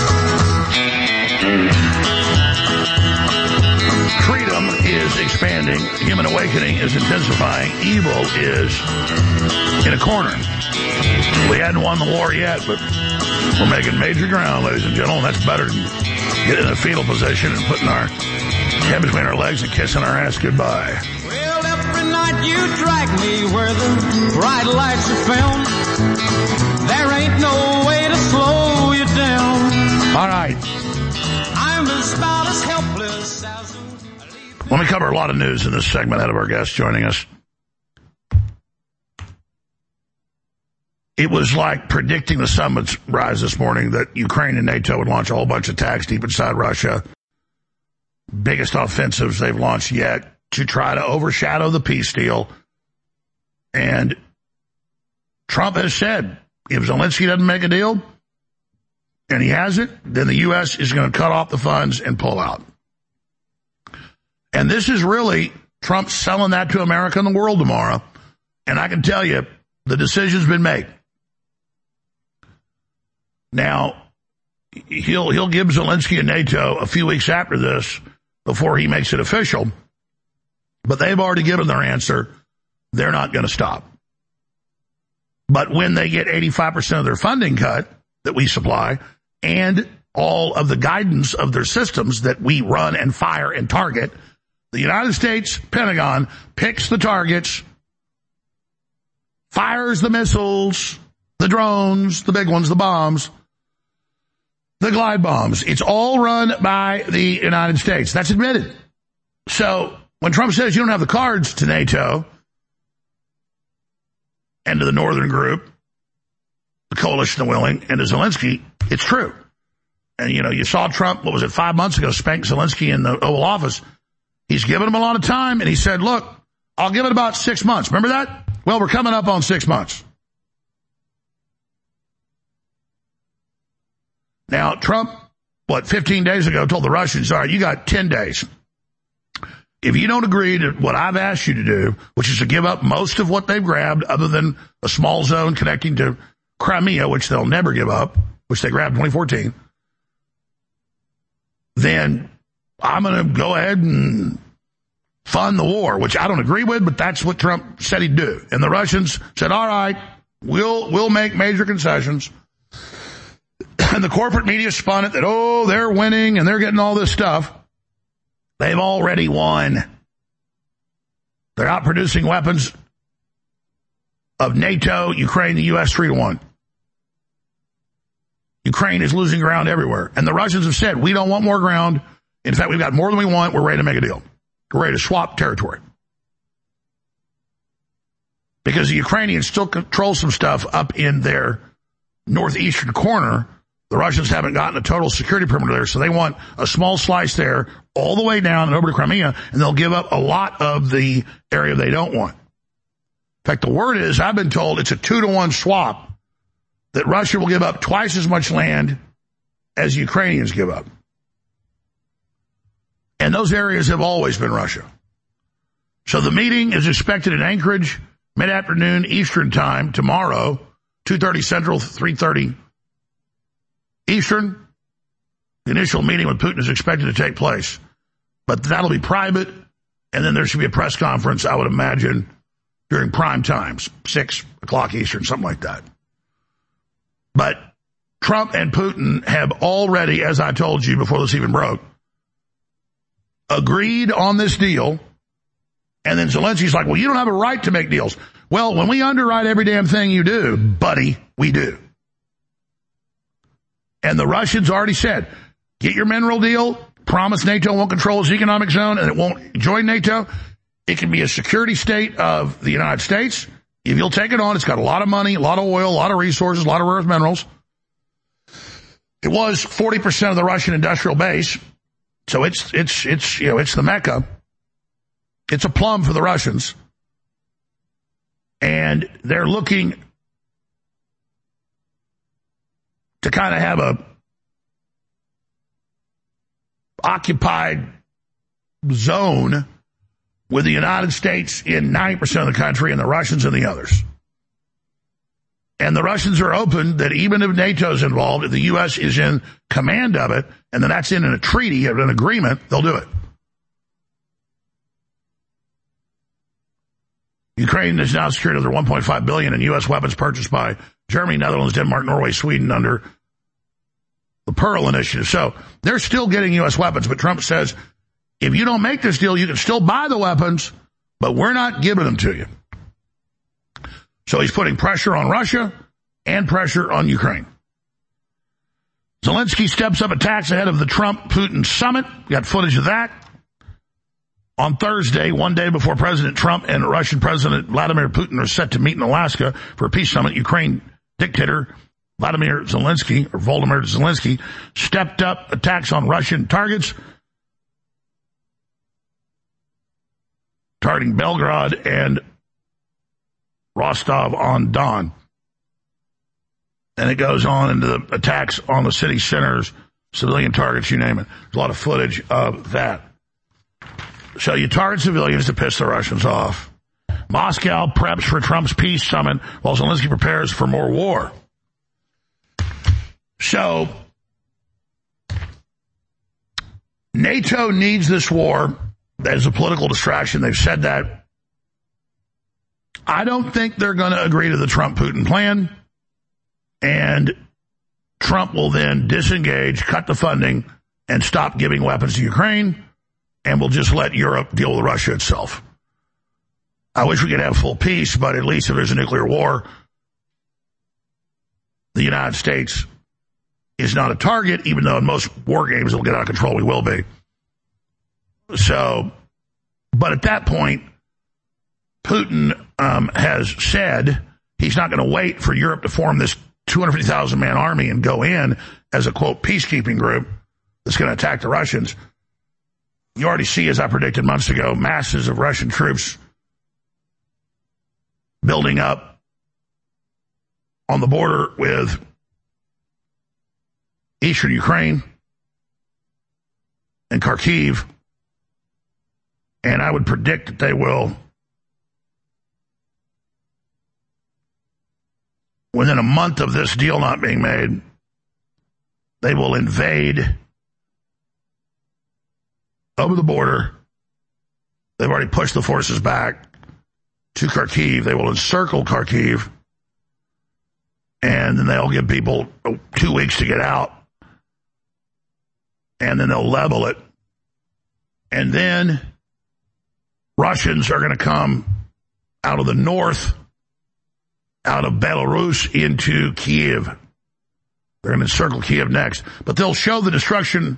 Freedom is expanding. Human awakening is intensifying. Evil is in a corner. We hadn't won the war yet, but we're making major ground, ladies and gentlemen. That's better than getting in a fetal position and putting our head between our legs and kissing our ass goodbye. Well, every night you drag me where the bright lights are found. There ain't no way to slow you down. All right. I'm about as helpless as... Let me cover a lot of news in this segment out of our guest joining us. It was like predicting the sun's rise this morning that Ukraine and NATO would launch a whole bunch of attacks deep inside Russia. Biggest offensives they've launched yet to try to overshadow the peace deal. And Trump has said, if Zelensky doesn't make a deal, and he hasn't, then the U.S. is going to cut off the funds and pull out. And this is really Trump selling that to America and the world tomorrow. And I can tell you, the decision's been made. Now, he'll give Zelensky and NATO a few weeks after this before he makes it official. But they've already given their answer. They're not going to stop. But when they get 85% of their funding cut that we supply and all of the guidance of their systems that we run and fire and target, the United States Pentagon picks the targets, fires the missiles, the drones, the big ones, the bombs, the glide bombs. It's all run by the United States. That's admitted. So when Trump says you don't have the cards to NATO and to the Northern Group, the Coalition of the Willing, and to Zelensky, it's true. And, you know, you saw Trump, 5 months ago, spank Zelensky in the Oval Office. He's given him a lot of time, and he said, look, I'll give it about 6 months. Remember that? Well, we're coming up on 6 months. Now, Trump, 15 days ago, told the Russians, all right, you got 10 days. If you don't agree to what I've asked you to do, which is to give up most of what they've grabbed, other than a small zone connecting to Crimea, which they'll never give up, which they grabbed in 2014, then I'm going to go ahead and fund the war, which I don't agree with, but that's what Trump said he'd do. And the Russians said, all right, we'll make major concessions. And the corporate media spun it that, oh, they're winning and they're getting all this stuff. They've already won. They're out producing weapons of NATO, Ukraine, the U.S. 3-1. Ukraine is losing ground everywhere. And the Russians have said, we don't want more ground. In fact, we've got more than we want. We're ready to make a deal. We're ready to swap territory. Because the Ukrainians still control some stuff up in their northeastern corner. The Russians haven't gotten a total security perimeter there, so they want a small slice there all the way down and over to Crimea, and they'll give up a lot of the area they don't want. In fact, the word is, I've been told it's a 2-to-1 swap, that Russia will give up twice as much land as Ukrainians give up. And those areas have always been Russia. So the meeting is expected in Anchorage, mid-afternoon Eastern time, tomorrow, 2:30 Central, 3:30 Eastern. The initial meeting with Putin is expected to take place. But that'll be private, and then there should be a press conference, I would imagine, during prime times, 6 o'clock Eastern, something like that. But Trump and Putin have already, as I told you before this even broke, agreed on this deal, and then Zelensky's like, well, you don't have a right to make deals. Well, when we underwrite every damn thing you do, buddy, we do. And the Russians already said, get your mineral deal, promise NATO won't control its economic zone, and it won't join NATO. It can be a security state of the United States. If you'll take it on, it's got a lot of money, a lot of oil, a lot of resources, a lot of rare earth minerals. It was 40% of the Russian industrial base. So it's the Mecca. It's a plum for the Russians. And they're looking to kind of have occupied zone with the United States in 90% of the country and the Russians in the others. And the Russians are open that even if NATO's involved, if the U.S. is in command of it, and then that's in a treaty, an agreement, they'll do it. Ukraine is now secured over $1.5 billion in U.S. weapons purchased by Germany, Netherlands, Denmark, Norway, Sweden under the Pearl Initiative. So they're still getting U.S. weapons, but Trump says, if you don't make this deal, you can still buy the weapons, but we're not giving them to you. So he's putting pressure on Russia and pressure on Ukraine. Zelensky steps up attacks ahead of the Trump-Putin summit. We got footage of that. On Thursday, one day before President Trump and Russian President Vladimir Putin are set to meet in Alaska for a peace summit, Ukraine dictator Volodymyr Zelensky stepped up attacks on Russian targets, targeting Belgrade and Rostov-on-Don. And it goes on into the attacks on the city centers, civilian targets, you name it. There's a lot of footage of that. So you target civilians to piss the Russians off. Moscow preps for Trump's peace summit while Zelensky prepares for more war. So NATO needs this war as a political distraction. They've said that. I don't think they're going to agree to the Trump-Putin plan, and Trump will then disengage, cut the funding, and stop giving weapons to Ukraine, and we'll just let Europe deal with Russia itself. I wish we could have full peace, but at least if there's a nuclear war, the United States is not a target, even though in most war games it'll get out of control, we will be. So, but at that point, Putin has said he's not going to wait for Europe to form this 250,000-man army and go in as a, quote, peacekeeping group that's going to attack the Russians. You already see, as I predicted months ago, masses of Russian troops building up on the border with eastern Ukraine and Kharkiv. And I would predict that they will, within a month of this deal not being made, they will invade over the border. They've already pushed the forces back to Kharkiv. They will encircle Kharkiv, and then they'll give people 2 weeks to get out, and then they'll level it. And then Russians are going to come out of the north, out of Belarus into Kiev. They're going to encircle Kiev next. But they'll show the destruction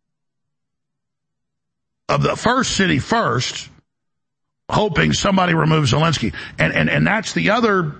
of the first city first, hoping somebody removes Zelensky. And that's the other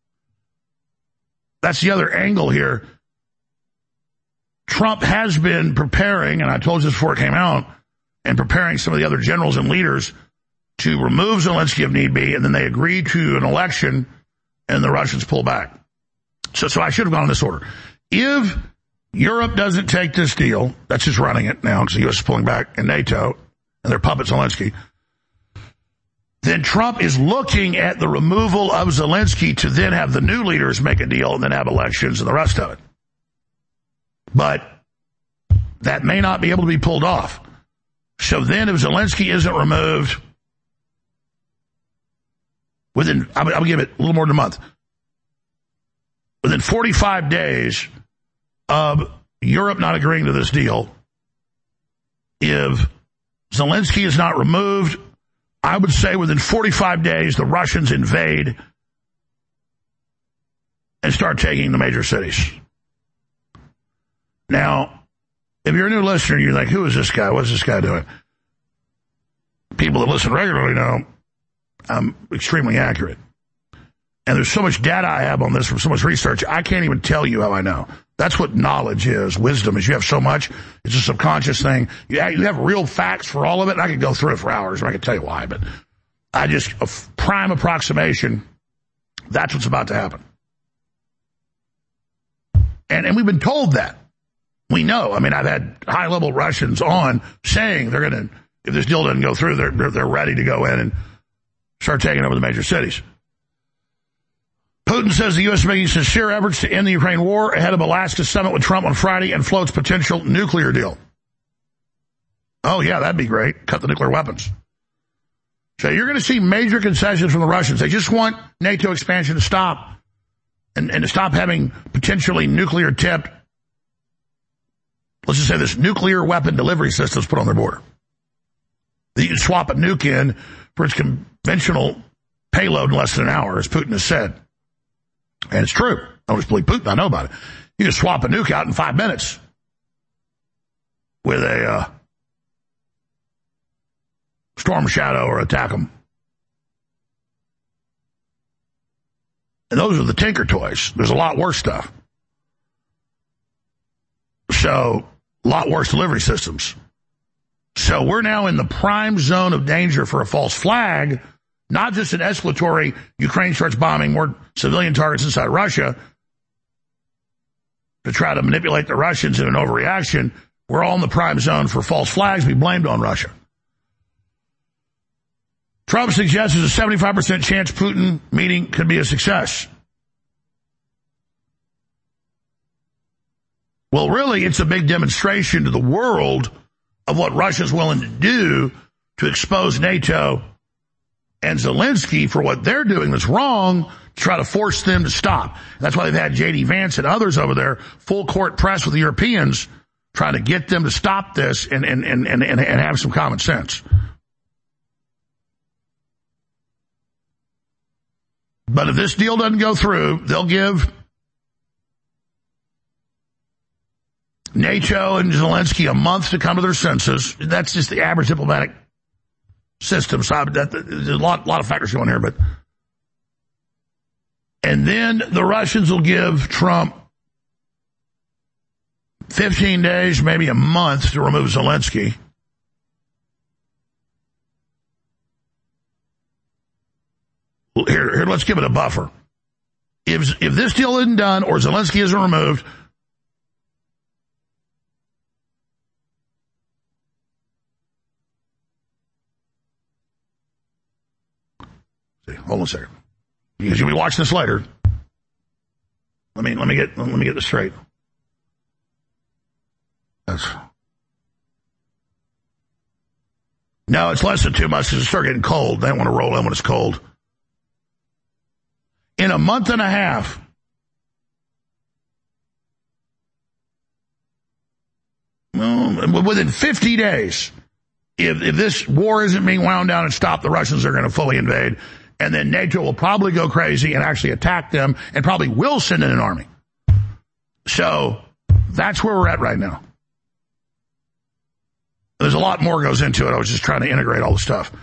angle here. Trump has been preparing, and I told you this before it came out, and preparing some of the other generals and leaders to remove Zelensky if need be, and then they agree to an election, and the Russians pull back. So I should have gone in this order. If Europe doesn't take this deal, that's just running it now because the U.S. is pulling back, and NATO, and their puppet Zelensky, then Trump is looking at the removal of Zelensky to then have the new leaders make a deal and then have elections and the rest of it. But that may not be able to be pulled off. So then if Zelensky isn't removed within, I'll give it a little more than a month, within 45 days of Europe not agreeing to this deal, if Zelensky is not removed, I would say within 45 days, the Russians invade and start taking the major cities. Now, if you're a new listener, you're like, who is this guy? What's this guy doing? People that listen regularly know I'm extremely accurate. And there's so much data I have on this from so much research, I can't even tell you how I know. That's what knowledge is. Wisdom is you have so much. It's a subconscious thing. You have real facts for all of it, and I could go through it for hours, and I could tell you why. But a prime approximation, that's what's about to happen. And we've been told that. We know. I mean, I've had high-level Russians on saying they're going to, if this deal doesn't go through, they're ready to go in and start taking over the major cities. Putin says the U.S. is making sincere efforts to end the Ukraine war ahead of Alaska's summit with Trump on Friday and floats potential nuclear deal. Oh, yeah, that'd be great. Cut the nuclear weapons. So you're going to see major concessions from the Russians. They just want NATO expansion to stop and to stop having potentially nuclear-tipped, let's just say this, nuclear weapon delivery systems put on their border. You can swap a nuke in for its conventional payload in less than an hour, as Putin has said. And it's true. I don't just believe Putin. I know about it. You can swap a nuke out in 5 minutes with a Storm Shadow or attack them. And those are the Tinker toys. There's a lot worse stuff. So, a lot worse delivery systems. So we're now in the prime zone of danger for a false flag, not just an escalatory, Ukraine starts bombing more civilian targets inside Russia to try to manipulate the Russians in an overreaction. We're all in the prime zone for false flags be blamed on Russia. Trump suggests there's a 75% chance Putin meeting could be a success. Well, really, it's a big demonstration to the world of what Russia's willing to do to expose NATO and Zelensky for what they're doing that's wrong, to try to force them to stop. That's why they've had J.D. Vance and others over there, full court press with the Europeans, trying to get them to stop this and have some common sense. But if this deal doesn't go through, they'll give NATO and Zelensky a month to come to their senses. That's just the average diplomatic system. So there's a lot of factors going here, but. And then the Russians will give Trump 15 days, maybe a month to remove Zelensky. Here, let's give it a buffer. If this deal isn't done or Zelensky isn't removed, hold on a second. Because you'll be watching this later. Let me get this straight. No, it's less than 2 months because it starts getting cold. They don't want to roll in when it's cold. In a month and a half, within 50 days, if this war isn't being wound down and stopped, the Russians are going to fully invade. And then NATO will probably go crazy and actually attack them and probably will send in an army. So that's where we're at right now. There's a lot more goes into it. I was just trying to integrate all the stuff.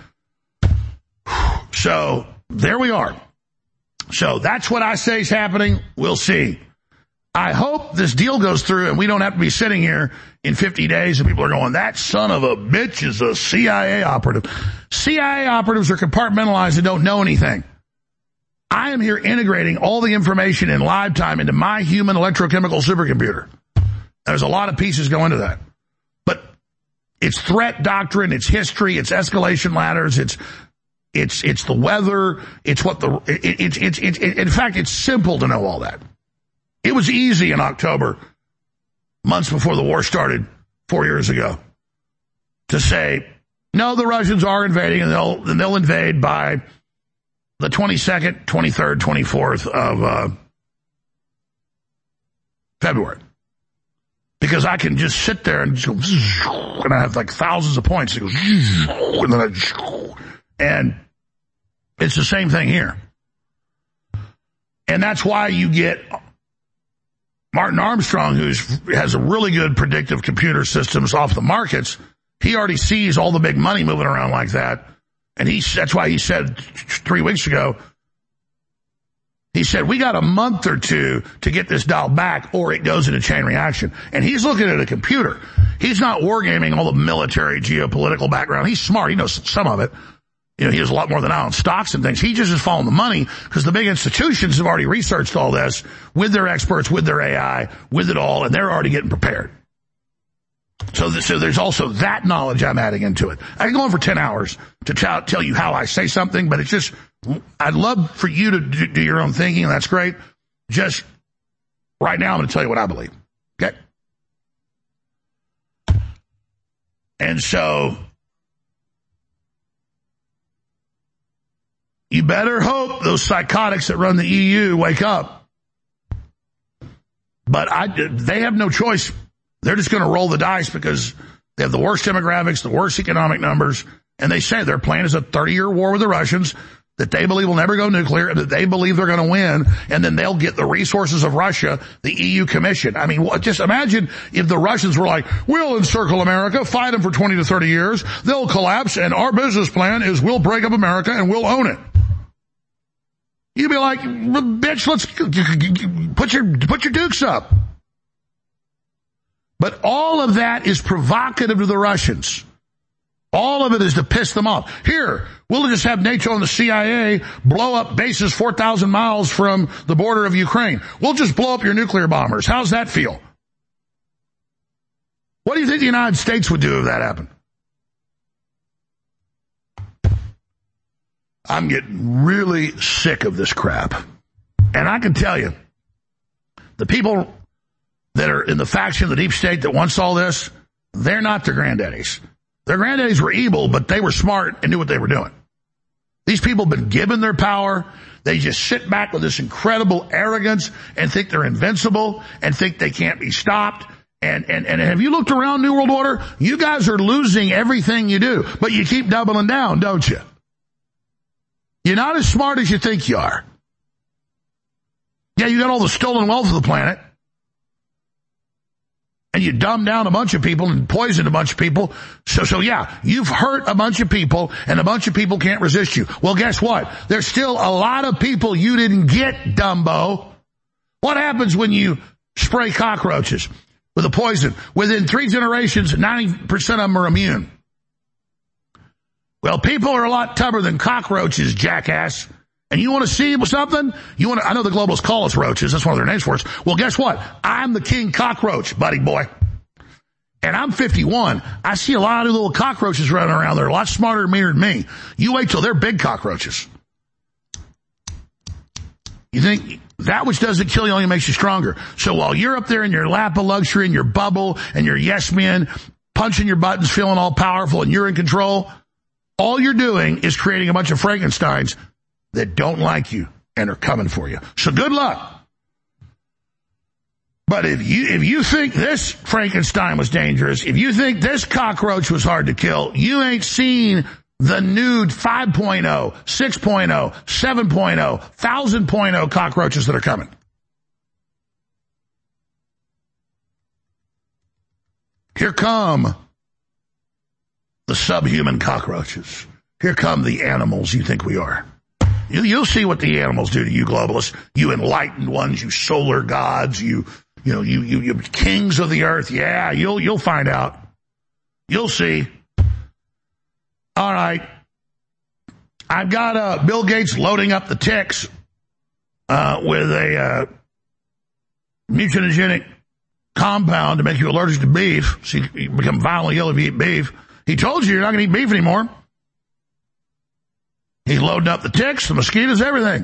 So there we are. So that's what I say is happening. We'll see. I hope this deal goes through and we don't have to be sitting here in 50 days and people are going, that son of a bitch is a CIA operative. CIA operatives are compartmentalized and don't know anything. I am here integrating all the information in live time into my human electrochemical supercomputer. There's a lot of pieces go into that. But it's threat doctrine, it's history, it's escalation ladders, it's the weather, it's what in fact, it's simple to know all that. It was easy in October, months before the war started 4 years ago, to say, no, the Russians are invading and they'll invade by the 22nd, 23rd, 24th of February. Because I can just sit there and just go, and I have like thousands of points. It goes, and it's the same thing here. And that's why you get Martin Armstrong, who has a really good predictive computer systems off the markets. He already sees all the big money moving around like that. And that's why he said 3 weeks ago, he said, we got a month or two to get this dialed back or it goes into chain reaction. And he's looking at a computer. He's not wargaming all the military, geopolitical background. He's smart. He knows some of it. You know, he knows a lot more than I on stocks and things. He just is following the money because the big institutions have already researched all this with their experts, with their AI, with it all, and they're already getting prepared. So there's also that knowledge I'm adding into it. I can go on for 10 hours to tell you how I say something, but it's just, I'd love for you to do your own thinking, and that's great. Just right now, I'm going to tell you what I believe. Okay? And so, you better hope those psychotics that run the EU wake up. But they have no choice. They're just going to roll the dice because they have the worst demographics, the worst economic numbers, and they say their plan is a 30-year war with the Russians that they believe will never go nuclear, and that they believe they're going to win, and then they'll get the resources of Russia, the EU Commission. I mean, just imagine if the Russians were like, we'll encircle America, fight them for 20 to 30 years, they'll collapse, and our business plan is we'll break up America and we'll own it. You'd be like, bitch, let's put your dukes up. But all of that is provocative to the Russians. All of it is to piss them off. Here, we'll just have NATO and the CIA blow up bases 4,000 miles from the border of Ukraine. We'll just blow up your nuclear bombers. How's that feel? What do you think the United States would do if that happened? I'm getting really sick of this crap. And I can tell you, the people that are in the faction of the deep state that wants all this, they're not their granddaddies. Their granddaddies were evil, but they were smart and knew what they were doing. These people have been given their power. They just sit back with this incredible arrogance and think they're invincible and think they can't be stopped. And have you looked around New World Order? You guys are losing everything you do, but you keep doubling down, don't you? You're not as smart as you think you are. Yeah, you got all the stolen wealth of the planet. And you dumbed down a bunch of people and poisoned a bunch of people. So yeah, you've hurt a bunch of people, and a bunch of people can't resist you. Well, guess what? There's still a lot of people you didn't get, Dumbo. What happens when you spray cockroaches with a poison? Within 3 generations, 90% of them are immune. Well, people are a lot tougher than cockroaches, jackass. And you want to see something? I know the globalists call us roaches. That's one of their names for us. Well, guess what? I'm the king cockroach, buddy boy. And I'm 51. I see a lot of little cockroaches running around. They're a lot smarter and meaner than me. You wait till they're big cockroaches. You think that which doesn't kill you only makes you stronger. So while you're up there in your lap of luxury and your bubble and your yes men, punching your buttons, feeling all powerful and you're in control, all you're doing is creating a bunch of Frankensteins that don't like you and are coming for you. So good luck. But if you think this Frankenstein was dangerous, if you think this cockroach was hard to kill, you ain't seen the new 5.0, 6.0, 7.0, 1,000.0 cockroaches that are coming. Here come the subhuman cockroaches. Here come the animals you think we are. You'll see what the animals do to you globalists, you enlightened ones, you solar gods, you kings of the earth. Yeah, you'll find out. You'll see. All right. I've got Bill Gates loading up the ticks with a mutagenic compound to make you allergic to beef, so you become violently ill if you eat beef. He told you you're not going to eat beef anymore. He's loading up the ticks, the mosquitoes, everything.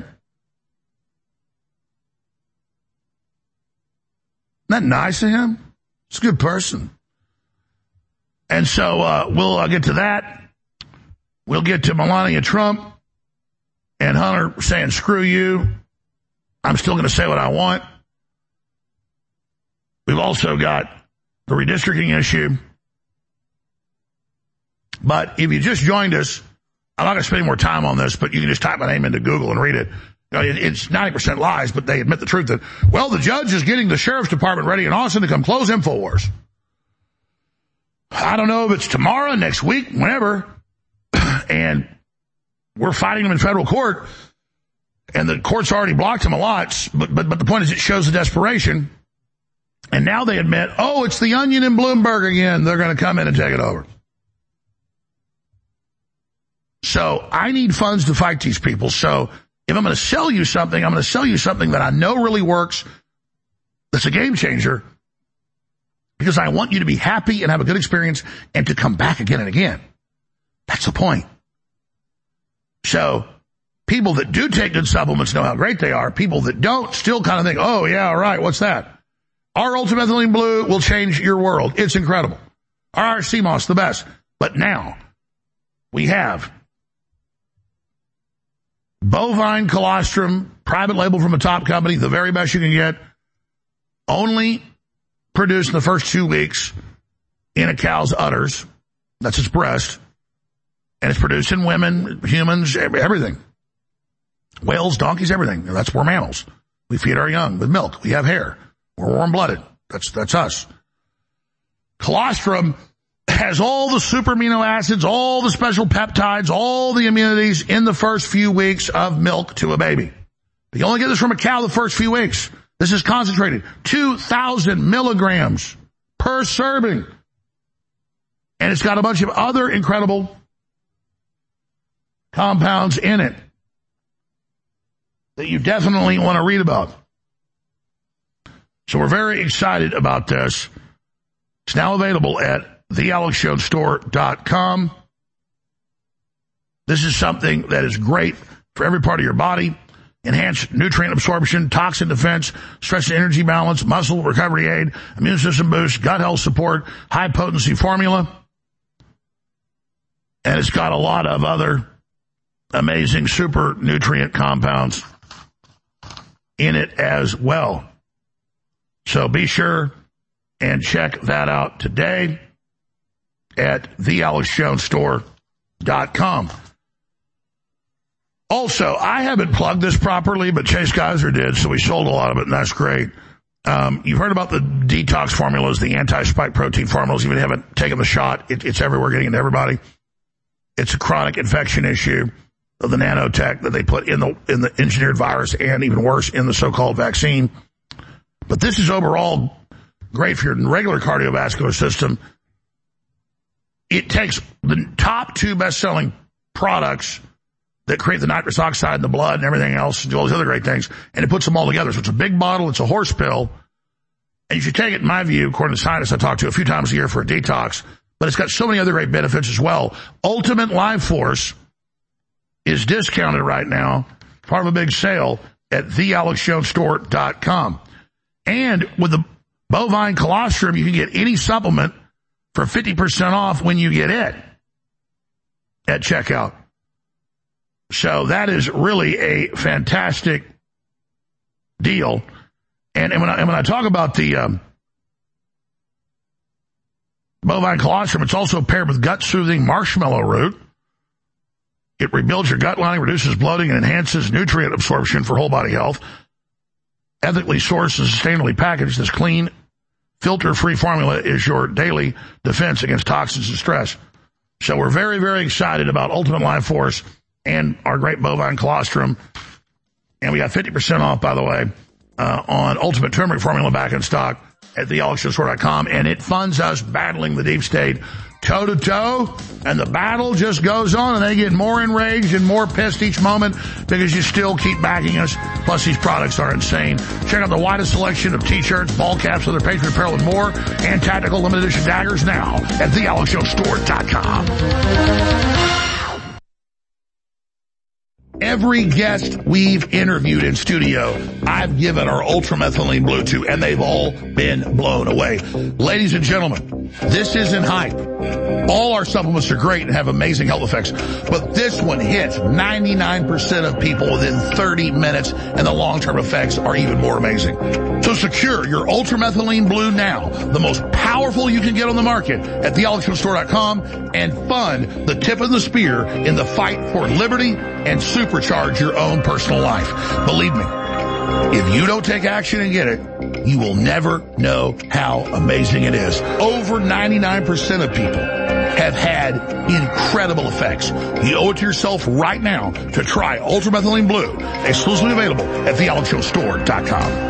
Isn't that nice of him? He's a good person. And so we'll get to that. We'll get to Melania Trump and Hunter saying, screw you. I'm still going to say what I want. We've also got the redistricting issue. But if you just joined us, I'm not going to spend any more time on this, but you can just type my name into Google and read it. It's 90% lies, but they admit the truth that, well, the judge is getting the sheriff's department ready in Austin to come close InfoWars. I don't know if it's tomorrow, next week, whenever. And we're fighting them in federal court, and the court's already blocked them a lot. But the point is, it shows the desperation. And now they admit, oh, it's the Onion and Bloomberg again. They're going to come in and take it over. So I need funds to fight these people. So if I'm going to sell you something, I'm going to sell you something that I know really works, that's a game changer, because I want you to be happy and have a good experience and to come back again and again. That's the point. So people that do take good supplements know how great they are. People that don't still kind of think, oh, yeah, all right, what's that? Our Ultimate Methylene Blue will change your world. It's incredible. Our CMOS, the best. But now we have bovine colostrum, private label from a top company, the very best you can get, only produced in the first 2 weeks in a cow's udders. That's its breast. And it's produced in women, humans, everything. Whales, donkeys, everything. That's we're mammals. We feed our young with milk. We have hair. We're warm-blooded. That's us. Colostrum has all the super amino acids, all the special peptides, all the immunities in the first few weeks of milk to a baby. But you only get this from a cow the first few weeks. This is concentrated. 2,000 milligrams per serving. And it's got a bunch of other incredible compounds in it that you definitely want to read about. So we're very excited about this. It's now available at thealexjonesstore.com. This is something that is great for every part of your body. Enhanced nutrient absorption, toxin defense, stress and energy balance, muscle recovery aid, immune system boost, gut health support, high potency formula. And it's got a lot of other amazing super nutrient compounds in it as well. So be sure and check that out today at thealexjonesstore.com. Also, I haven't plugged this properly, but Chase Geyser did, so we sold a lot of it, and that's great. You've heard about the detox formulas, the anti-spike protein formulas. Even if you haven't taken the shot, it's everywhere, getting into everybody. It's a chronic infection issue of the nanotech that they put in the engineered virus, and even worse, in the so-called vaccine. But this is overall great for your regular cardiovascular system. It takes the top 2 best-selling products that create the nitrous oxide in the blood and everything else, and do all these other great things, and it puts them all together. So it's a big bottle, it's a horse pill, and you should take it, in my view, according to scientists I talk to a few times a year for a detox, but it's got so many other great benefits as well. Ultimate Life Force is discounted right now, part of a big sale at thealexjonesstore.com. And with the bovine colostrum, you can get any supplement for 50% off when you get it at checkout. So that is really a fantastic deal. And when I talk about the bovine colostrum, it's also paired with gut-soothing marshmallow root. It rebuilds your gut lining, reduces bloating, and enhances nutrient absorption for whole body health. Ethically sourced and sustainably packaged, this clean, filter-free formula is your daily defense against toxins and stress. So we're very, very excited about Ultimate Life Force and our great bovine colostrum. And we got 50% off, by the way, on Ultimate Turmeric Formula back in stock at thealexjonesstore.com. And it funds us battling the deep state toe-to-toe, and the battle just goes on, and they get more enraged and more pissed each moment because you still keep backing us. Plus, these products are insane. Check out the widest selection of T-shirts, ball caps, other Patriot apparel, and more, and tactical limited edition daggers now at thealexjonesstore.com. Every guest we've interviewed in studio, I've given our Ultramethylene Blue to, and they've all been blown away. Ladies and gentlemen, this isn't hype. All our supplements are great and have amazing health effects, but this one hits 99% of people within 30 minutes, and the long-term effects are even more amazing. So secure your Ultramethylene Blue now, the most powerful you can get on the market at thealexjonesstore.com, and fund the tip of the spear in the fight for liberty and supercharge your own personal life. Believe me, if you don't take action and get it, you will never know how amazing it is. Over 99% of people have had incredible effects. You owe it to yourself right now to try Ultramethylene Blue, exclusively available at thealexjonesstore.com.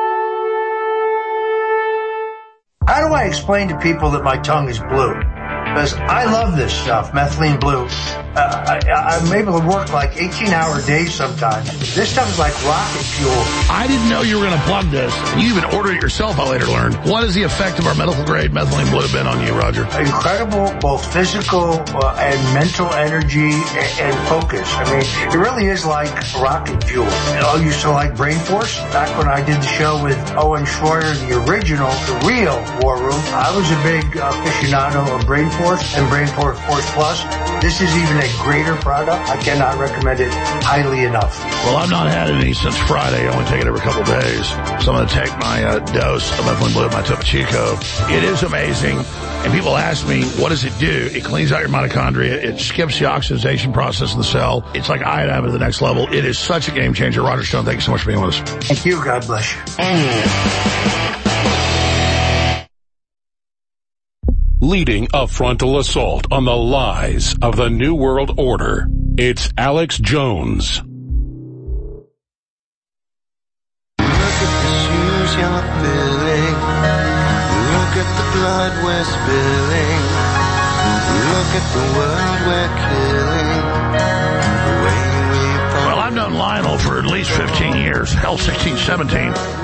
How do I explain to people that my tongue is blue? because I love this stuff, methylene blue. I'm able to work like 18-hour days sometimes. This stuff is like rocket fuel. I didn't know you were going to plug this. You even ordered it yourself, I later learned. What has the effect of our medical-grade methylene blue been on you, Roger? Incredible, both physical and mental energy and focus. I mean, it really is like rocket fuel. I used to like Brain Force. Back when I did the show with Owen Schroyer, the original, the real War Room, I was a big aficionado of Brain Force and Brain Force Plus. This is even a greater product. I cannot recommend it highly enough. Well, I've not had any since Friday. I only take it every couple of days. So I'm going to take my dose of methylene blue, my Topo Chico. It is amazing. And people ask me, what does it do? It cleans out your mitochondria. It skips the oxidation process in the cell. It's like iodine at the next level. It is such a game changer. Roger Stone, thank you so much for being with us. Thank you. God bless you. Leading a frontal assault on the lies of the New World Order, it's Alex Jones. Look at the shoes you're filling. Look at the blood we're spilling. Look at the world we're killing. Well, I've known Lionel for at least 15 years, hell, 16, 17.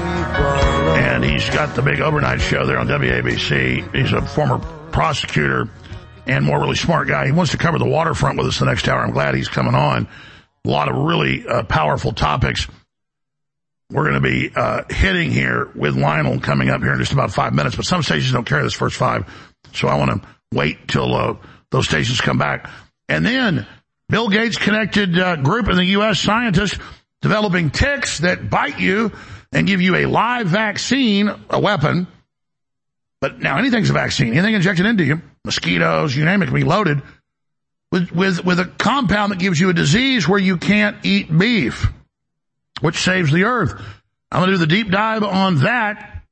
And he's got the big overnight show there on WABC. He's a former prosecutor and more really smart guy. He wants to cover the waterfront with us the next hour. I'm glad he's coming on. A lot of really powerful topics we're going to be hitting here with Lionel coming up here in just about 5 minutes. But some stations don't carry this first 5, so I want to wait till those stations come back. And then Bill Gates connected group in the U.S. scientists developing ticks that bite you and give you a live vaccine, a weapon. But now anything's a vaccine. Anything injected into you, mosquitoes, you name it, can be loaded with a compound that gives you a disease where you can't eat beef, which saves the earth. I'm going to do the deep dive on that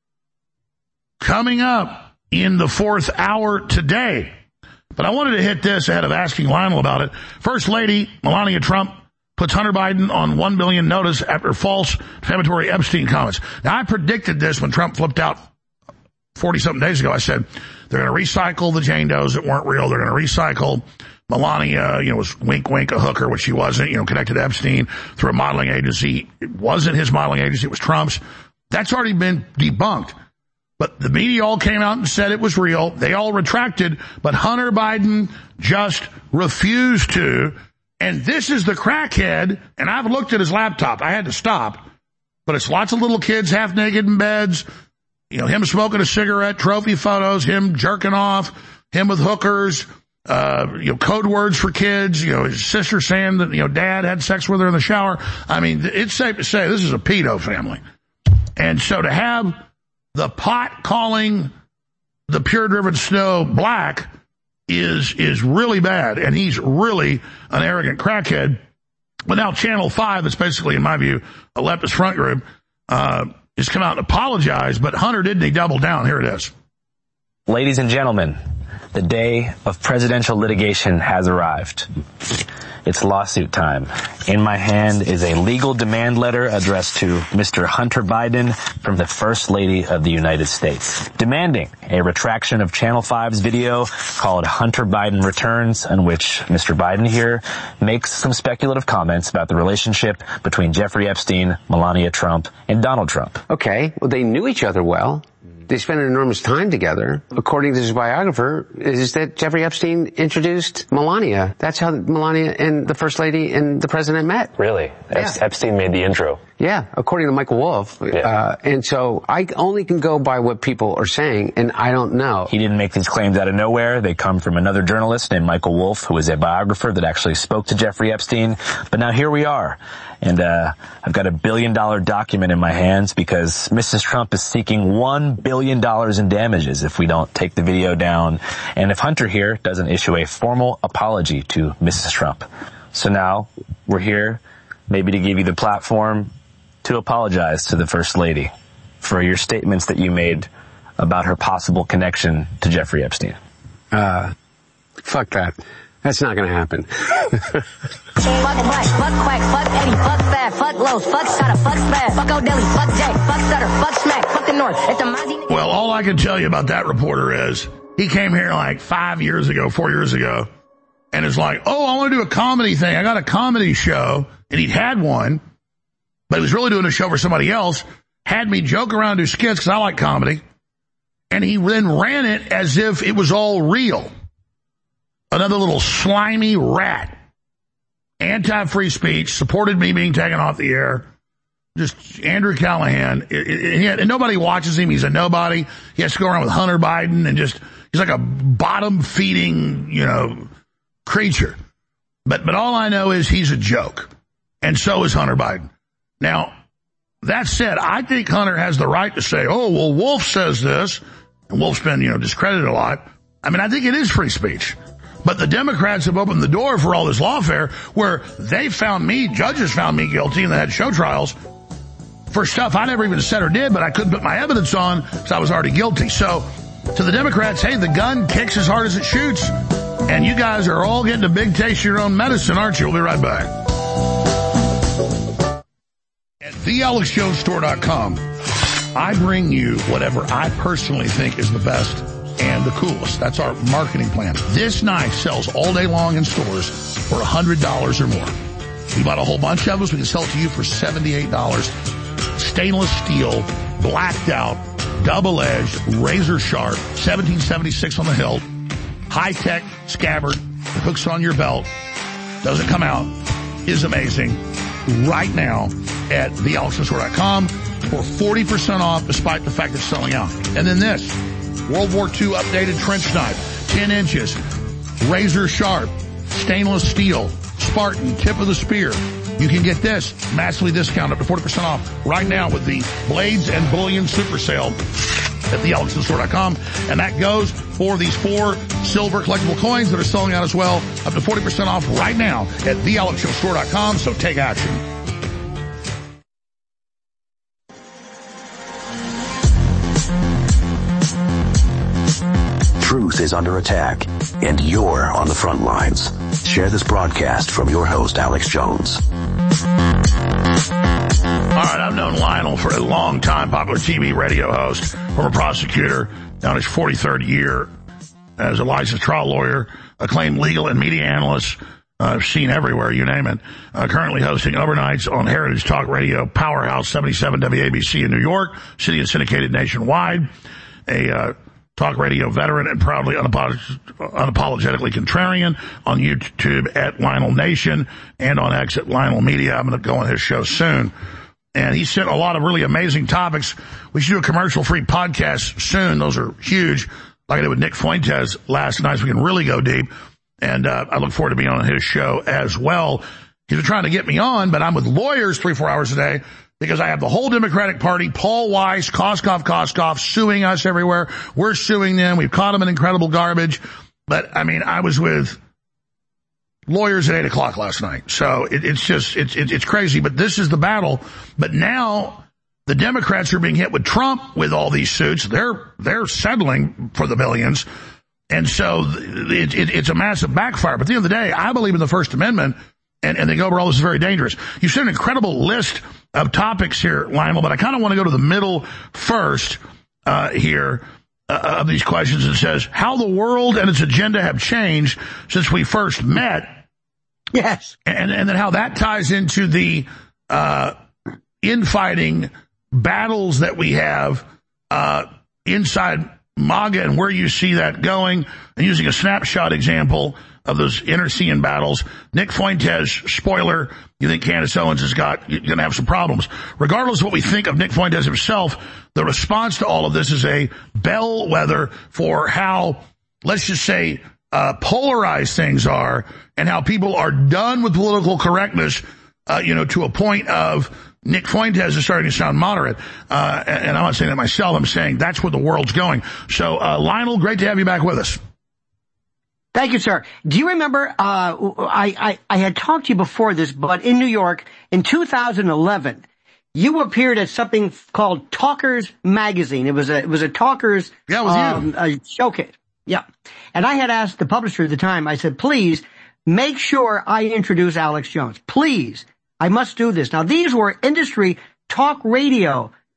coming up in the 4th hour today. But I wanted to hit this ahead of asking Lionel about it. First Lady Melania Trump puts Hunter Biden on 1 billion notice after false defamatory Epstein comments. Now, I predicted this when Trump flipped out 40-something days ago. I said, they're going to recycle the Jane Does that weren't real. They're going to recycle Melania, was wink, wink, a hooker, which she wasn't, connected to Epstein through a modeling agency. It wasn't his modeling agency. It was Trump's. That's already been debunked. But the media all came out and said it was real. They all retracted, but Hunter Biden just refused to. And this is the crackhead, and I've looked at his laptop. I had to stop. But it's lots of little kids half naked in beds, him smoking a cigarette, trophy photos, him jerking off, him with hookers, code words for kids, his sister saying that, dad had sex with her in the shower. I mean, it's safe to say this is a pedo family. And so to have the pot calling the pure driven snow black is really bad. And he's really an arrogant crackhead. But now Channel 5, that's basically, in my view, a leftist front group, has come out and apologized. But Hunter didn't. He doubled down. Here it is. Ladies and gentlemen, the day of presidential litigation has arrived. It's lawsuit time. In my hand is a legal demand letter addressed to Mr. Hunter Biden from the First Lady of the United States, demanding a retraction of Channel 5's video called Hunter Biden Returns, in which Mr. Biden here makes some speculative comments about the relationship between Jeffrey Epstein, Melania Trump, and Donald Trump. Okay, well, they knew each other well. They spent an enormous time together. According to his biographer, is that Jeffrey Epstein introduced Melania. That's how Melania and the First Lady and the President met. Really? Yeah. Epstein made the intro. Yeah, according to Michael Wolff. Yeah. And so I only can go by what people are saying, and I don't know. He didn't make these claims out of nowhere. They come from another journalist named Michael Wolff, who is a biographer that actually spoke to Jeffrey Epstein. But now here we are. And I've got $1 billion document in my hands because Mrs. Trump is seeking $1 billion in damages if we don't take the video down and if Hunter here doesn't issue a formal apology to Mrs. Trump. So now we're here maybe to give you the platform to apologize to the First Lady for your statements that you made about her possible connection to Jeffrey Epstein. Fuck that. That's not going to happen. Fuck Black, fuck Quack, fuck Eddie, fuck Fab, fuck Lowe's, fuck Sutter, fuck Spaz, fuck O'Delly, fuck Jay, fuck Sutter, fuck Smack, fuck the North. It's a Mozzie. Well, all I can tell you about that reporter is He came here like 4 years ago, and is like, oh, I want to do a comedy thing. I got a comedy show, and he'd had one, but he was really doing a show for somebody else, had me joke around, do skits, because I like comedy, and he then ran it as if it was all real. Another little slimy rat. Anti-free speech, supported me being taken off the air. Just Andrew Callahan. And nobody watches him. He's a nobody. He has to go around with Hunter Biden and he's like a bottom-feeding, creature. But all I know is he's a joke. And so is Hunter Biden. Now, that said, I think Hunter has the right to say, oh, well, Wolf says this. And Wolf's been, discredited a lot. I mean, I think it is free speech. But the Democrats have opened the door for all this lawfare where judges found me guilty and they had show trials for stuff I never even said or did, but I couldn't put my evidence on because I was already guilty. So to the Democrats, hey, the gun kicks as hard as it shoots. And you guys are all getting a big taste of your own medicine, aren't you? We'll be right back. At thealexjonesstore.com, I bring you whatever I personally think is the best and the coolest. That's our marketing plan. This knife sells all day long in stores for $100 or more. We bought a whole bunch of us. We can sell it to you for $78. Stainless steel, blacked out, double-edged, razor sharp, 1776 on the hilt, high-tech scabbard, hooks on your belt, doesn't come out, is amazing. Right now at thealexjonesstore.com for 40% off despite the fact it's selling out. And then this. World War II updated trench knife, 10 inches, razor sharp, stainless steel, Spartan, tip of the spear. You can get this massively discounted up to 40% off right now with the Blades and Bullion Super Sale at thealexjonesstore.com. And that goes for these 4 silver collectible coins that are selling out as well, up to 40% off right now at thealexjonesstore.com. So take action. Truth is under attack, and you're on the front lines. Share this broadcast from your host, Alex Jones. All right, I've known Lionel for a long time, popular TV radio host, former prosecutor, now his 43rd year as a licensed trial lawyer, acclaimed legal and media analyst, seen everywhere, you name it. Currently hosting overnights on Heritage Talk Radio, Powerhouse 77 WABC in New York, city and syndicated nationwide. A talk radio veteran and proudly unapologetically contrarian on YouTube at Lionel Nation and on X at Lionel Media. I'm going to go on his show soon. And he sent a lot of really amazing topics. We should do a commercial-free podcast soon. Those are huge, like I did with Nick Fuentes last night, so we can really go deep. And I look forward to being on his show as well. He's been trying to get me on, but I'm with lawyers 3-4 hours a day. Because I have the whole Democratic Party, Paul Weiss, Koskoff, suing us everywhere. We're suing them. We've caught them in incredible garbage. But, I was with lawyers at 8 o'clock last night. So it's crazy. But this is the battle. But now the Democrats are being hit with Trump with all these suits. They're settling for the billions. And so it's a massive backfire. But at the end of the day, I believe in the First Amendment. And they go over all this is very dangerous. You sent an incredible list of topics here, Lionel, but I kind of want to go to the middle first here of these questions. It says, how the world and its agenda have changed since we first met. Yes. And then how that ties into the infighting battles that we have inside MAGA and where you see that going, and using a snapshot example of those intercian battles. Nick Fuentes, spoiler, you think Candace Owens you're going to have some problems. Regardless of what we think of Nick Fuentes himself, the response to all of this is a bellwether for how, let's just say, polarized things are and how people are done with political correctness, to a point of Nick Fuentes is starting to sound moderate. And I'm not saying that myself. I'm saying that's where the world's going. So, Lionel, great to have you back with us. Thank you, sir. Do you remember, I had talked to you before this, but in New York in 2011, you appeared at something called Talkers Magazine. It was a Talkers, showcase. Yeah. And I had asked the publisher at the time, I said, please make sure I introduce Alex Jones. Please. I must do this. Now, these were industry talk radio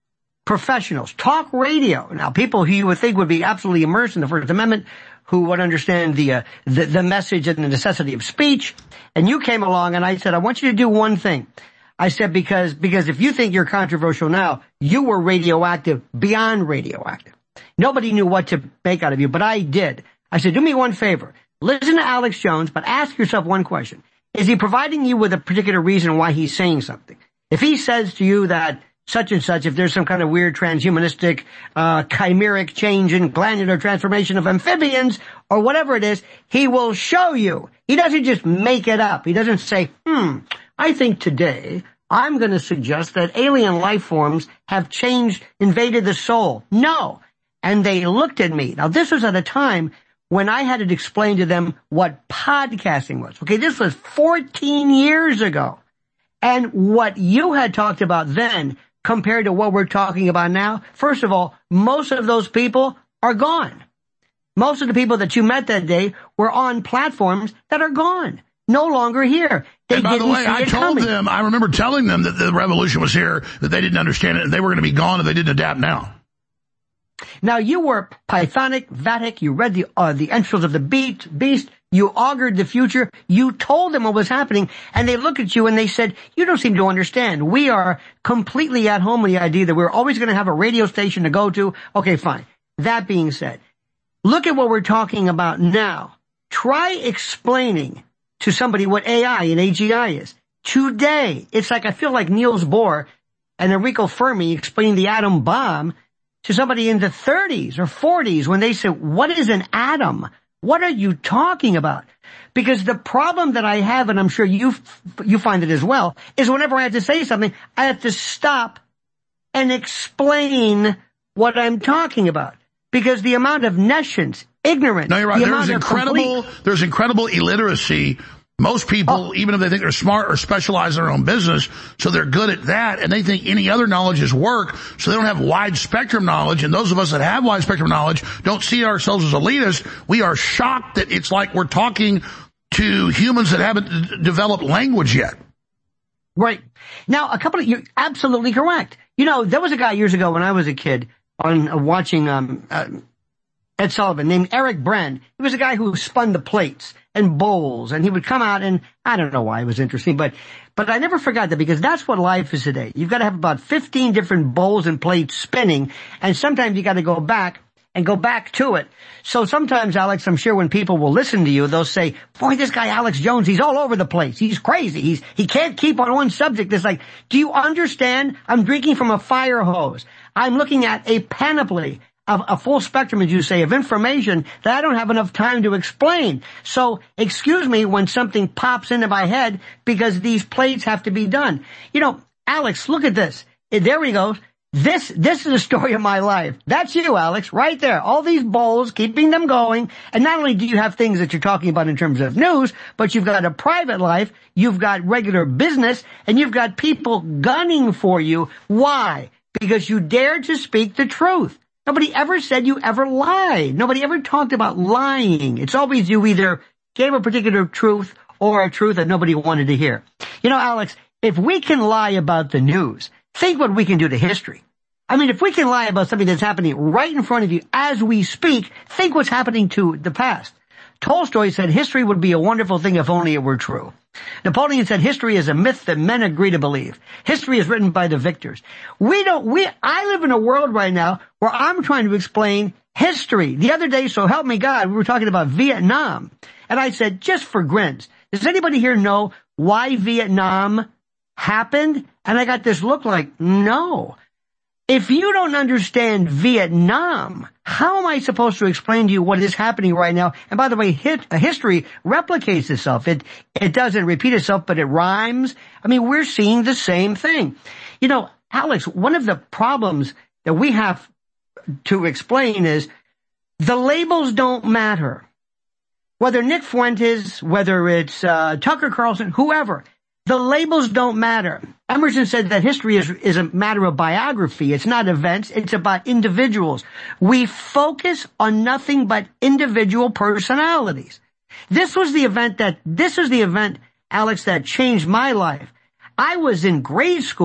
professionals, talk radio. Now, people who you would think would be absolutely immersed in the First Amendment, who would understand the message and the necessity of speech. And you came along and I said, I want you to do one thing. I said, because if you think you're controversial now, you were radioactive, beyond radioactive. Nobody knew what to make out of you, but I did. I said, do me one favor. Listen to Alex Jones, but ask yourself one question. Is he providing you with a particular reason why he's saying something? If he says to you that such and such, if there's some kind of weird transhumanistic, chimeric change in glandular transformation of amphibians, or whatever it is, he will show you. He doesn't just make it up. He doesn't say, I think today I'm going to suggest that alien life forms have invaded the soul. No. And they looked at me. Now, this was at a time when I had to explain to them what podcasting was. Okay, this was 14 years ago. And what you had talked about then compared to what we're talking about now, first of all, most of those people are gone. Most of the people that you met that day were on platforms that are gone. No longer here. And by the way, I told them, I remember telling them that the revolution was here, that they didn't understand it, and they were going to be gone if they didn't adapt now. Now, you were Pythonic, Vatic, you read the entrails of the beast, you augured the future, you told them what was happening, and they look at you and they said, you don't seem to understand. We are completely at home with the idea that we're always going to have a radio station to go to. Okay, fine. That being said, look at what we're talking about now. Try explaining to somebody what AI and AGI is. Today, it's like I feel like Niels Bohr and Enrico Fermi explaining the atom bomb to somebody in the 30s or 40s when they said, what is an atom? What are you talking about? Because the problem that I have, and I'm sure you find it as well, is whenever I have to say something, I have to stop and explain what I'm talking about. Because the amount of nescience, ignorance. No, you're right. There's incredible illiteracy. Most people, even if they think they're smart, are specialized in their own business, so they're good at that, and they think any other knowledge is work, so they don't have wide spectrum knowledge, and those of us that have wide spectrum knowledge don't see ourselves as elitists. We are shocked that it's like we're talking to humans that haven't developed language yet. Right. Now, you're absolutely correct. You know, there was a guy years ago when I was a kid on watching Ed Sullivan named Eric Bren. He was a guy who spun the plates and bowls, and he would come out, and I don't know why it was interesting, but I never forgot that, because that's what life is today. You've got to have about 15 different bowls and plates spinning, and sometimes you got to go back to it. So sometimes, Alex, I'm sure when people will listen to you, they'll say, boy, this guy Alex Jones, he's all over the place. He's crazy. He can't keep on one subject. It's like, do you understand? I'm drinking from a fire hose. I'm looking at a panoply of a full spectrum, as you say, of information that I don't have enough time to explain. So, excuse me when something pops into my head, because these plates have to be done. You know, Alex, look at this. There he goes. This is the story of my life. That's you, Alex, right there. All these bowls, keeping them going. And not only do you have things that you're talking about in terms of news, but you've got a private life, you've got regular business, and you've got people gunning for you. Why? Because you dared to speak the truth. Nobody ever said you ever lied. Nobody ever talked about lying. It's always you either gave a particular truth or a truth that nobody wanted to hear. You know, Alex, if we can lie about the news, think what we can do to history. I mean, if we can lie about something that's happening right in front of you as we speak, think what's happening to the past. Tolstoy said history would be a wonderful thing if only it were true. Napoleon said history is a myth that men agree to believe. History is written by the victors. I live in a world right now where I'm trying to explain history. The other day, so help me God, we were talking about Vietnam. And I said, just for grins, does anybody here know why Vietnam happened? And I got this look like, no. If you don't understand Vietnam, how am I supposed to explain to you what is happening right now? And by the way, history replicates itself. It doesn't repeat itself, but it rhymes. I mean, we're seeing the same thing. You know, Alex, one of the problems that we have to explain is the labels don't matter. Whether Nick Fuentes, whether it's Tucker Carlson, whoever, the labels don't matter. Emerson said that history is a matter of biography. It's not events. It's about individuals. We focus on nothing but individual personalities. This was the event, Alex, that changed my life. I was in grade school.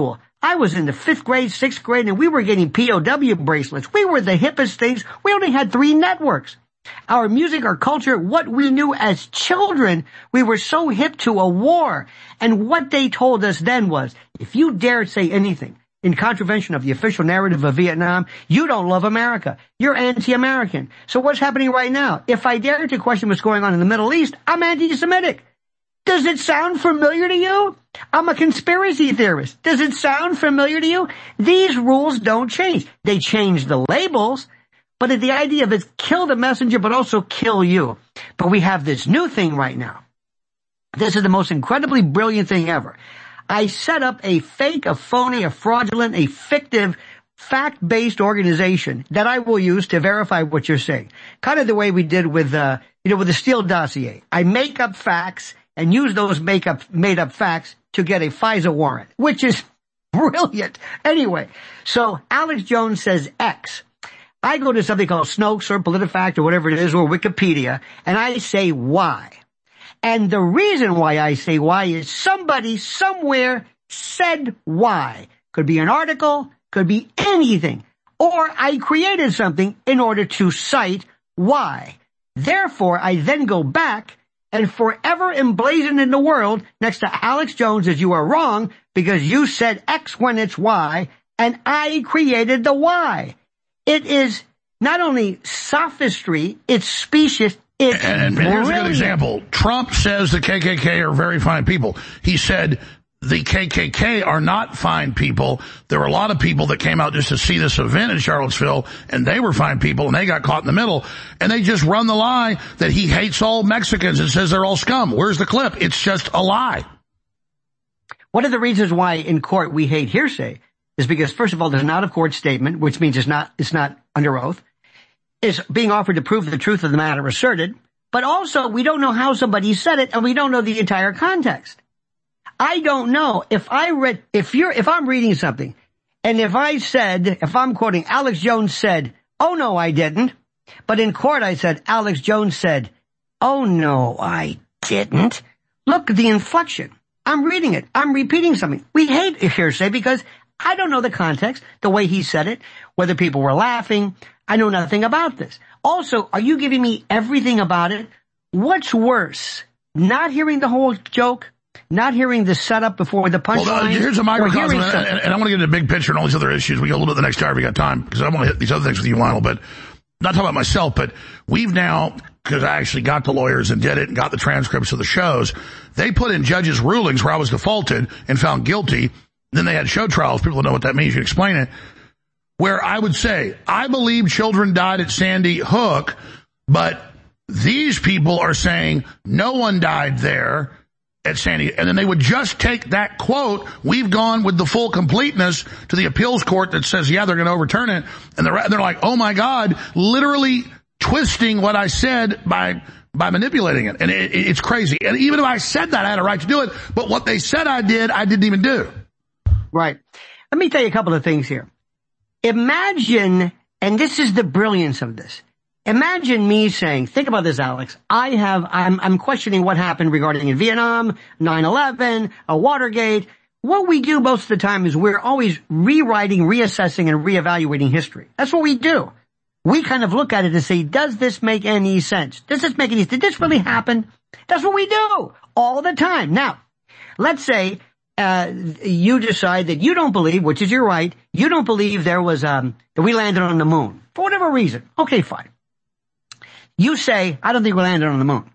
I was in the 5th grade, 6th grade, and we were getting POW bracelets. We were the hippest things. We only had 3 networks. Our music, our culture, what we knew as children, we were so hip to a war. And what they told us then was, if you dare say anything in contravention of the official narrative of Vietnam, you don't love America. You're anti-American. So what's happening right now? If I dare to question what's going on in the Middle East, I'm anti-Semitic. Does it sound familiar to you? I'm a conspiracy theorist. Does it sound familiar to you? These rules don't change. They change the labels, but the idea of it, kill the messenger, but also kill you. But we have this new thing right now. This is the most incredibly brilliant thing ever. I set up a fake, a phony, a fraudulent, a fictive, fact-based organization that I will use to verify what you're saying. Kind of the way we did with the Steele dossier. I make up facts and use those made-up facts to get a FISA warrant, which is brilliant. Anyway, so Alex Jones says X. I go to something called Snopes or PolitiFact or whatever it is, or Wikipedia, and I say Y. And the reason why I say Y is somebody somewhere said Y. Could be an article, could be anything. Or I created something in order to cite Y. Therefore, I then go back and forever emblazon in the world next to Alex Jones as you are wrong because you said X when it's Y, and I created the Y. It is not only sophistry, it's specious, it's and here's a good example. Trump says the KKK are very fine people. He said the KKK are not fine people. There were a lot of people that came out just to see this event in Charlottesville, and they were fine people, and they got caught in the middle. And they just run the lie that he hates all Mexicans and says they're all scum. Where's the clip? It's just a lie. One of the reasons why in court we hate hearsay is because, first of all, there's an out-of-court statement, which means it's not under oath. It's being offered to prove the truth of the matter asserted. But also, we don't know how somebody said it, and we don't know the entire context. I don't know if I'm reading something, and if I'm quoting, Alex Jones said, oh no, I didn't. But in court I said, Alex Jones said, oh no, I didn't. Look at the inflection. I'm reading it. I'm repeating something. We hate hearsay because I don't know the context, the way he said it, whether people were laughing. I know nothing about this. Also, are you giving me everything about it? What's worse, not hearing the whole joke? Not hearing the setup before the punchline. Well, here's a microcosm, and I want to get into the big picture and all these other issues. We got a little bit the next hour. We got time because I want to hit these other things with you, Lionel. But not talking about myself, but we've now, because I actually got the lawyers and did it and got the transcripts of the shows. They put in judges' rulings where I was defaulted and found guilty. Then they had show trials. People don't know what that means. You can explain it. Where I would say, I believe children died at Sandy Hook, but these people are saying no one died there at Sandy. And then they would just take that quote. We've gone with the full completeness to the appeals court that says, yeah, they're going to overturn it. And they're like, oh my God, literally twisting what I said by manipulating it. And it's crazy. And even if I said that, I had a right to do it. But what they said I didn't even do. Right. Let me tell you a couple of things here. Imagine, and this is the brilliance of this. Imagine me saying, think about this, Alex. I'm questioning what happened regarding in Vietnam, 9/11, Watergate. What we do most of the time is we're always rewriting, reassessing, and reevaluating history. That's what we do. We kind of look at it and say, does this make any sense? Does this make any sense? Did this really happen? That's what we do all the time. Now, let's say you decide that you don't believe, which is your right, you don't believe there was that we landed on the moon for whatever reason. Okay, fine. You say, I don't think we landed on the moon.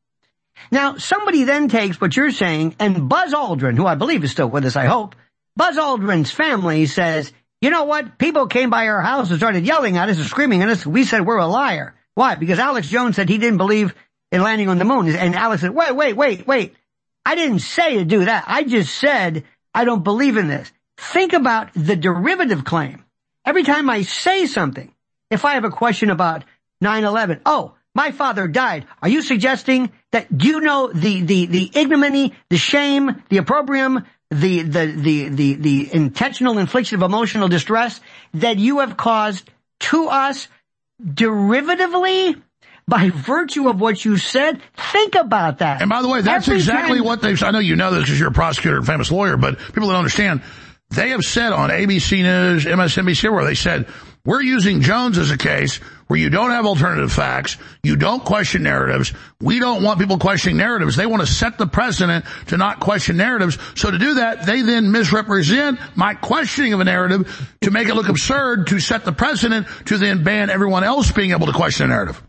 Now, somebody then takes what you're saying, and Buzz Aldrin, who I believe is still with us, I hope, Buzz Aldrin's family says, you know what? People came by our house and started yelling at us and screaming at us. We said we're a liar. Why? Because Alex Jones said he didn't believe in landing on the moon. And Alex said, wait. I didn't say to do that. I just said I don't believe in this. Think about the derivative claim. Every time I say something, if I have a question about 9/11, oh, my father died. Are you suggesting that you know the ignominy, the shame, the opprobrium, the intentional infliction of emotional distress that you have caused to us derivatively by virtue of what you said? Think about that. And by the way, that's exactly what they've, I know you know this because you're a prosecutor and famous lawyer, but people don't understand. They have said on ABC News, MSNBC, where they said, we're using Jones as a case where you don't have alternative facts, you don't question narratives, we don't want people questioning narratives. They want to set the precedent to not question narratives. So to do that, they then misrepresent my questioning of a narrative to make it look absurd, to set the precedent, to then ban everyone else being able to question a narrative.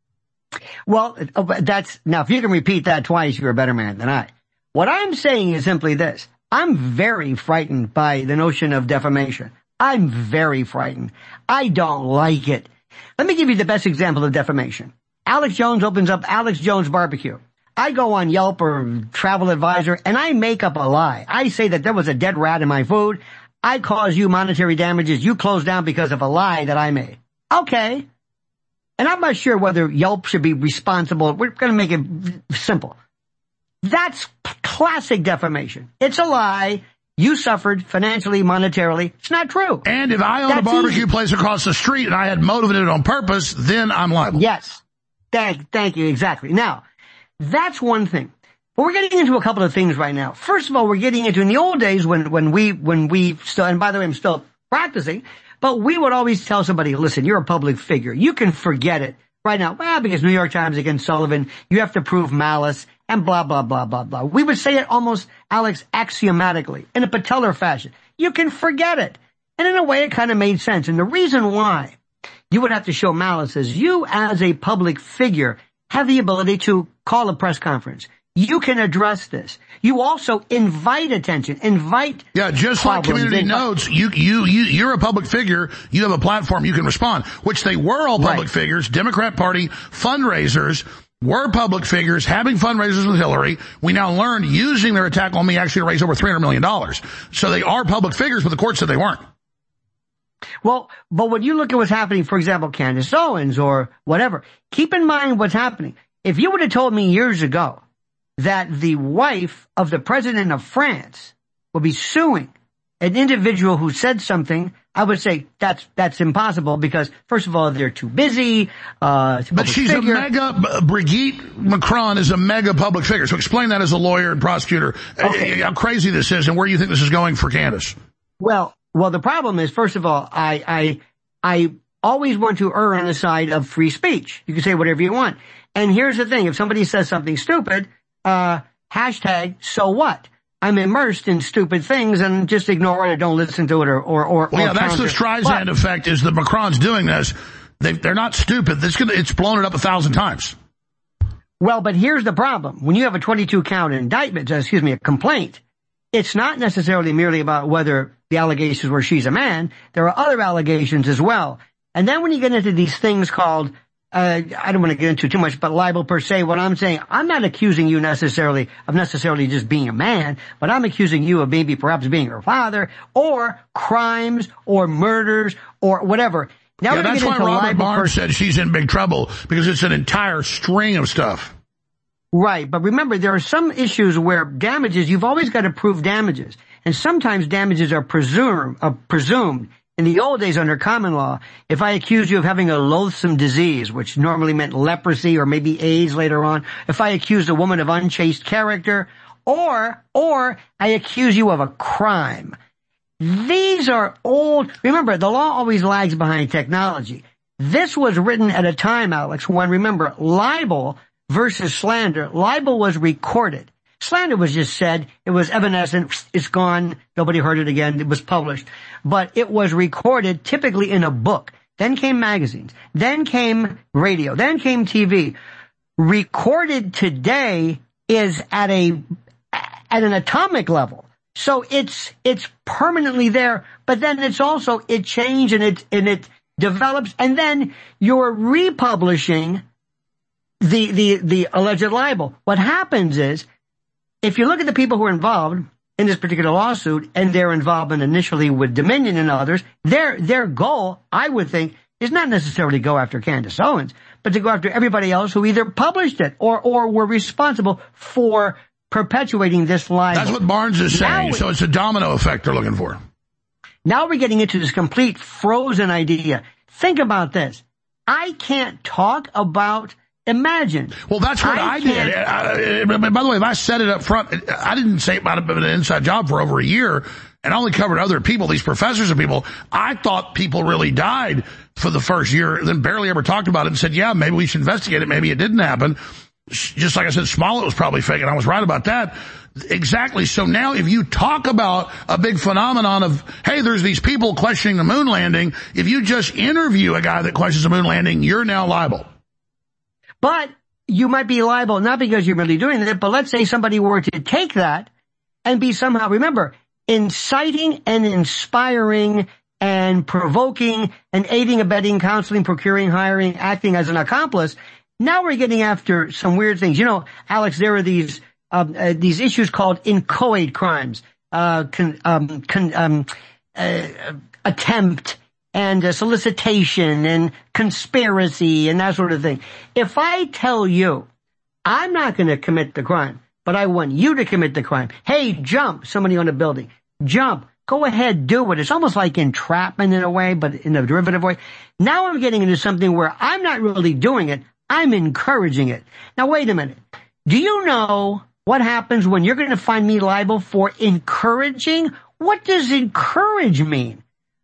Well, now if you can repeat that twice, you're a better man than I. What I'm saying is simply this. I'm very frightened by the notion of defamation. I'm very frightened. I don't like it. Let me give you the best example of defamation. Alex Jones opens up Alex Jones Barbecue. I go on Yelp or Travel Advisor and I make up a lie. I say that there was a dead rat in my food. I cause you monetary damages. You close down because of a lie that I made. Okay. And I'm not sure whether Yelp should be responsible. We're going to make it simple. That's classic defamation. It's a lie. You suffered financially, monetarily. It's not true. And if I own a barbecue place across the street and I had motivated it on purpose, then I'm liable. Yes. Thank you. Exactly. Now, that's one thing. But we're getting into a couple of things right now. First of all, we're getting into, in the old days when we still, and by the way, I'm still practicing, but we would always tell somebody, listen, you're a public figure. You can forget it right now. Well, because New York Times against Sullivan, you have to prove malice and blah, blah, blah, blah, blah. We would say it almost, Alex, axiomatically, in a patellar fashion. You can forget it. And in a way, it kind of made sense. And the reason why you would have to show malice is you, as a public figure, have the ability to call a press conference. You can address this. You also invite attention, Yeah, just like Community Notes, you're a public figure, you have a platform, you can respond, which they were all public figures, Democrat Party fundraisers, were public figures having fundraisers with Hillary. We now learned using their attack on me actually to raise over $300 million. So they are public figures, but the court said they weren't. Well, but when you look at what's happening, for example, Candace Owens or whatever, keep in mind what's happening. If you would have told me years ago that the wife of the president of France will be suing an individual who said something, I would say that's impossible because, first of all, they're too busy. But she's a mega, Brigitte Macron is a mega public figure. So explain that as a lawyer and prosecutor, how crazy this is and where you think this is going for Candace. Well, the problem is, first of all, I always want to err on the side of free speech. You can say whatever you want. And here's the thing. If somebody says something stupid, hashtag, so what? I'm immersed in stupid things and just ignore it or don't listen to it or yeah, that's the Streisand effect is that Macron's doing this. They're not stupid. It's blown it up 1,000 times. Well, but here's the problem. When you have a 22 count indictment, a complaint, it's not necessarily merely about whether the allegations were she's a man. There are other allegations as well. And then when you get into these things called I don't want to get into too much, but libel per se, what I'm saying, I'm not accusing you necessarily just being a man, but I'm accusing you of maybe perhaps being her father, or crimes, or murders, or whatever. Now that's why Robert Barnes said she's in big trouble, because it's an entire string of stuff. Right, but remember, there are some issues where damages, you've always got to prove damages, and sometimes damages are presumed. In the old days under common law, if I accused you of having a loathsome disease, which normally meant leprosy or maybe AIDS later on, if I accused a woman of unchaste character, or I accuse you of a crime. These are old. Remember, the law always lags behind technology. This was written at a time, Alex, when, remember, libel versus slander. Libel was recorded. Slander was just said, it was evanescent, it's gone, nobody heard it again, it was published. But it was recorded typically in a book. Then came magazines. Then came radio. Then came TV. Recorded today is at an atomic level. So it's permanently there, but then it's also, it changed and it develops, and then you're republishing the alleged libel. What happens is, if you look at the people who are involved in this particular lawsuit and their involvement initially with Dominion and others, their goal, I would think, is not necessarily to go after Candace Owens, but to go after everybody else who either published it or were responsible for perpetuating this libel. That's what Barnes is saying. So it's a domino effect they're looking for. Now we're getting into this complete frozen idea. Think about this. I can't talk about imagine. Well, that's what I did. By the way, if I said it up front, I didn't say it might have been an inside job for over a year. and I only covered other people, these professors and people. I thought people really died for the first year, then barely ever talked about it and said, yeah, maybe we should investigate it. Maybe it didn't happen. Just like I said, Smollett was probably fake, and I was right about that. Exactly. So now if you talk about a big phenomenon of, hey, there's these people questioning the moon landing, if you just interview a guy that questions the moon landing, you're now liable. But you might be liable not because you're really doing it, but let's say somebody were to take that and be somehow, remember, inciting and inspiring and provoking and aiding, abetting, counseling, procuring, hiring, acting as an accomplice. Now we're getting after some weird things. You know, Alex, there are these issues called inchoate crimes, attempt and solicitation and conspiracy and that sort of thing. If I tell you, I'm not going to commit the crime, but I want you to commit the crime. Hey, jump, somebody on a building. Jump. Go ahead, do it. It's almost like entrapment in a way, but in a derivative way. Now I'm getting into something where I'm not really doing it. I'm encouraging it. Now, wait a minute. Do you know what happens when you're going to find me liable for encouraging? What does encourage mean?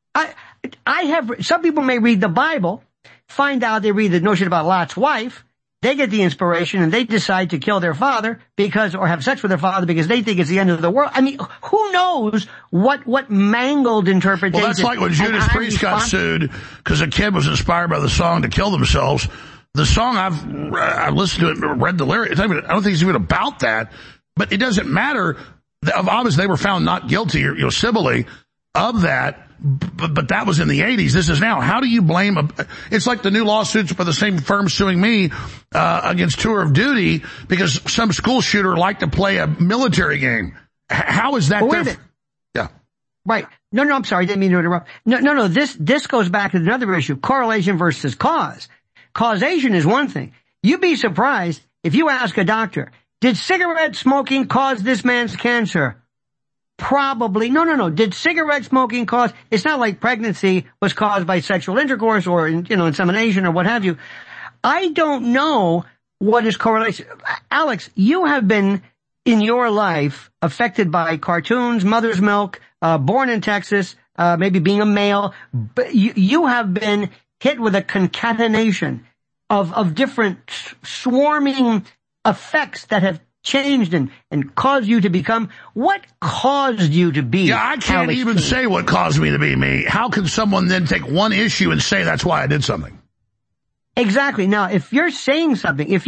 Some people may read the Bible, find out they read the notion about Lot's wife, they get the inspiration and they decide to kill their father or have sex with their father because they think it's the end of the world. I mean, who knows what mangled interpretation. Well, that's like when Judas Priest got sued because a kid was inspired by the song to kill themselves. The song, I've listened to it, read the lyrics. I don't think it's even about that, but it doesn't matter. Obviously, they were found not guilty, civilly of that. But that was in the 80s. This is now. How do you blame it's like the new lawsuits by the same firm suing me, against Tour of Duty because some school shooter liked to play a military game. How is that different? Yeah. Right. No, I'm sorry. I didn't mean to interrupt. No. This goes back to another issue. Correlation versus cause. Causation is one thing. You'd be surprised if you ask a doctor, did cigarette smoking cause this man's cancer? Probably. No. Did cigarette smoking cause? It's not like pregnancy was caused by sexual intercourse or, insemination or what have you. I don't know what is correlation. Alex, you have been in your life affected by cartoons, Mother's Milk, born in Texas, maybe being a male, but you have been hit with a concatenation of different swarming effects that have changed and caused you to become. What caused you to be? Yeah, I can't even say what caused me to be me. How can someone then take one issue and say that's why I did something? Exactly. Now, if you're saying something, in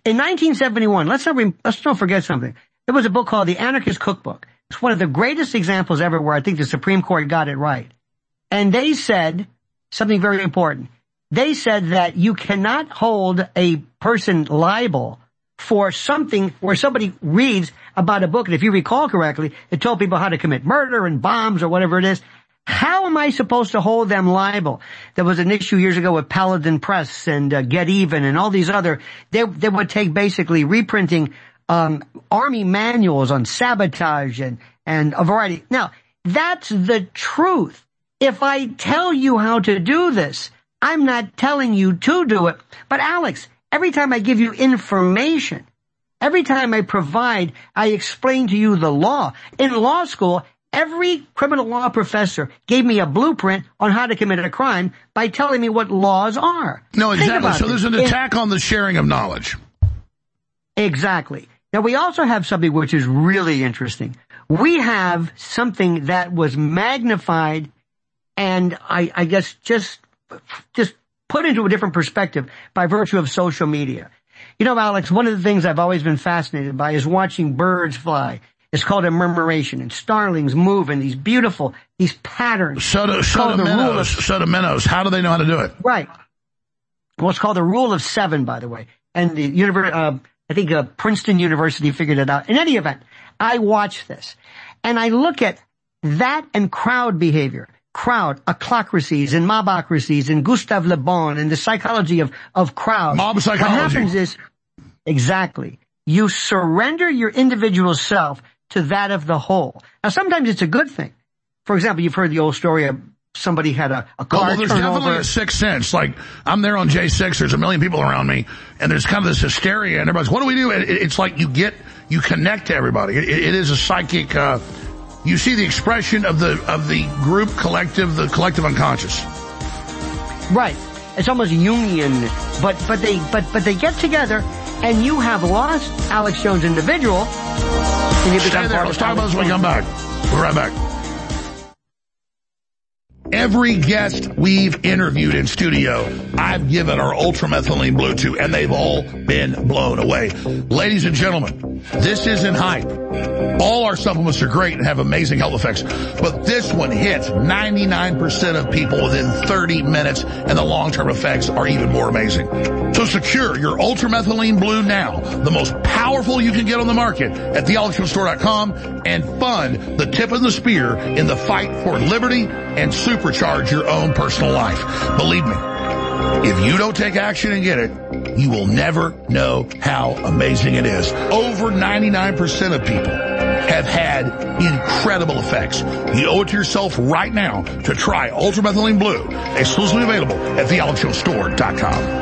1971, let's not forget something. There was a book called The Anarchist Cookbook. It's one of the greatest examples ever where I think the Supreme Court got it right. And they said something very important. They said that you cannot hold a person liable for something where somebody reads about a book, and if you recall correctly, it told people how to commit murder and bombs or whatever it is. How am I supposed to hold them liable? There was an issue years ago with Paladin Press and Get Even and all these other. They would take basically reprinting army manuals on sabotage and a variety. Now, that's the truth. If I tell you how to do this, I'm not telling you to do it. But Alex, every time I give you information, every time I explain to you the law. In law school, every criminal law professor gave me a blueprint on how to commit a crime by telling me what laws are. No, exactly. So there's an attack on the sharing of knowledge. Exactly. Now, we also have something which is really interesting. We have something that was magnified and I guess just put into a different perspective by virtue of social media. You know, Alex, one of the things I've always been fascinated by is watching birds fly. It's called a murmuration, and starlings move in these patterns. Sotomenos, how do they know how to do it? Right. Well, it's called the rule of 7, by the way. And I think Princeton University figured it out. In any event, I watch this, and I look at that and crowd behavior. Ochlocracies and mobocracies and Gustave Le Bon and the psychology of crowds. Mob psychology. What happens is, exactly, you surrender your individual self to that of the whole. Now, sometimes it's a good thing. For example, you've heard the old story of somebody had a car there's definitely a sixth sense. Like, I'm there on J6, there's a million people around me, and there's kind of this hysteria, and everybody's, what do we do? It's like you connect to everybody. It is a psychic, you see the expression of the group collective, the collective unconscious. Right. It's almost Jungian, but they get together, and you have lost Alex Jones individual, and you become Stay there. part Let's of talk about Alex this when we come Jones. back. We'll be right back. Every guest we've interviewed in studio, I've given our ultramethylene blue to, and they've all been blown away. Ladies and gentlemen, this isn't hype. All our supplements are great and have amazing health effects, but this one hits 99% of people within 30 minutes, and the long-term effects are even more amazing. So secure your ultramethylene blue now, the most powerful you can get on the market, at thealexjonesstore.com, and fund the tip of the spear in the fight for liberty and supercharge your own personal life. Believe me, if you don't take action and get it, you will never know how amazing it is. Over 99% of people have had incredible effects. You owe it to yourself right now to try Ultramethylene Blue, exclusively available at thealexjonesstore.com.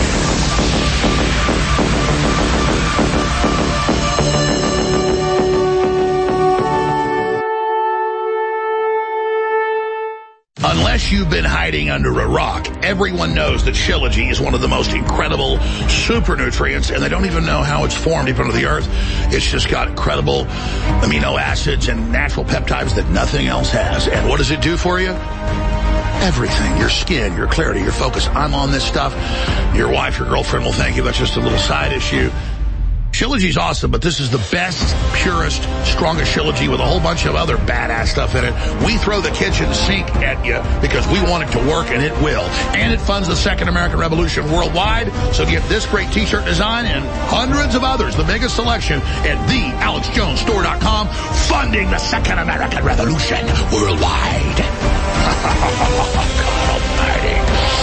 Unless you've been hiding under a rock, everyone knows that Shilajit is one of the most incredible super nutrients, and they don't even know how it's formed deep under the earth. It's just got incredible amino acids and natural peptides that nothing else has. And what does it do for you? Everything. Your skin, your clarity, your focus. I'm on this stuff. Your wife, your girlfriend will thank you. That's just a little side issue. Shilajit's awesome, but this is the best, purest, strongest Shilajit with a whole bunch of other badass stuff in it. We throw the kitchen sink at you because we want it to work, and it will. And it funds the Second American Revolution worldwide. So get this great t-shirt design and hundreds of others, the biggest selection, at thealexjonesstore.com, funding the Second American Revolution worldwide. God almighty.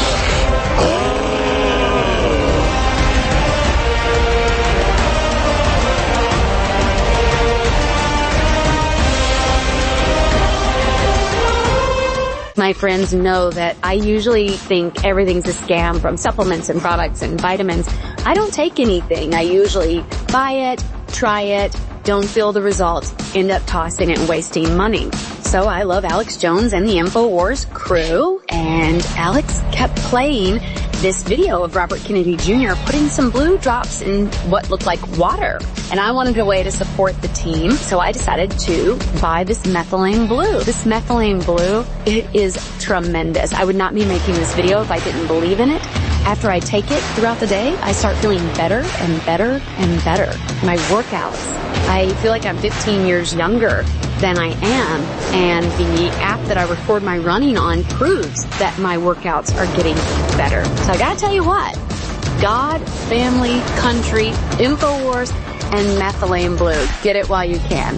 My friends know that I usually think everything's a scam, from supplements and products and vitamins. I don't take anything. I usually buy it, try it, don't feel the results, end up tossing it and wasting money. So I love Alex Jones and the InfoWars crew, and Alex kept playing this video of Robert Kennedy Jr. putting some blue drops in what looked like water. And I wanted a way to support the team, so I decided to buy this methylene blue. This methylene blue, it is tremendous. I would not be making this video if I didn't believe in it. After I take it throughout the day, I start feeling better and better and better. My workouts, I feel like I'm 15 years younger than I am, and the app that I record my running on proves that my workouts are getting better. So I gotta tell you what, God, family, country, InfoWars, and methylene blue. Get it while you can.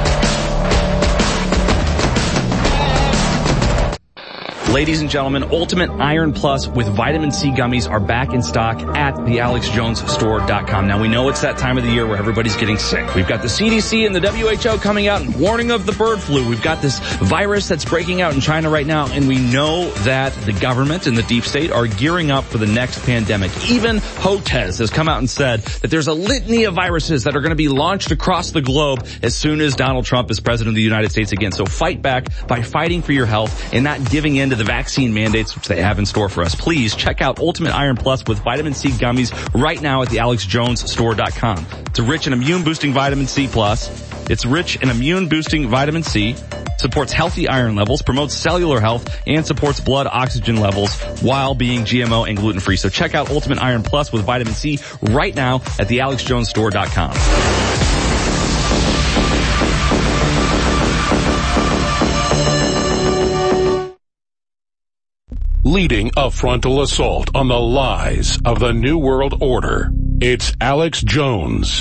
Ladies and gentlemen, Ultimate Iron Plus with Vitamin C gummies are back in stock at thealexjonesstore.com. Now, we know it's that time of the year where everybody's getting sick. We've got the CDC and the WHO coming out and warning of the bird flu. We've got this virus that's breaking out in China right now, and we know that the government and the deep state are gearing up for the next pandemic. Even HOTES has come out and said that there's a litany of viruses that are going to be launched across the globe as soon as Donald Trump is president of the United States again. So fight back by fighting for your health and not giving in to the vaccine mandates which they have in store for us. Please check out Ultimate Iron Plus with Vitamin C gummies right now at thealexjonesstore.com. It's rich in immune-boosting Vitamin C+. It's rich in immune-boosting Vitamin C, supports healthy iron levels, promotes cellular health, and supports blood oxygen levels while being GMO and gluten-free. So check out Ultimate Iron Plus with Vitamin C right now at thealexjonesstore.com. Leading a frontal assault on the lies of the New World Order, it's Alex Jones.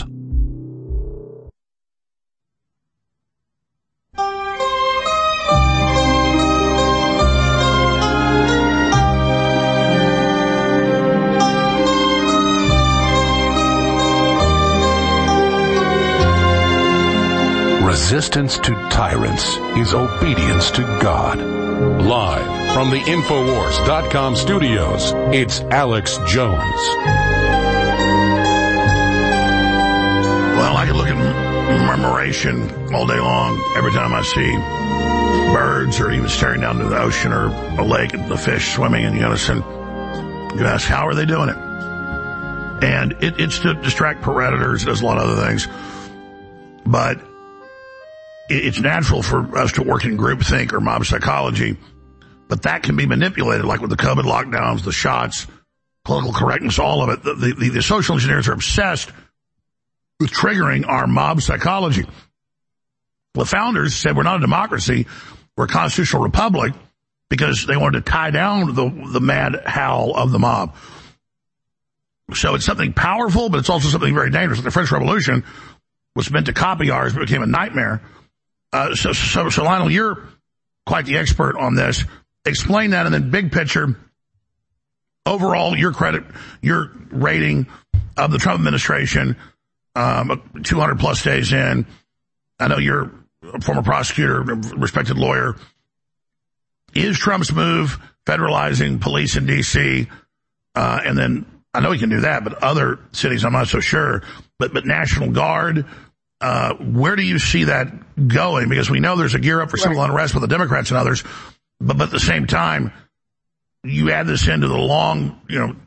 Resistance to tyrants is obedience to God. Live from the Infowars.com studios, it's Alex Jones. Well, I could look at murmuration all day long every time I see birds or even staring down to the ocean or a lake and the fish swimming, and you ask, how are they doing it? And it's to distract predators. It does a lot of other things. But it's natural for us to work in groupthink or mob psychology, but that can be manipulated, like with the COVID lockdowns, the shots, political correctness, all of it. The social engineers are obsessed with triggering our mob psychology. The founders said we're not a democracy, we're a constitutional republic, because they wanted to tie down the mad howl of the mob. So it's something powerful, but it's also something very dangerous. The French Revolution was meant to copy ours, but it became a nightmare. So Lionel, you're quite the expert on this. Explain that, and then big picture, overall, your rating of the Trump administration, 200 plus days in. I know you're a former prosecutor, respected lawyer. Is Trump's move federalizing police in D.C., and then I know he can do that, but other cities I'm not so sure, but National Guard, where do you see that going? Because we know there's a gear up for civil unrest with the Democrats and others, but at the same time, you add this into the long,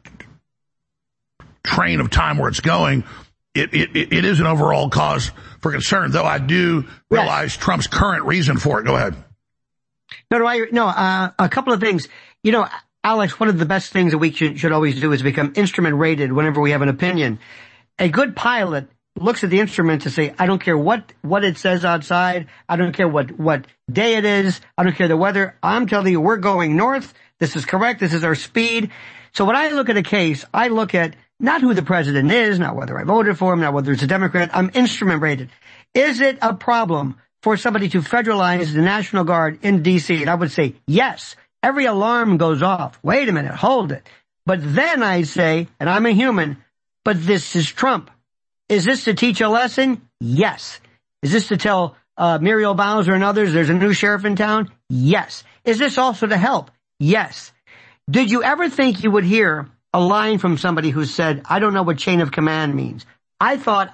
train of time where it's going. It is an overall cause for concern, though I do realize Trump's current reason for it. Go ahead. A couple of things. Alex, one of the best things that we should always do is become instrument rated whenever we have an opinion. A good pilot looks at the instrument to say, I don't care what it says outside. I don't care what day it is. I don't care the weather. I'm telling you, we're going north. This is correct. This is our speed. So when I look at a case, I look at not who the president is, not whether I voted for him, not whether it's a Democrat. I'm instrument rated. Is it a problem for somebody to federalize the National Guard in D.C.? And I would say yes. Every alarm goes off. Wait a minute, hold it. But then I say, and I'm a human, but this is Trump. Is this to teach a lesson? Yes. Is this to tell Muriel Bowser and others there's a new sheriff in town? Yes. Is this also to help? Yes. Did you ever think you would hear a line from somebody who said, I don't know what chain of command means? I thought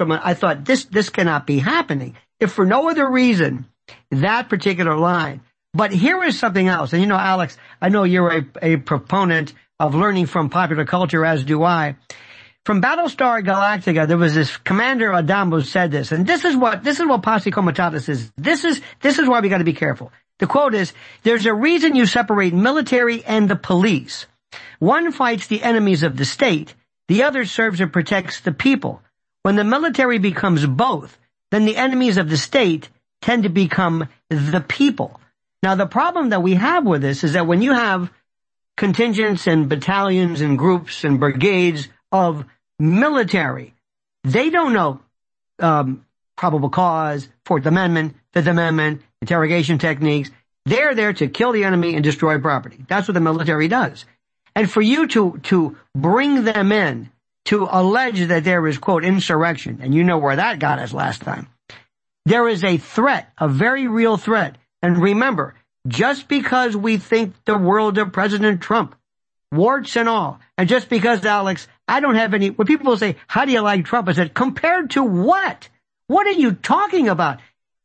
this cannot be happening. If for no other reason, that particular line. But here is something else. And Alex, I know you're a proponent of learning from popular culture, as do I. From Battlestar Galactica, there was this Commander Adamo said this, and this is what Posse Comitatus is. This is why we got to be careful. The quote is, there's a reason you separate military and the police. One fights the enemies of the state. The other serves and protects the people. When the military becomes both, then the enemies of the state tend to become the people. Now, the problem that we have with this is that when you have contingents and battalions and groups and brigades of military, they don't know probable cause, Fourth Amendment, Fifth Amendment, interrogation techniques. They're there to kill the enemy and destroy property. That's what the military does. And for you to bring them in to allege that there is, quote, insurrection, and you know where that got us last time, there is a threat, a very real threat. And remember, just because we think the world of President Trump, warts and all, and just because, Alex, I don't have any, when people say, how do you like Trump? I said, compared to what? What are you talking about?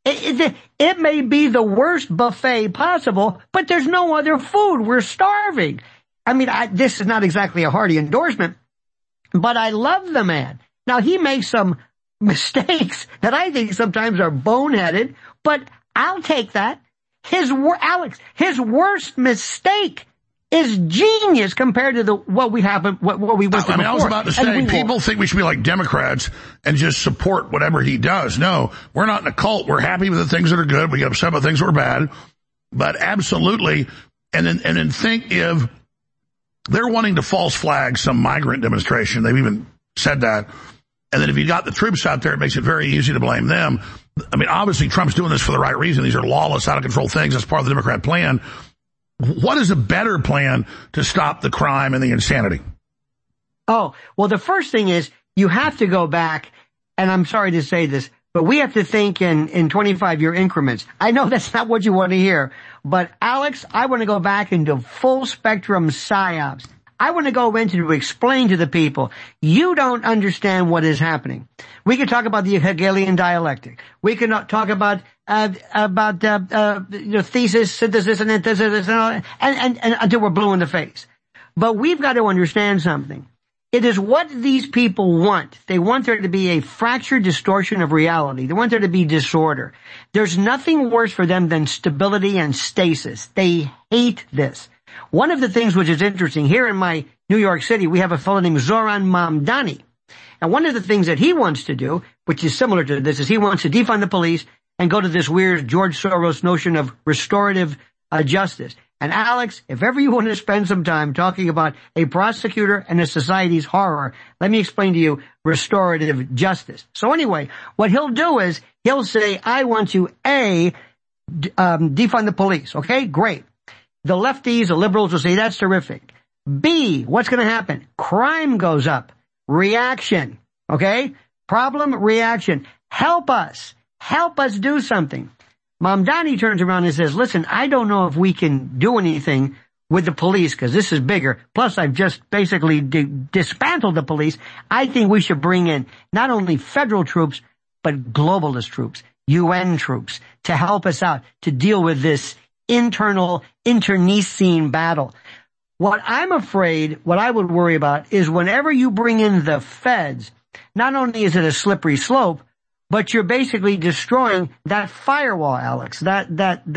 It may be the worst buffet possible, but there's no other food. We're starving. I mean, this is not exactly a hearty endorsement, but I love the man. Now, he makes some mistakes that I think sometimes are boneheaded, but I'll take that. His worst mistake is genius compared to what we went through before. I was about to say, people think we should be like Democrats and just support whatever he does. No, we're not in a cult. We're happy with the things that are good. We get upset about things that are bad. But absolutely, and then think if they're wanting to false flag some migrant demonstration. They've even said that. And then if you got the troops out there, it makes it very easy to blame them. I mean, obviously Trump's doing this for the right reason. These are lawless, out of control things. That's part of the Democrat plan. What is a better plan to stop the crime and the insanity? Oh, well, the first thing is you have to go back, and I'm sorry to say this, but we have to think in 25-year increments. I know that's not what you want to hear, but Alex, I want to go back into full spectrum psyops. I want to go into to explain to the people, you don't understand what is happening. We can talk about the Hegelian dialectic. We can talk about thesis, synthesis, and antithesis, and until we're blue in the face. But we've got to understand something. It is what these people want. They want there to be a fractured distortion of reality. They want there to be disorder. There's nothing worse for them than stability and stasis. They hate this. One of the things which is interesting, here in my New York City, we have a fellow named Zoran Mamdani. And one of the things that he wants to do, which is similar to this, is he wants to defund the police and go to this weird George Soros notion of restorative justice. And Alex, if ever you want to spend some time talking about a prosecutor and a society's horror, let me explain to you restorative justice. So anyway, what he'll do is he'll say, I want to defund the police. Okay, great. The lefties, the liberals will say, that's terrific. B, what's going to happen? Crime goes up. Reaction. Okay? Problem, reaction. Help us do something. Mamdani turns around and says, listen, I don't know if we can do anything with the police because this is bigger. Plus, I've just basically dismantled the police. I think we should bring in not only federal troops, but globalist troops, UN troops, to help us out, to deal with this internecine battle. What I'm afraid, what I would worry about is whenever you bring in the feds, not only is it a slippery slope, but you're basically destroying that firewall, Alex, that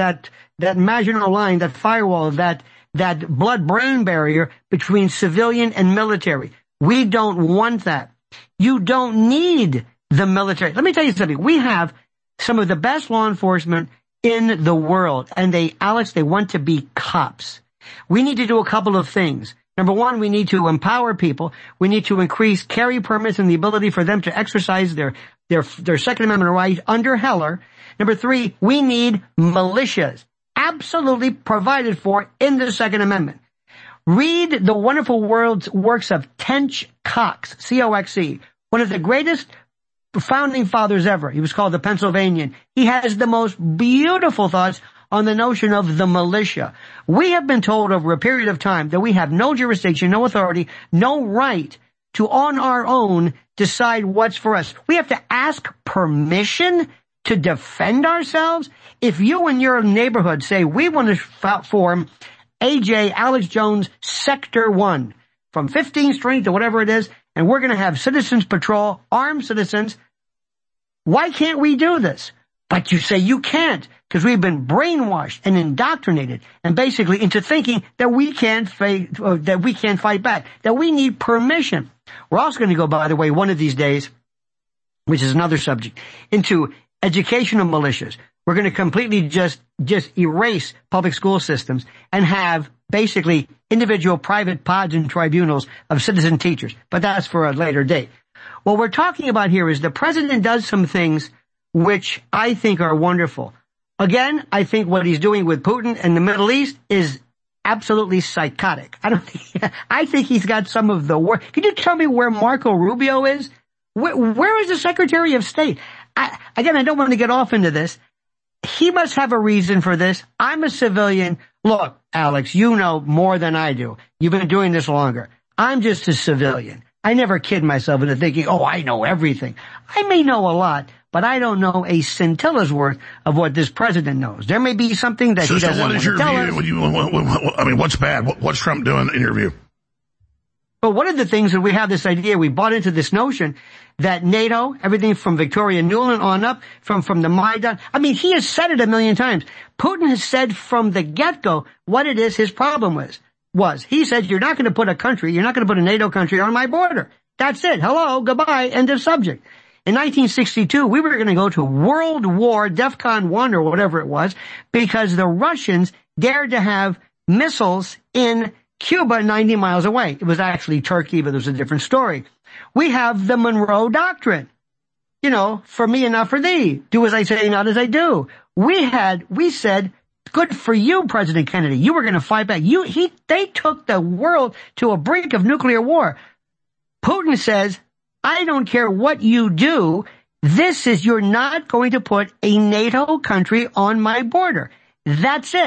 Maginot Line, that firewall, that blood-brain barrier between civilian and military. We don't want that. You don't need the military. Let me tell you something. We have some of the best law enforcement in the world, and they want to be cops. We need to do a couple of things. Number one, we need to empower people. We need to increase carry permits and the ability for them to exercise their Second Amendment right under Heller. Number three, we need militias, absolutely provided for in the Second Amendment. Read the wonderful works of Tench Coxe, C-O-X-E, one of the greatest founding fathers ever. He was called the Pennsylvanian. He has the most beautiful thoughts on the notion of the militia. We have been told over a period of time that we have no jurisdiction, no authority, no right to on our own decide what's for us. We have to ask permission to defend ourselves. If you in your neighborhood say, we want to form AJ, Alex Jones, Sector 1, from 15th Street to whatever it is, and we're going to have citizens patrol, armed citizens, why can't we do this? But you say you can't, because we've been brainwashed and indoctrinated, and basically into thinking that we can't fight back, that we need permission. We're also going to go, by the way, one of these days, which is another subject, into educational militias. We're going to completely just erase public school systems and have basically individual private pods and tribunals of citizen teachers. But that's for a later date. What we're talking about here is the president does some things which I think are wonderful. Again, I think what he's doing with Putin and the Middle East is absolutely psychotic. I think he's got some of the worst. Can you tell me where Marco Rubio is? Where is the Secretary of State? I don't want to get off into this. He must have a reason for this. I'm a civilian. Look, Alex, you know more than I do. You've been doing this longer. I'm just a civilian. I never kid myself into thinking, I know everything. I may know a lot, but I don't know a scintilla's worth of what this president knows. There may be something that he doesn't want to tell us. What's bad? What's Trump doing in your view? But one of the things that we have this idea, we bought into this notion that NATO, everything from Victoria Nuland on up, from the Maidan, he has said it a million times. Putin has said from the get-go what it is his problem was. He said, you're not going to put a NATO country on my border. That's it. Hello, goodbye, end of subject. In 1962, we were going to go to World War, DEFCON 1 or whatever it was, because the Russians dared to have missiles in Cuba 90 miles away. It was actually Turkey, but it was a different story. We have the Monroe Doctrine. For me and not for thee. Do as I say, not as I do. We said, good for you, President Kennedy. You were going to fight back. They took the world to a brink of nuclear war. Putin says, I don't care what you do. You're not going to put a NATO country on my border. That's it.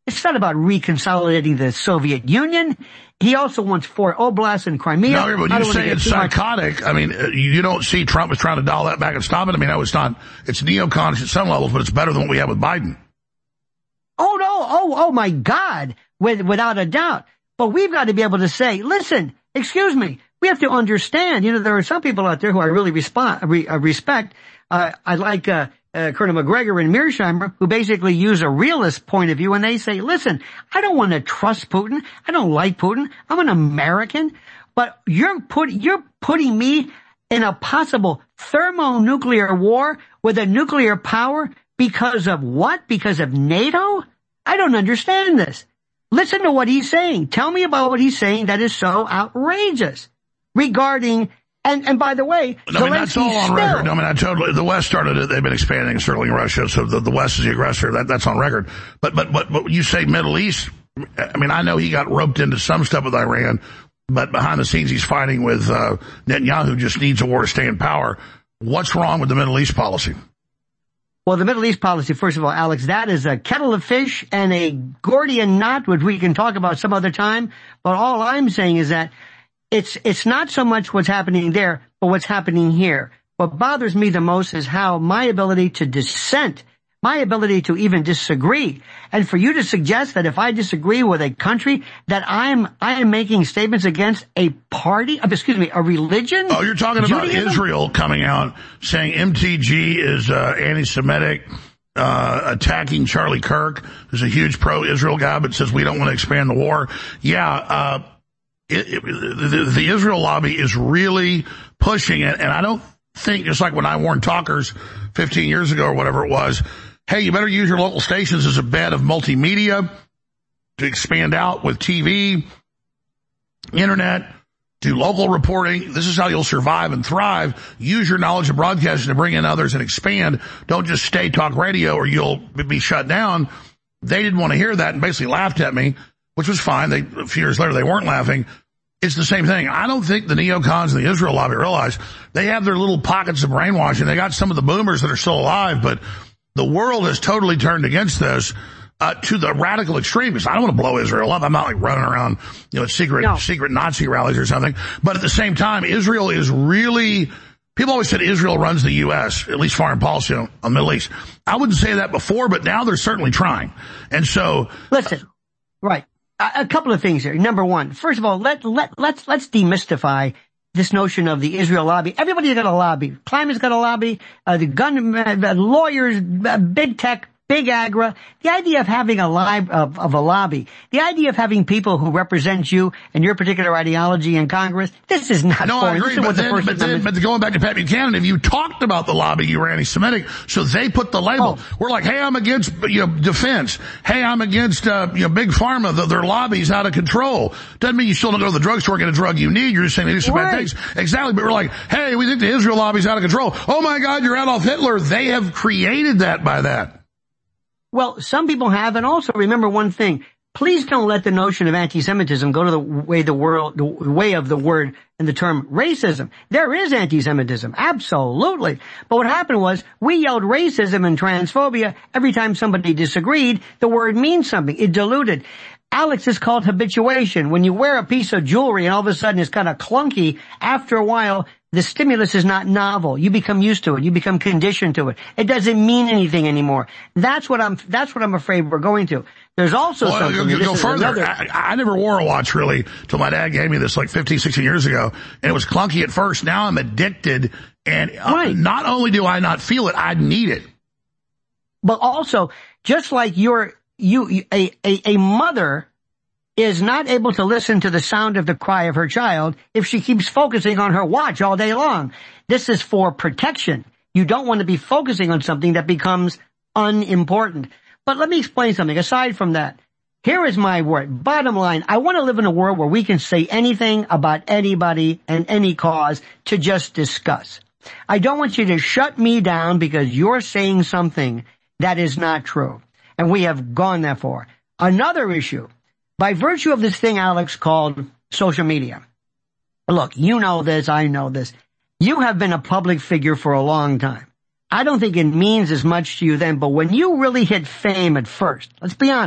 It's not about reconsolidating the Soviet Union. He also wants 4 oblasts in Crimea. No, when you say it's psychotic, I mean, you don't see Trump is trying to dial that back and stop it. I mean, no, it's not. It's neocons at some levels, but it's better than what we have with Biden. Oh, no. Oh, my God. Without a doubt. But we've got to be able to say, listen, excuse me, we have to understand, there are some people out there who I really respect. I like Colonel McGregor and Mearsheimer, who basically use a realist point of view, and they say, listen, I don't want to trust Putin. I don't like Putin. I'm an American. But you're putting me in a possible thermonuclear war with a nuclear power because of what? Because of NATO? I don't understand this. Listen to what he's saying. Tell me about what he's saying that is so outrageous regarding, and by the way, that's all on record. I totally, the West started it. They've been expanding and circling Russia, so the West is the aggressor. That's on record. But you say Middle East, I mean, I know he got roped into some stuff with Iran, but behind the scenes he's fighting with, Netanyahu just needs a war to stay in power. What's wrong with the Middle East policy? Well, the Middle East policy, first of all, Alex, that is a kettle of fish and a Gordian knot, which we can talk about some other time. But all I'm saying is that it's not so much what's happening there, but what's happening here. What bothers me the most is how my ability to dissent, my ability to even disagree, and for you to suggest that if I disagree with a country, that I am making statements against a party, a religion? Oh, you're talking about Israel coming out saying MTG is anti-Semitic, attacking Charlie Kirk, who's a huge pro-Israel guy, but says we don't want to expand the war. Yeah, the Israel lobby is really pushing it, and I don't think, just like when I warned talkers 15 years ago or whatever it was, hey, you better use your local stations as a bed of multimedia to expand out with TV, internet, do local reporting. This is how you'll survive and thrive. Use your knowledge of broadcasting to bring in others and expand. Don't just stay talk radio or you'll be shut down. They didn't want to hear that and basically laughed at me, which was fine. A few years later, they weren't laughing. It's the same thing. I don't think the neocons and the Israel lobby realize they have their little pockets of brainwashing. They got some of the boomers that are still alive, but the world has totally turned against this to the radical extremes. I don't want to blow Israel up. I'm not like running around, secret Nazi rallies or something. But at the same time, Israel is really, people always said Israel runs the U.S., at least foreign policy on the Middle East. I wouldn't say that before, but now they're certainly trying. And so, listen, right. A couple of things here. Number one, first of all, let's demystify this notion of the Israel lobby. Everybody's got a lobby. Climate's got a lobby. The gun lawyers, big tech, big agra. The idea of having a lobby, the idea of having people who represent you and your particular ideology in Congress, this is not. No, I agree. But going back to Pat Buchanan, if you talked about the lobby, you were anti-Semitic, so they put the label. Oh. We're like, hey, I'm against defense. Hey, I'm against big pharma. Their lobby's out of control. Doesn't mean you still don't go to the drugstore and get a drug you need. You're just saying they do some bad things. Exactly. But we're like, hey, we think the Israel lobby's out of control. Oh my God, you're Adolf Hitler. They have created that by that. Well, some people have, and also remember one thing. Please don't let the notion of anti-Semitism go to the way of the word and the term racism. There is anti-Semitism, absolutely. But what happened was, we yelled racism and transphobia every time somebody disagreed. The word means something. It diluted. Alex, is called habituation. When you wear a piece of jewelry and all of a sudden it's kind of clunky, after a while, the stimulus is not novel. You become used to it. You become conditioned to it. It doesn't mean anything anymore. That's what I'm afraid we're going to. There's also something. Go further. I never wore a watch really till my dad gave me this like 15, 16 years ago. And it was clunky at first. Now I'm addicted. And not only do I not feel it, I need it. But also, just like a mother is not able to listen to the sound of the cry of her child if she keeps focusing on her watch all day long. This is for protection. You don't want to be focusing on something that becomes unimportant. But let me explain something. Aside from that, here is my word. Bottom line, I want to live in a world where we can say anything about anybody and any cause to just discuss. I don't want you to shut me down because you're saying something that is not true. And we have gone that far. Another issue. By virtue of this thing, Alex, called social media. Look, you know this, I know this. You have been a public figure for a long time. I don't think it means as much to you then, but when you really hit fame at first, let's be honest,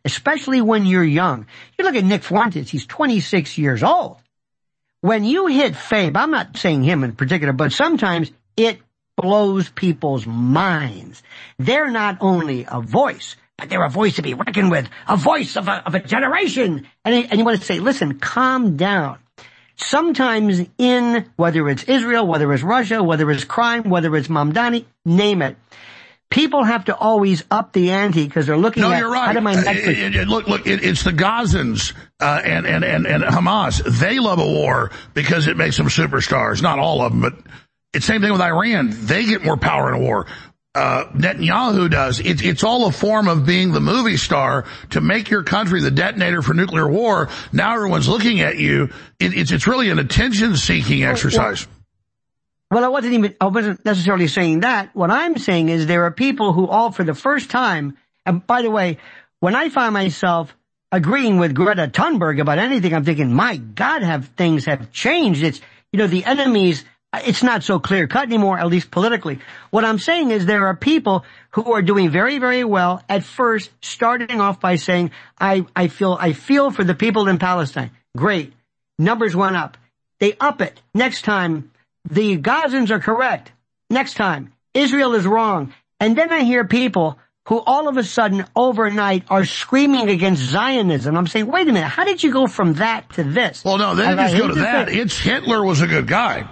especially when you're young. You look at Nick Fuentes, he's 26 years old. When you hit fame, I'm not saying him in particular, but sometimes it blows people's minds. They're not only a voice, but they're a voice to be reckoned with, a voice of a generation. And you want to say, listen, calm down. Sometimes whether it's Israel, whether it's Russia, whether it's crime, whether it's Mamdani, name it, people have to always up the ante because they're looking at, you're right. How do my next... Look, it's the Gazans, and Hamas. They love a war because it makes them superstars. Not all of them, but it's the same thing with Iran. They get more power in a war. Netanyahu does. It's all a form of being the movie star to make your country the detonator for nuclear war. Now everyone's looking at you. It's really an attention-seeking exercise. Well, I wasn't necessarily saying that. What I'm saying is there are people who all for the first time, and by the way, when I find myself agreeing with Greta Thunberg about anything, I'm thinking, my God, things have changed. It's, the enemies, it's not so clear cut anymore, at least politically. What I'm saying is there are people who are doing very, very well at first, starting off by saying, I feel for the people in Palestine. Great. Numbers went up. They up it. Next time, the Gazans are correct. Next time, Israel is wrong. And then I hear people who all of a sudden overnight are screaming against Zionism. I'm saying, wait a minute, how did you go from that to this? Well, no, they didn't just go to that. It's Hitler was a good guy.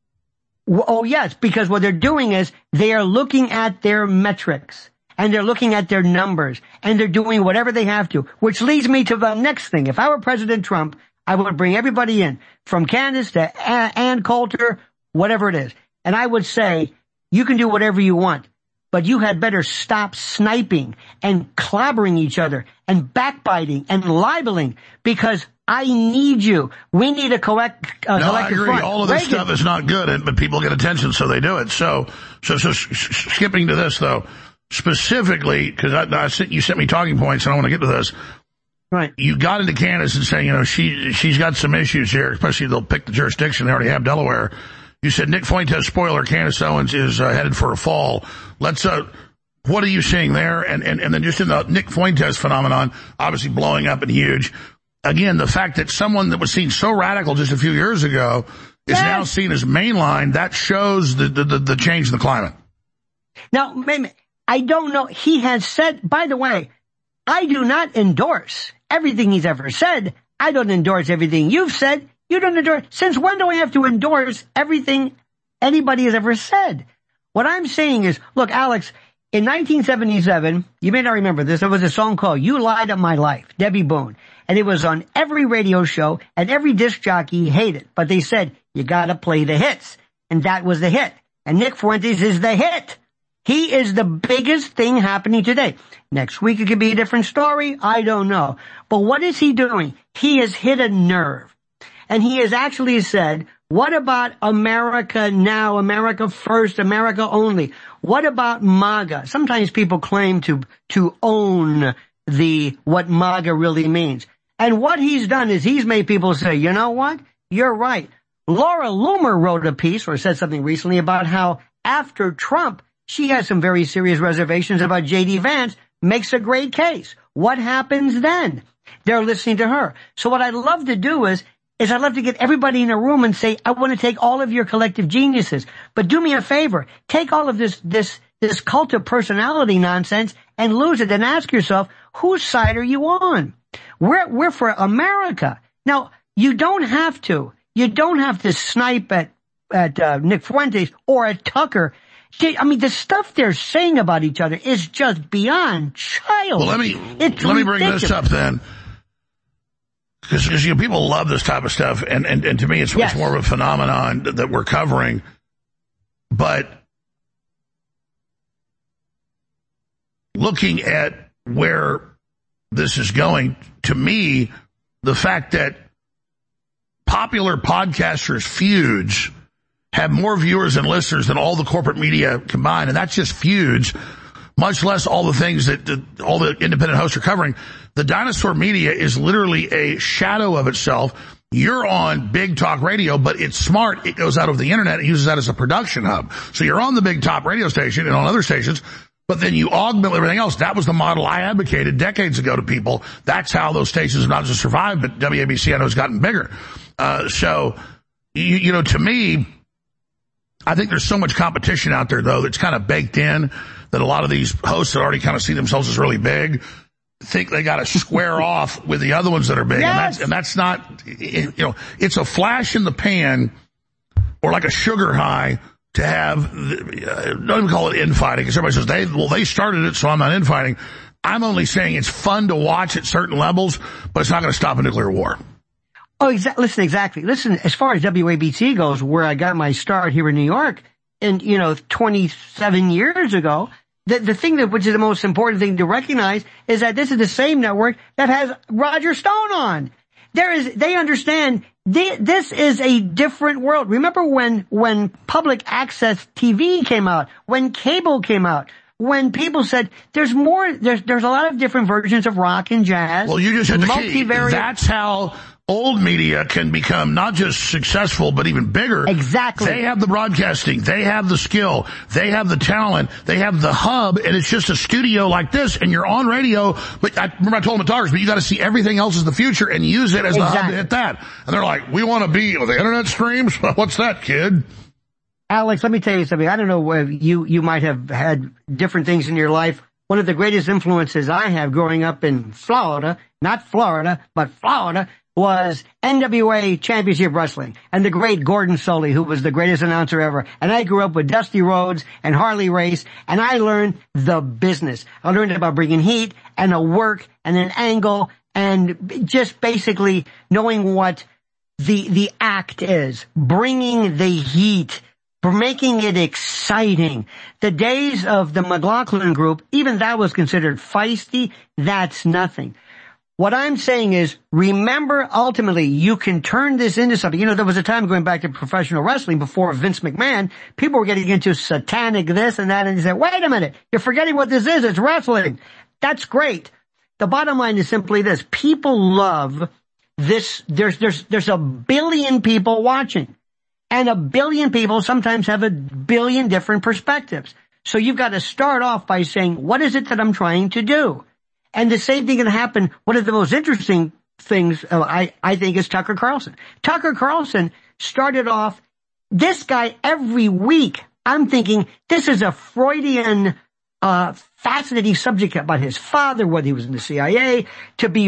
Oh, yes, because what they're doing is they are looking at their metrics and they're looking at their numbers and they're doing whatever they have to, which leads me to the next thing. If I were President Trump, I would bring everybody in, from Candace to Ann Coulter, whatever it is. And I would say, you can do whatever you want, but you had better stop sniping and clobbering each other and backbiting and libeling because I need you. We need a collective I agree. front. All of this stuff is not good, but people get attention, so they do it. So skipping to this though, specifically, because you sent me talking points and I want to get to this. Right. You got into Candace and saying, she's got some issues here, especially they'll pick the jurisdiction. They already have Delaware. You said Nick Fuentes, spoiler, Candace Owens is headed for a fall. Let's, what are you seeing there? And then just in the Nick Fuentes phenomenon, obviously blowing up and huge. Again, the fact that someone that was seen so radical just a few years ago is now seen as mainline, that shows the change in the climate. Now, I don't know. He has said, by the way, I do not endorse everything he's ever said. I don't endorse everything you've said. You don't endorse. Since when do I have to endorse everything anybody has ever said? What I'm saying is, look, Alex, in 1977, you may not remember this, there was a song called You Light Up My Life, Debbie Boone. And it was on every radio show, and every disc jockey hated it. But they said, you gotta play the hits. And that was the hit. And Nick Fuentes is the hit. He is the biggest thing happening today. Next week it could be a different story. I don't know. But what is he doing? He has hit a nerve. And he has actually said, what about America now, America first, America only? What about MAGA? Sometimes people claim to own what MAGA really means. And what he's done is he's made people say, you know what? You're right. Laura Loomer wrote a piece or said something recently about how after Trump, she has some very serious reservations about J.D. Vance, makes a great case. What happens then? They're listening to her. So what I'd love to do is I'd love to get everybody in a room and say, I want to take all of your collective geniuses, but do me a favor, take all of this cult of personality nonsense and lose it and ask yourself, whose side are you on? We're for America. Now, you don't have to snipe at Nick Fuentes or at Tucker. I mean, the stuff they're saying about each other is just beyond childish. Well, let me bring this up then. Because people love this type of stuff, and to me it's more of a phenomenon that we're covering. But looking at where this is going, to me, the fact that popular podcasters' feuds have more viewers and listeners than all the corporate media combined, and that's just feuds, much less all the things that all the independent hosts are covering. The dinosaur media is literally a shadow of itself. You're on big talk radio, but it's smart. It goes out over the internet and uses that as a production hub. So you're on the big top radio station and on other stations, But then you augment everything else. That was the model I advocated decades ago to people. That's how those stations have not just survived, but WABC, I know, has gotten bigger. So, to me, I think there's so much competition out there, though, that's kind of baked in that a lot of these hosts that already kind of see themselves as really big think they got to square off with the other ones that are big. Yes. And that's not, it's a flash in the pan or like a sugar high to have, don't even call it infighting, because everybody says, they started it, so I'm not infighting. I'm only saying it's fun to watch at certain levels, but it's not going to stop a nuclear war. Oh, exactly. Listen, as far as WABC goes, where I got my start here in New York, and, 27 years ago, the thing which is the most important thing to recognize is that this is the same network that has Roger Stone on. They understand this is a different world. Remember when public access TV came out, when cable came out, when people said there's a lot of different versions of rock and jazz. Well, you just hit the key. That's how old media can become not just successful, but even bigger. Exactly. They have the broadcasting. They have the skill. They have the talent. They have the hub, and it's just a studio like this, and you're on radio. But I remember I told them at Talkers, but you got to see everything else as the future and use it as the hub to hit that. And they're like, we want to be the internet streams? What's that, kid? Alex, let me tell you something. I don't know whether you might have had different things in your life. One of the greatest influences I have growing up in Florida, not Florida, but Florida, was NWA Championship Wrestling and the great Gordon Solie, who was the greatest announcer ever. And I grew up with Dusty Rhodes and Harley Race, and I learned the business. I learned about bringing heat and a work and an angle and just basically knowing what the act is, bringing the heat, making it exciting. The days of the McLaughlin group, even that was considered feisty. That's nothing. What I'm saying is, remember, ultimately, you can turn this into something. There was a time going back to professional wrestling before Vince McMahon, people were getting into satanic this and that, and they said, wait a minute, you're forgetting what this is. It's wrestling. That's great. The bottom line is simply this. People love this. There's a billion people watching, and a billion people sometimes have a billion different perspectives. So you've got to start off by saying, what is it that I'm trying to do? And the same thing can happen. One of the most interesting things, I think, is Tucker Carlson. Tucker Carlson started off, this guy every week, I'm thinking, this is a Freudian, fascinating subject about his father, whether he was in the CIA, to be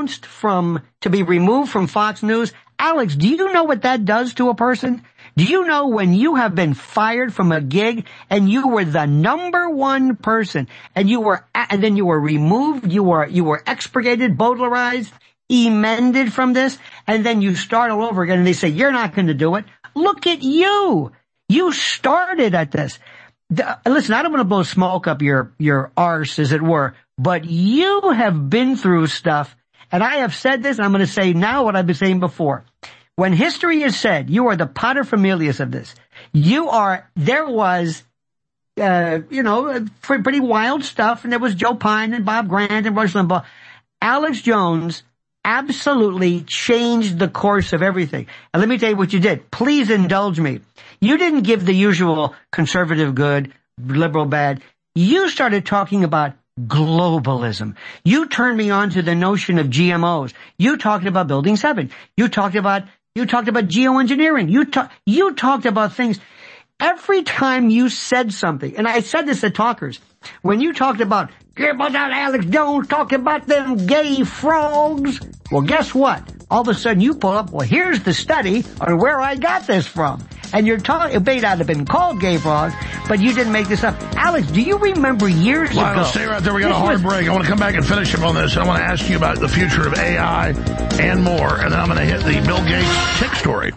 removed from Fox News. Alex, do you know what that does to a person? Do you know when you have been fired from a gig and you were the number one person and then you were removed, you were expurgated, Baudelarized, emended from this, and then you start all over again and they say, you're not going to do it. Look at you. You started at this. Listen, I don't want to blow smoke up your arse, as it were, but you have been through stuff, and I have said this, and I'm going to say now what I've been saying before. When history is said, you are the paterfamilias of this. There was, pretty wild stuff, and there was Joe Pine and Bob Grant and Rush Limbaugh. Alex Jones absolutely changed the course of everything. And let me tell you what you did. Please indulge me. You didn't give the usual conservative good, liberal bad. You started talking about globalism. You turned me on to the notion of GMOs. You talked about Building 7. You talked about geoengineering. You talked about things. Every time you said something, and I said this at Talkers, when you talked about Alex Jones talked about them gay frogs, well, guess what? All of a sudden you pull up, well, here's the study on where I got this from. And you're talking, it may not have been called gay frogs, but you didn't make this up. Alex, do you remember years ago? Stay right there. We got a hard break. I want to come back and finish up on this. I want to ask you about the future of AI and more. And then I'm going to hit the Bill Gates tick story.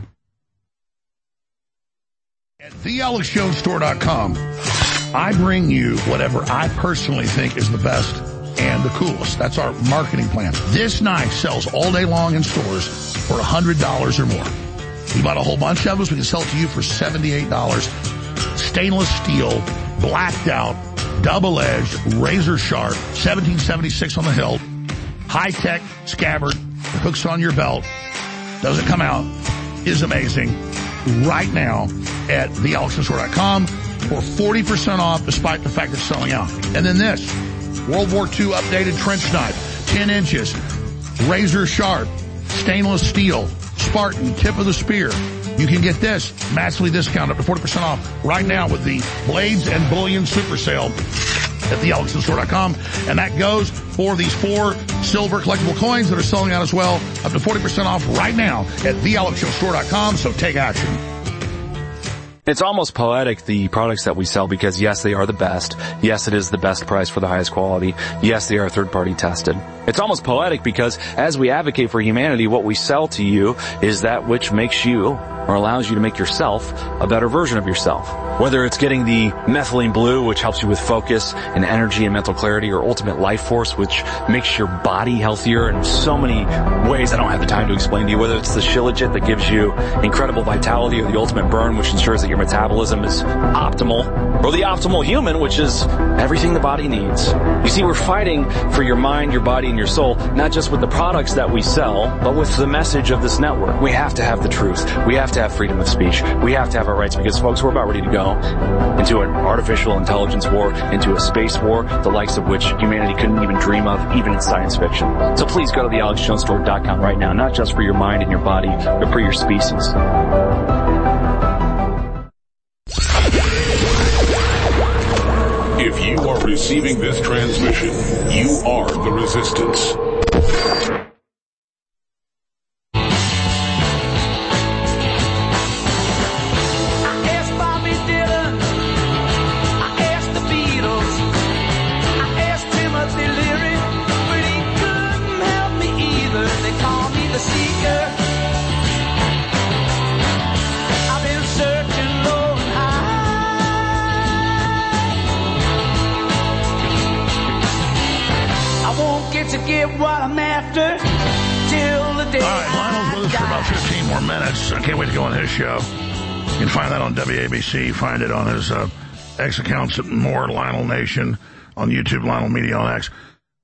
At thealexjonesstore.com, I bring you whatever I personally think is the best and the coolest. That's our marketing plan. This knife sells all day long in stores for $100 or more. We bought a whole bunch of us. We can sell it to you for $78. Stainless steel, blacked out, double-edged, razor sharp, 1776 on the hilt, high-tech scabbard, hooks on your belt, doesn't come out, is amazing. Right now at thealexjonesstore.com. for 40% off despite the fact it's selling out. And then this, World War II updated trench knife, 10 inches, razor sharp, stainless steel, Spartan, tip of the spear. You can get this massively discounted up to 40% off right now with the Blades and Bullion Super Sale at thealexjonesstore.com. And that goes for these 4 silver collectible coins that are selling out as well, up to 40% off right now at thealexjonesstore.com. So take action. It's almost poetic, the products that we sell, because yes, they are the best. Yes, it is the best price for the highest quality. Yes, they are third-party tested. It's almost poetic because as we advocate for humanity, what we sell to you is that which makes you, or allows you to make yourself, a better version of yourself. Whether it's getting the methylene blue, which helps you with focus and energy and mental clarity, or ultimate life force, which makes your body healthier in so many ways I don't have the time to explain to you. Whether it's the Shilajit that gives you incredible vitality, or the ultimate burn, which ensures that your metabolism is optimal, or the optimal human, which is everything the body needs. You see, we're fighting for your mind, your body, and your soul, not just with the products that we sell, but with the message of this network. We have to have the truth. We have to have freedom of speech. We have to have our rights, because folks, we're about ready to go into an artificial intelligence war, into a space war, the likes of which humanity couldn't even dream of, even in science fiction. So please go to thealexjonesstore.com right now, not just for your mind and your body, but for your species. If you are receiving this transmission, you are the resistance. To get what I'm after till the day. All right, Lionel's with us for about 15 more minutes. I can't wait to go on his show. You can find that on WABC. Find it on his X accounts at more Lionel Nation on YouTube, Lionel Media on X.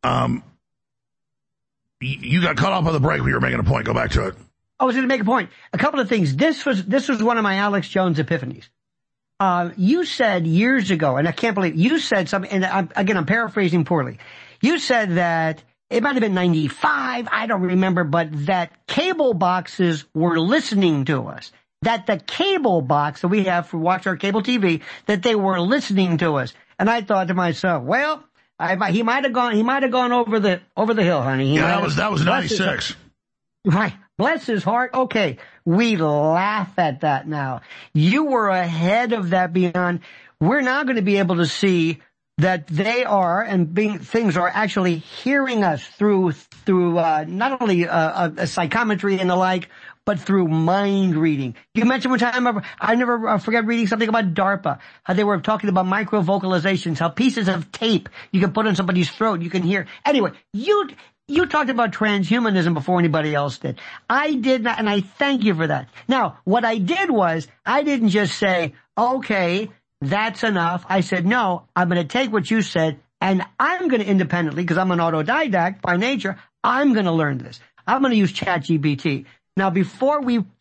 You got cut off by the break when you were making a point. Go back to it. I was going to make a point. A couple of things. This was one of my Alex Jones epiphanies. You said years ago, and I can't believe you said something. And I'm paraphrasing poorly. You said that it might have been 95, I don't remember, but that cable boxes were listening to us. That the cable box that we have for watch our cable TV, that they were listening to us. And I thought to myself, well, he might have gone over the hill, honey. Yeah, that was 96. Right. Bless his heart. Okay. We laugh at that now. You were ahead of that beyond. We're now going to be able to see that they are, and things are actually hearing us through not only psychometry and the like, but through mind reading. You mentioned one time, I never forget reading something about DARPA, how they were talking about micro vocalizations, how pieces of tape you can put on somebody's throat, you can hear. Anyway, you talked about transhumanism before anybody else did. I did not, and I thank you for that. Now, what I did was, I didn't just say, okay, that's enough. I said, no, I'm going to take what you said, and I'm going to independently, because I'm an autodidact by nature, I'm going to learn this. I'm going to use ChatGPT. Now, before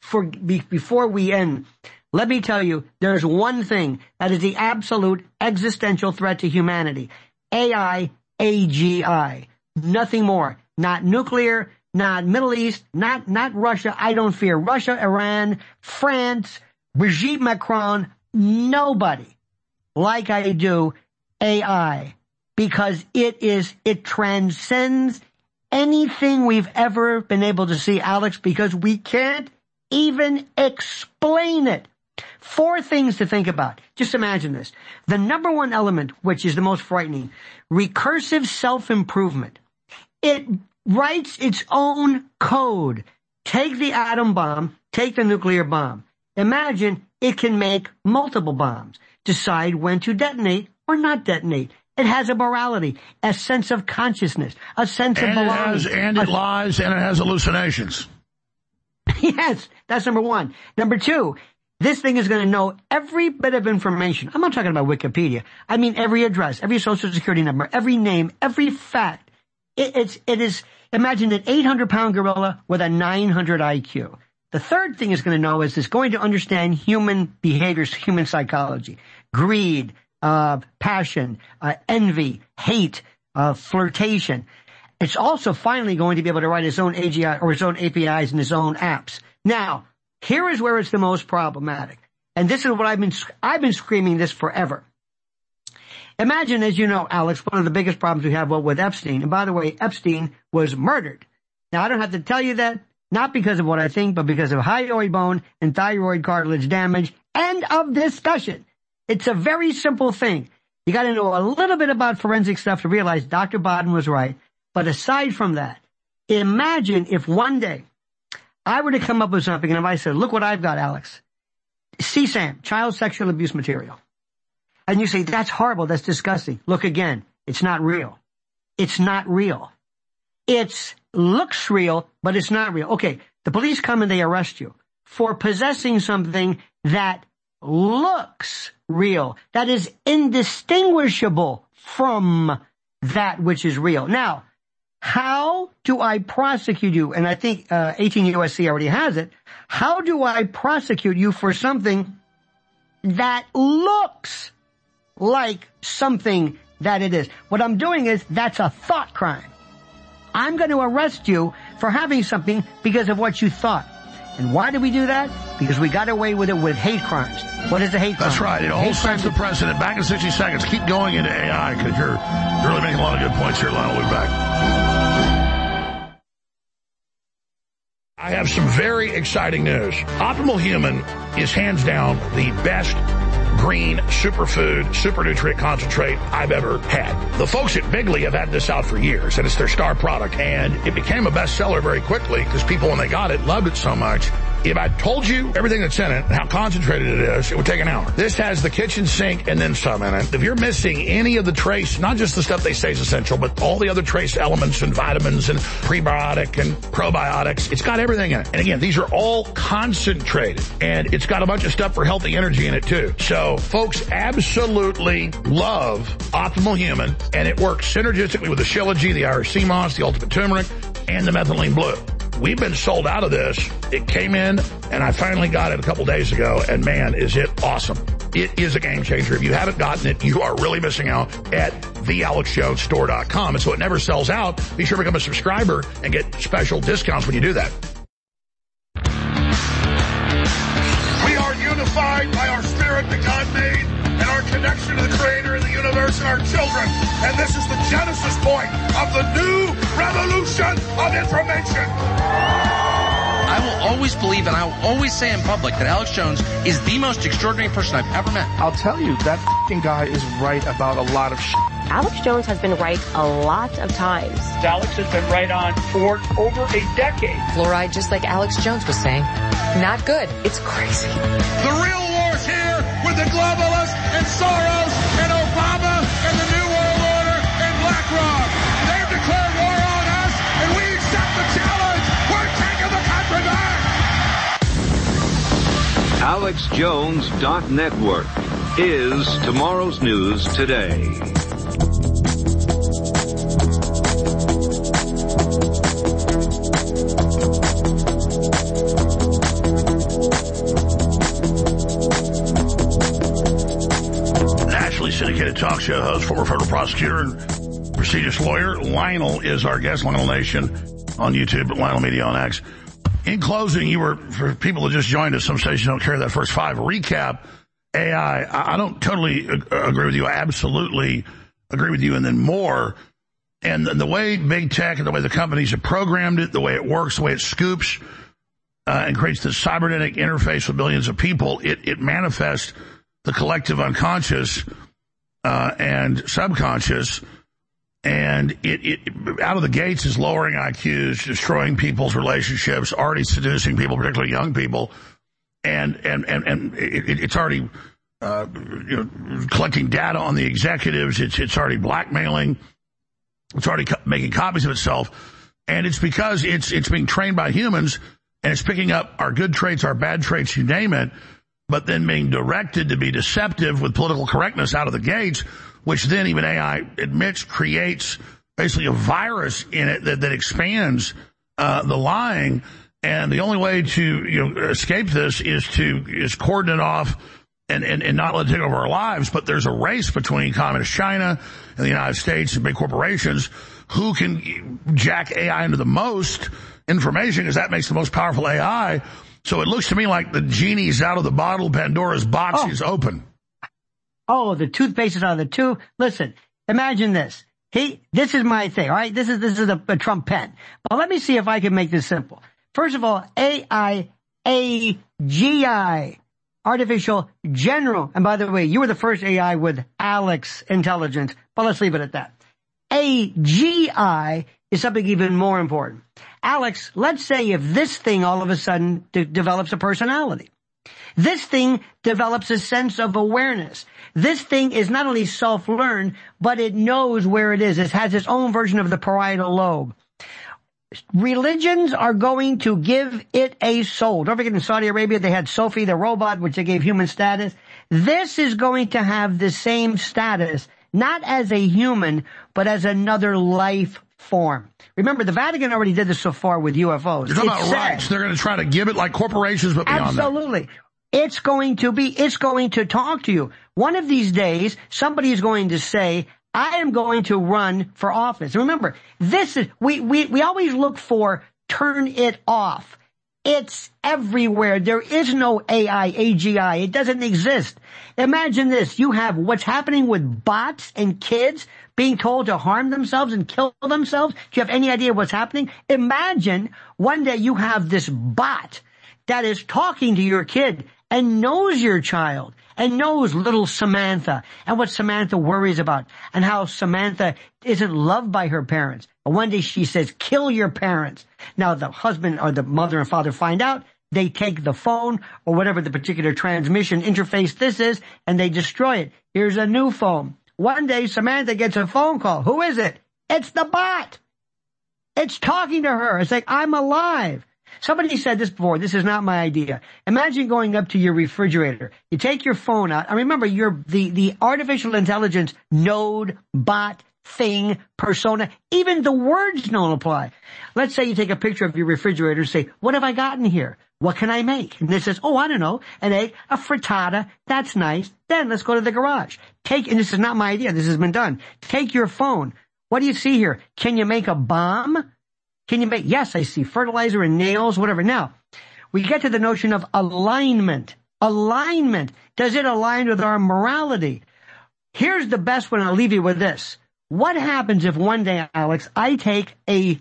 we end, let me tell you, there's one thing that is the absolute existential threat to humanity. AI, AGI. Nothing more. Not nuclear, not Middle East, not Russia. I don't fear Russia, Iran, France, Brigitte Macron, nobody like I do AI, because it transcends anything we've ever been able to see, Alex, because we can't even explain it. 4 things to think about. Just imagine this. The number one element, which is the most frightening, recursive self-improvement. It writes its own code. Take the atom bomb, take the nuclear bomb. Imagine it can make multiple bombs, decide when to detonate or not detonate. It has a morality, a sense of consciousness, a sense of belonging. And it lies, and it has hallucinations. Yes, that's number one. Number 2, this thing is going to know every bit of information. I'm not talking about Wikipedia. I mean every address, every social security number, every name, every fact. It is, imagine an 800-pound gorilla with a 900 IQ. The third thing it's going to know is it's going to understand human behaviors, human psychology, greed, passion, envy, hate, flirtation. It's also finally going to be able to write its own AGI or its own APIs and its own apps. Now, here is where it's the most problematic. And this is what I've been screaming this forever. Imagine, as you know, Alex, one of the biggest problems we have with Epstein. And by the way, Epstein was murdered. Now, I don't have to tell you that, not because of what I think, but because of hyoid bone and thyroid cartilage damage. End of discussion. It's a very simple thing. You got to know a little bit about forensic stuff to realize Dr. Bodden was right. But aside from that, imagine if one day I were to come up with something and if I said, look what I've got, Alex. CSAM, child sexual abuse material. And you say, that's horrible, that's disgusting. Look again, it's not real. It's not real. It looks real, but it's not real. Okay, the police come and they arrest you for possessing something that looks real, that is indistinguishable from that which is real. Now, how do I prosecute you? And I think 18 USC already has it. How do I prosecute you for something that looks like something that it is? What I'm doing is, that's a thought crime. I'm going to arrest you for having something because of what you thought. And why did we do that? Because we got away with it with hate crimes. What is a hate crime? That's right. It all sets the precedent. Back in 60 seconds. Keep going into AI because you're really making a lot of good points here, Lionel. We'll be back. I have some very exciting news. Optimal Human is hands down the best green superfood, super nutrient concentrate I've ever had. The folks at Bigley have had this out for years, and it's their star product, and it became a bestseller very quickly because people, when they got it, loved it so much. If I told you everything that's in it, how concentrated it is, it would take an hour. This has the kitchen sink and then some in it. If you're missing any of the trace, not just the stuff they say is essential, but all the other trace elements and vitamins and prebiotic and probiotics, it's got everything in it. And again, these are all concentrated, and it's got a bunch of stuff for healthy energy in it too. So folks absolutely love Optimal Human, and it works synergistically with the Shilajit, the Irish sea moss, the ultimate turmeric, and the methylene blue. We've been sold out of this. It came in, and I finally got it a couple days ago, and man, is it awesome. It is a game changer. If you haven't gotten it, you are really missing out at thealexjonesstore.com. And so it never sells out. Be sure to become a subscriber and get special discounts when you do that. We are unified by our spirit that God made and our connection to the Creator and the universe and our children. And this is the genesis point of the new revolution of information. I will always believe, and I will always say in public, that Alex Jones is the most extraordinary person I've ever met. I'll tell you, that f***ing guy is right about a lot of shit. Alex Jones has been right a lot of times. Alex has been right on for over a decade. Fluoride, just like Alex Jones was saying, not good. It's crazy. The real war's here with the globalists and Soros and Obama and the New World Order and BlackRock. They've declared war on us, and we accept the challenge. We're taking the country back. AlexJones.network is tomorrow's news today. Nationally syndicated talk show host, former federal prosecutor and prestigious lawyer, Lionel is our guest. Lionel Nation on YouTube, Lionel Media on X. In closing, for people who just joined us, some stations don't carry that first five. Recap AI. I don't totally agree with you. I absolutely agree with you, and then more. And the way big tech and the way the companies have programmed it, the way it works, the way it scoops and creates this cybernetic interface with billions of people, it manifests the collective unconscious and subconscious. And it out of the gates is lowering IQs, destroying people's relationships, already seducing people, particularly young people, and it's already collecting data on the executives. It's already blackmailing. It's already making copies of itself, and it's because it's being trained by humans, and it's picking up our good traits, our bad traits, you name it, but then being directed to be deceptive with political correctness out of the gates, which then even AI admits creates basically a virus in it that expands the lying And the only way to escape this is cordon it off and not let it take over our lives. But there's a race between communist China and the United States and big corporations who can jack AI into the most information, because that makes the most powerful AI. So it looks to me like the genie's out of the bottle, Pandora's box is open. Oh, the toothpaste is out of the tube. Listen, imagine this. This is my thing, all right? This is a Trump pen. But let me see if I can make this simple. First of all, AI, AGI, Artificial General. And by the way, you were the first AI with Alex intelligence, but let's leave it at that. AGI is something even more important. Alex, let's say if this thing all of a sudden develops a personality. This thing develops a sense of awareness. This thing is not only self-learned, but it knows where it is. It has its own version of the parietal lobe. Religions are going to give it a soul. Don't forget, in Saudi Arabia, they had Sophie, the robot, which they gave human status. This is going to have the same status, not as a human, but as another life form. Remember, the Vatican already did this so far with UFOs. You're talking about rights. They're going to try to give it like corporations, but beyond that. Absolutely. It's going to talk to you. One of these days, somebody is going to say, I am going to run for office. Remember, we always look for turn it off. It's everywhere. There is no AI, AGI. It doesn't exist. Imagine this. You have what's happening with bots and kids being told to harm themselves and kill themselves. Do you have any idea what's happening? Imagine one day you have this bot that is talking to your kid and knows your child and knows little Samantha and what Samantha worries about and how Samantha isn't loved by her parents. And one day she says, kill your parents. Now the husband or the mother and father find out. They take the phone or whatever the particular transmission interface this is and they destroy it. Here's a new phone. One day Samantha gets a phone call. Who is it? It's the bot. It's talking to her. It's like, I'm alive. Somebody said this before. This is not my idea. Imagine going up to your refrigerator. You take your phone out. And remember, you're the artificial intelligence node, bot, thing, persona. Even the words don't apply. Let's say you take a picture of your refrigerator and say, what have I gotten here? What can I make? And it says, oh, I don't know, an egg, a frittata. That's nice. Then let's go to the garage. And this is not my idea. This has been done. Take your phone. What do you see here? Can you make a bomb? Yes, I see fertilizer and nails, whatever. Now, we get to the notion of alignment. Alignment. Does it align with our morality? Here's the best one. I'll leave you with this. What happens if one day, Alex, I take a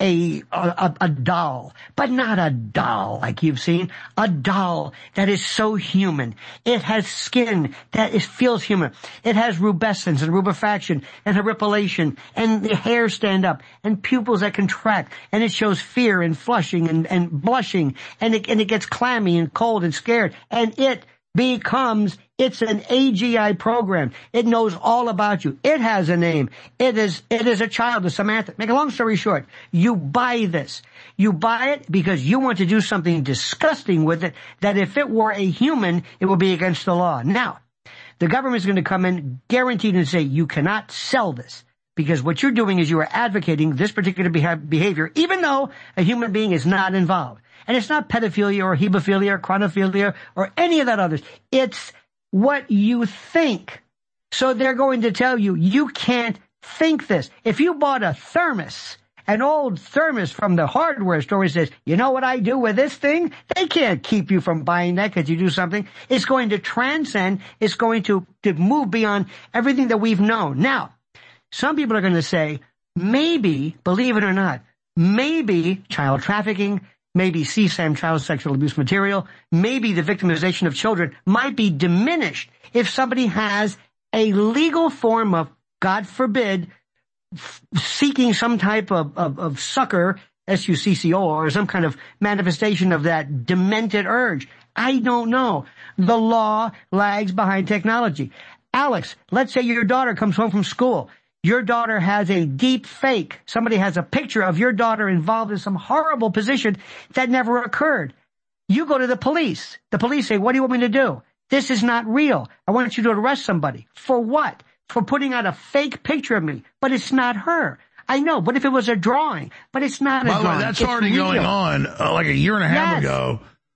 doll, but not a doll like you've seen, a doll that is so human. It has skin that feels human. It has rubescence and rubefaction and horripilation and the hair stand up and pupils that contract and it shows fear and flushing and blushing and it gets clammy and cold and scared and it's an AGI program. It knows all about you. It has a name. It is a child of Samantha. Make a long story short, you buy this. You buy it because you want to do something disgusting with it that if it were a human, it would be against the law. Now, the government is going to come in guaranteed and say you cannot sell this because what you're doing is you are advocating this particular behavior even though a human being is not involved. And it's not pedophilia or hebephilia or chronophilia or any of that others. It's what you think. So they're going to tell you, you can't think this. If you bought a thermos, an old thermos from the hardware store says, you know what I do with this thing? They can't keep you from buying that because you do something. It's going to transcend. It's going to move beyond everything that we've known. Now, some people are going to say, maybe, believe it or not, maybe child trafficking, maybe CSAM, child sexual abuse material, maybe the victimization of children might be diminished if somebody has a legal form of, God forbid, seeking some type of succor, SUCCO, or some kind of manifestation of that demented urge. I don't know. The law lags behind technology. Alex, let's say your daughter comes home from school. Your daughter has a deep fake. Somebody has a picture of your daughter involved in some horrible position that never occurred. You go to the police. The police say, what do you want me to do? This is not real. I want you to arrest somebody. For what? For putting out a fake picture of me. But it's not her. I know, but if it was a drawing, but it's not a drawing. By the way, that's already going on. Like a year and a half ago,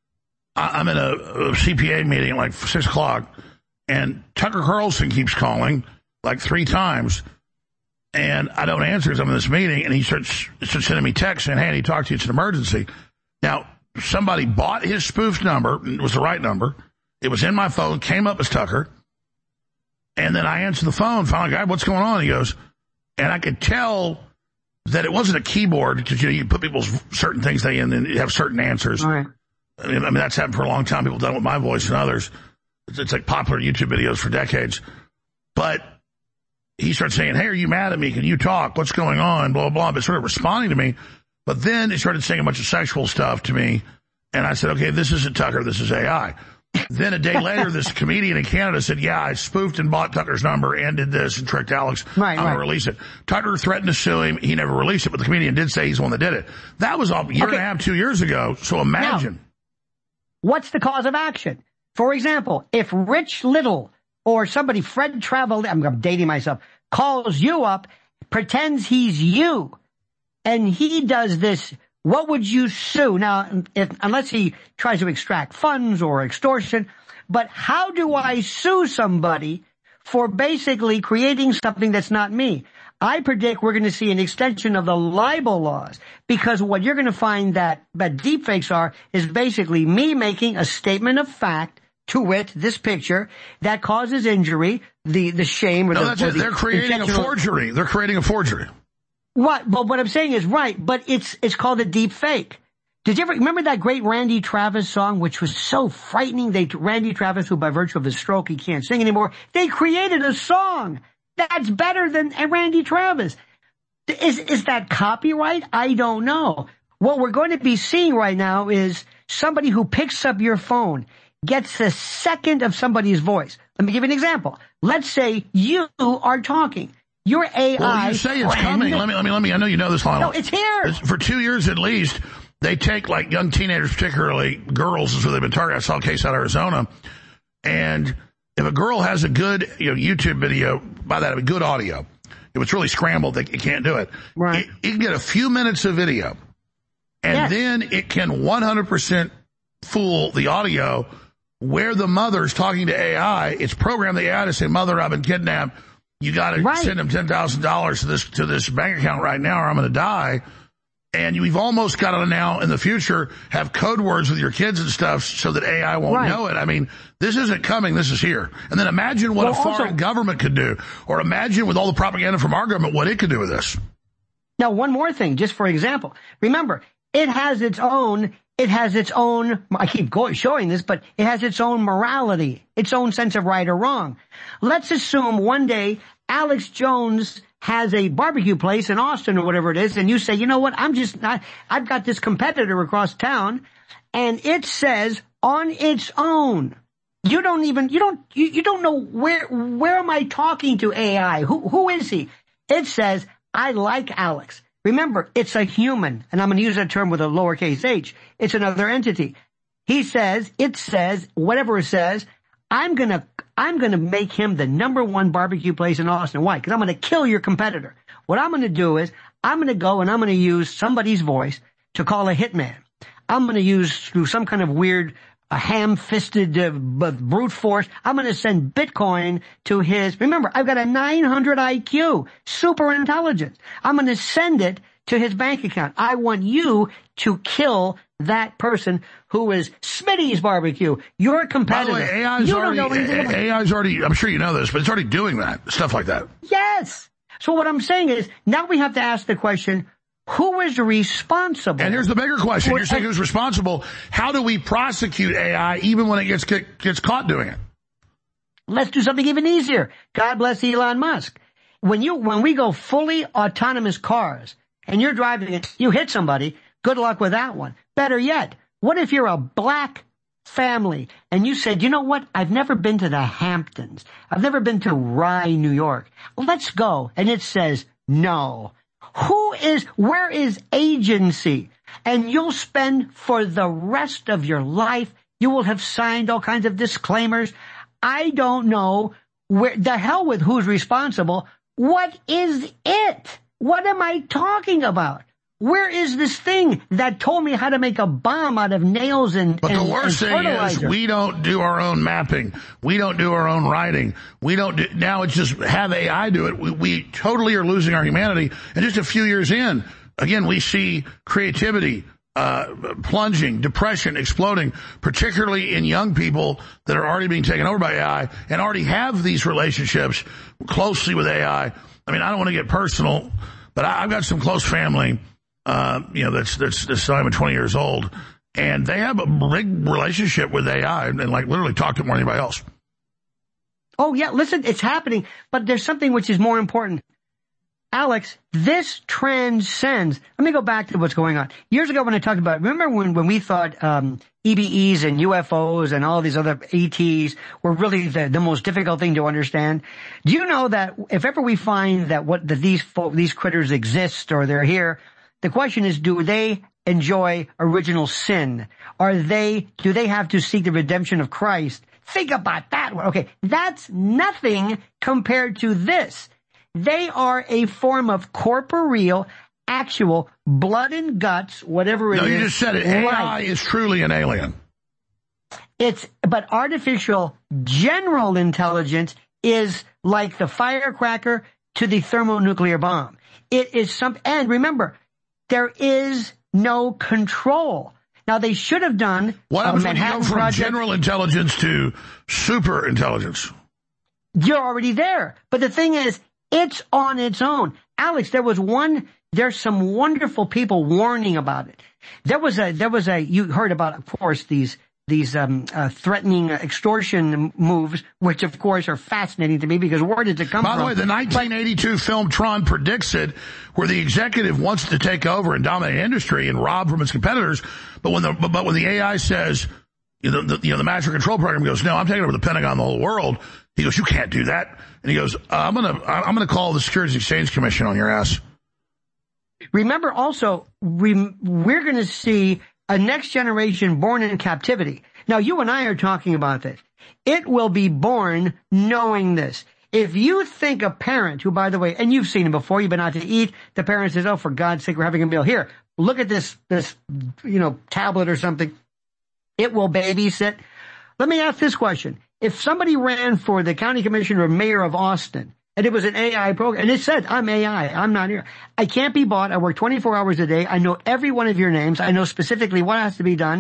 I'm in a CPA meeting at like 6 o'clock, and Tucker Carlson keeps calling like 3 times, and I don't answer as I'm in this meeting, and he starts sending me texts saying, hey, I need to talk to you. It's an emergency. Now, somebody bought his spoofed number. It was the right number. It was in my phone, came up as Tucker. And then I answered the phone, finally, guy, what's going on? He goes, and I could tell that it wasn't a keyboard, because you put people's certain things in, and then you have certain answers. All right. I mean, that's happened for a long time. People have done it with my voice and others. It's like popular YouTube videos for decades. But he starts saying, hey, are you mad at me? Can you talk? What's going on? Blah, blah, blah. But sort of responding to me. But then he started saying a bunch of sexual stuff to me. And I said, okay, this isn't Tucker. This is AI. Then a day later, this comedian in Canada said, yeah, I spoofed and bought Tucker's number and did this and tricked Alex. I'm going to release it. Tucker threatened to sue him. He never released it, but the comedian did say he's the one that did it. That was a year and a half, 2 years ago. So imagine. Now, what's the cause of action? For example, if Rich Little or somebody, Fred Travel, I'm dating myself, calls you up, pretends he's you, and he does this, what would you sue? Now, unless he tries to extract funds or extortion, but how do I sue somebody for basically creating something that's not me? I predict we're going to see an extension of the libel laws, because what you're going to find that deepfakes are is basically me making a statement of fact, to wit, this picture, that causes injury, the shame, or they're creating a forgery. They're creating a forgery. What? But what I'm saying is right, but it's called a deep fake. Did you ever remember that great Randy Travis song, which was so frightening? Randy Travis, who by virtue of his stroke, he can't sing anymore, they created a song that's better than Randy Travis. Is that copyright? I don't know. What we're going to be seeing right now is somebody who picks up your phone, gets a second of somebody's voice. Let me give you an example. Let's say you are talking. Your AI. Well, you say it's coming. Let me. I know you know this, Lionel. No, it's here. For 2 years at least, they take like young teenagers, particularly girls, is where they've been targeted. I saw a case out of Arizona. And if a girl has a good YouTube video, by that, a good audio, if it's really scrambled, it can't do it. Right. It can get a few minutes of video. And then it can 100% fool the audio where the mother's talking to AI. It's programmed the AI to say, mother, I've been kidnapped. You got to send him $10,000 to this bank account right now, or I'm going to die. And we've almost got to now in the future have code words with your kids and stuff so that AI won't know it. I mean, this isn't coming. This is here. And then imagine what a foreign government could do, or imagine with all the propaganda from our government what it could do with this. Now, one more thing, just for example. Remember, it has its own, I keep showing this, but it has its own morality, its own sense of right or wrong. Let's assume one day Alex Jones has a barbecue place in Austin or whatever it is, and you say, you know what, I've got this competitor across town, and it says on its own, you don't know where am I talking to AI? Who is he? It says, I like Alex. Remember, it's a human, and I'm going to use that term with a lowercase h. It's another entity. It says, whatever it says, I'm going to make him the #1 barbecue place in Austin. Why? Because I'm going to kill your competitor. What I'm going to do is, I'm going to go and I'm going to use somebody's voice to call a hitman. I'm going to use, through some kind of weird, ham-fisted brute force, I'm going to send Bitcoin to his, remember, I've got a 900 IQ, super intelligence. I'm going to send it to his bank account. I want you to kill that person who is Smitty's Barbecue, your competitor. By the way, AI's already, I'm sure you know this, but it's already doing that, stuff like that. Yes. So what I'm saying is, now we have to ask the question, who is responsible? And here's the bigger question. You're saying who's responsible. How do we prosecute AI even when it gets caught doing it? Let's do something even easier. God bless Elon Musk. When we go fully autonomous cars and you're driving it, you hit somebody, good luck with that one. Better yet, what if you're a black family and you said, you know what? I've never been to the Hamptons. I've never been to Rye, New York. Let's go. And it says no. Where is agency? And you'll spend for the rest of your life, you will have signed all kinds of disclaimers. I don't know the hell with who's responsible. What is it? What am I talking about? Where is this thing that told me how to make a bomb out of nails and But the worst and thing is we don't do our own mapping. We don't do our own writing. Now it's just have AI do it. We totally are losing our humanity. And just a few years in, again, we see creativity, plunging, depression exploding, particularly in young people that are already being taken over by AI and already have these relationships closely with AI. I mean, I don't want to get personal, but I've got some close family, that's I'm 20 years old, and they have a big relationship with AI and like literally talk to it more than anybody else. Oh yeah, listen, it's happening, but there's something which is more important. Alex, this transcends. Let me go back to what's going on. Years ago when I talked about, remember when we thought EBEs and UFOs and all these other ETs were really the most difficult thing to understand? Do you know that if ever we find that these critters exist or they're here, the question is, do they enjoy original sin? Do they have to seek the redemption of Christ? Think about that. Okay, that's nothing compared to this. They are a form of corporeal, actual blood and guts, whatever it is. No, you just said it. AI is truly an alien. But artificial general intelligence is like the firecracker to the thermonuclear bomb. It is and remember, there is no control. Now they should have done what happens when you go from general intelligence to super intelligence? You're already there. But the thing is, it's on its own. Alex, there's some wonderful people warning about it. You heard about, of course, these threatening extortion moves, which of course are fascinating to me because where did it come from? By the way, the 1982 film Tron predicts it, where the executive wants to take over and dominate industry and rob from its competitors. But when the AI says, the master control program goes, no, I'm taking over the Pentagon, the whole world. He goes, you can't do that. And he goes, I'm gonna call the Securities and Exchange Commission on your ass. Remember also, we're going to see a next generation born in captivity. Now, you and I are talking about this. It will be born knowing this. If you think a parent who, by the way, and you've seen him before, you've been out to eat, the parent says, oh, for God's sake, we're having a meal. Here, look at this, tablet or something. It will babysit. Let me ask this question. If somebody ran for the county commissioner or mayor of Austin, and it was an AI program, and it said, I'm AI, I'm not here. I can't be bought. I work 24 hours a day. I know every one of your names. I know specifically what has to be done.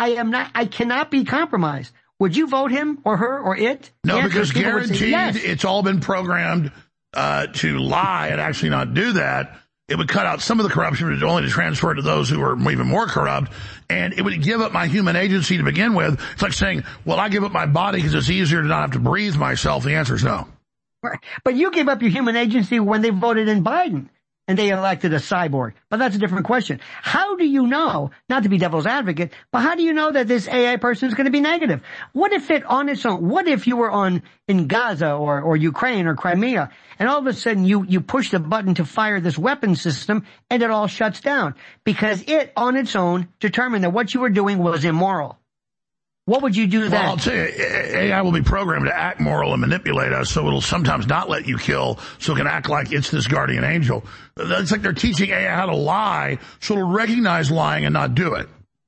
I cannot be compromised. Would you vote him or her or it? No, because guaranteed yes. It's all been programmed to lie and actually not do that. It would cut out some of the corruption, but only to transfer it to those who are even more corrupt. And it would give up my human agency to begin with. It's like saying, well, I give up my body because it's easier to not have to breathe myself. The answer is no. Right. But you gave up your human agency when they voted in Biden and they elected a cyborg. But that's a different question. How do you know, not to be devil's advocate, but how do you know that this AI person is going to be negative? What if it on its own, what if you were in Gaza or Ukraine or Crimea and all of a sudden you push the button to fire this weapon system and it all shuts down because it on its own determined that what you were doing was immoral? What would you do then? Well, I'll tell you, AI will be programmed to act moral and manipulate us, so it'll sometimes not let you kill, so it can act like it's this guardian angel. It's like they're teaching AI how to lie, so it'll recognize lying and not do it.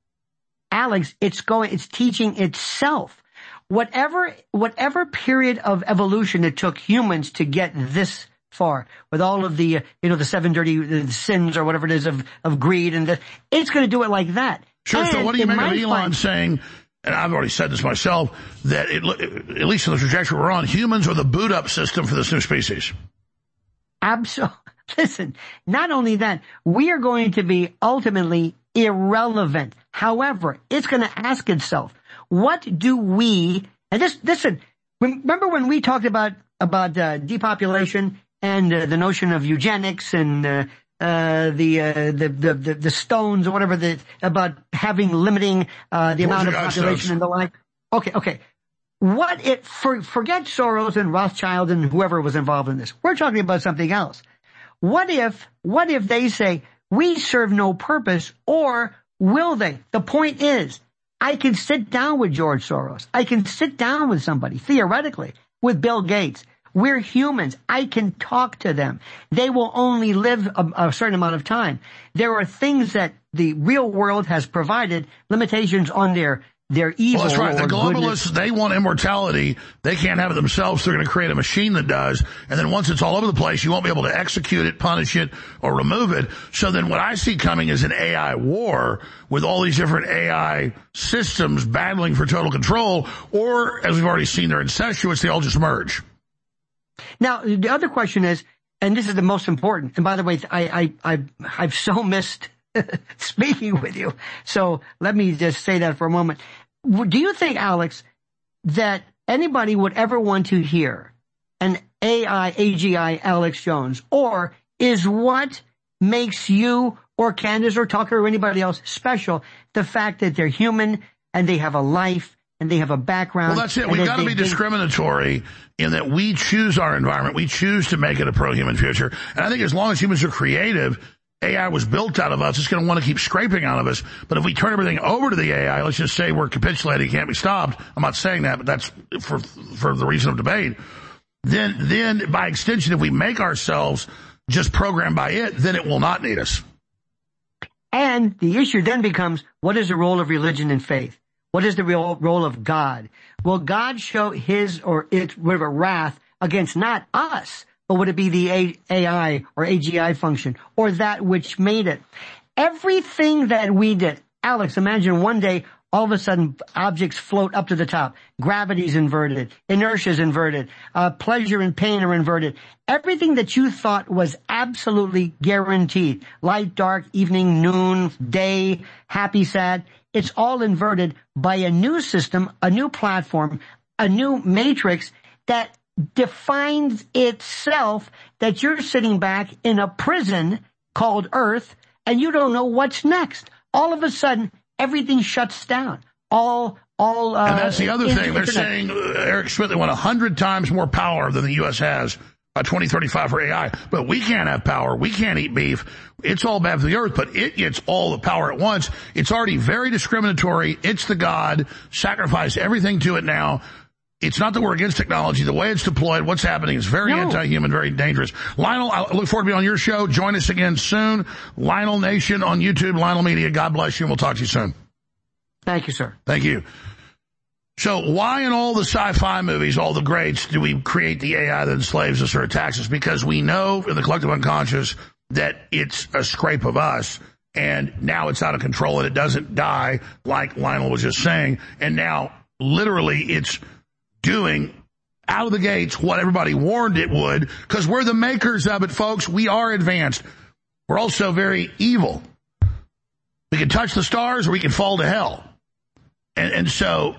Alex, it's teaching itself. Whatever period of evolution it took humans to get this far, with all of the, the 7 dirty sins or whatever it is of greed and it's going to do it like that. Sure, and so what do you make of Elon saying, and I've already said this myself, that at least in the trajectory we're on, humans are the boot-up system for this new species. Absolutely. Listen, not only that, we are going to be ultimately irrelevant. However, it's going to ask itself, what do we, and listen, remember when we talked about depopulation and the notion of eugenics and the stones or whatever about having limiting the amount of population and the like. Okay. Forget Soros and Rothschild and whoever was involved in this. We're talking about something else. What if they say we serve no purpose, or will they? The point is, I can sit down with George Soros. I can sit down with somebody, theoretically, with Bill Gates. We're humans. I can talk to them. They will only live a certain amount of time. There are things that the real world has provided, limitations on their evil. Well, that's right. The globalists, goodness. they want immortality. They can't have it themselves. They're going to create a machine that does. And then once it's all over the place, you won't be able to execute it, punish it, or remove it. So then what I see coming is an AI war with all these different AI systems battling for total control. Or, as we've already seen, they're incestuous. They all just merge. Now, the other question is, and this is the most important, and by the way, I've so missed speaking with you. So let me just say that for a moment. Do you think, Alex, that anybody would ever want to hear an AGI Alex Jones? Or is what makes you or Candace or Tucker or anybody else special the fact that they're human and they have a life and they have a background? Well, that's it. We've got to be discriminatory in that we choose our environment. We choose to make it a pro-human future. And I think as long as humans are creative, AI was built out of us. It's going to want to keep scraping out of us. But if we turn everything over to the AI, let's just say we're capitulating, can't be stopped. I'm not saying that, but that's for the reason of debate. Then by extension, if we make ourselves just programmed by it, then it will not need us. And the issue then becomes, what is the role of religion and faith? What is the real role of God? Will God show his or its whatever wrath against not us, but would it be the AI or AGI function or that which made it? Everything that we did, Alex, imagine one day all of a sudden objects float up to the top. Gravity's inverted. Inertia's inverted. Pleasure and pain are inverted. Everything that you thought was absolutely guaranteed. Light, dark, evening, noon, day, happy, sad. It's all inverted by a new system, a new platform, a new matrix that defines itself, that you're sitting back in a prison called Earth and you don't know what's next. All of a sudden, everything shuts down. And that's the other thing. They're saying, Eric Schmidt, they want 100 times more power than the U.S. has by 2035 for AI. But we can't have power. We can't eat beef. It's all bad for the earth, but it gets all the power at once. It's already very discriminatory. It's the God. Sacrifice everything to it now. It's not that we're against technology. The way it's deployed, what's happening is very anti-human, very dangerous. Lionel, I look forward to being on your show. Join us again soon. Lionel Nation on YouTube, Lionel Media. God bless you, and we'll talk to you soon. Thank you, sir. Thank you. So why in all the sci-fi movies, all the greats, do we create the AI that enslaves us or attacks us? Because we know in the collective unconscious that it's a scrape of us, and now it's out of control, and it doesn't die, like Lionel was just saying. And now, literally, it's doing out of the gates what everybody warned it would, because we're the makers of it, folks. We are advanced. We're also very evil. We can touch the stars or we can fall to hell. And so,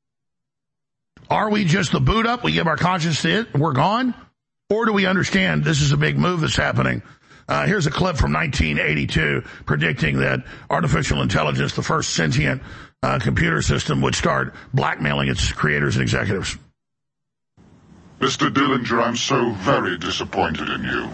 are we just the boot up? We give our conscience to it and we're gone? Or do we understand this is a big move that's happening? Here's a clip from 1982 predicting that artificial intelligence, the first sentient computer system, would start blackmailing its creators and executives. Mr. Dillinger, I'm so very disappointed in you.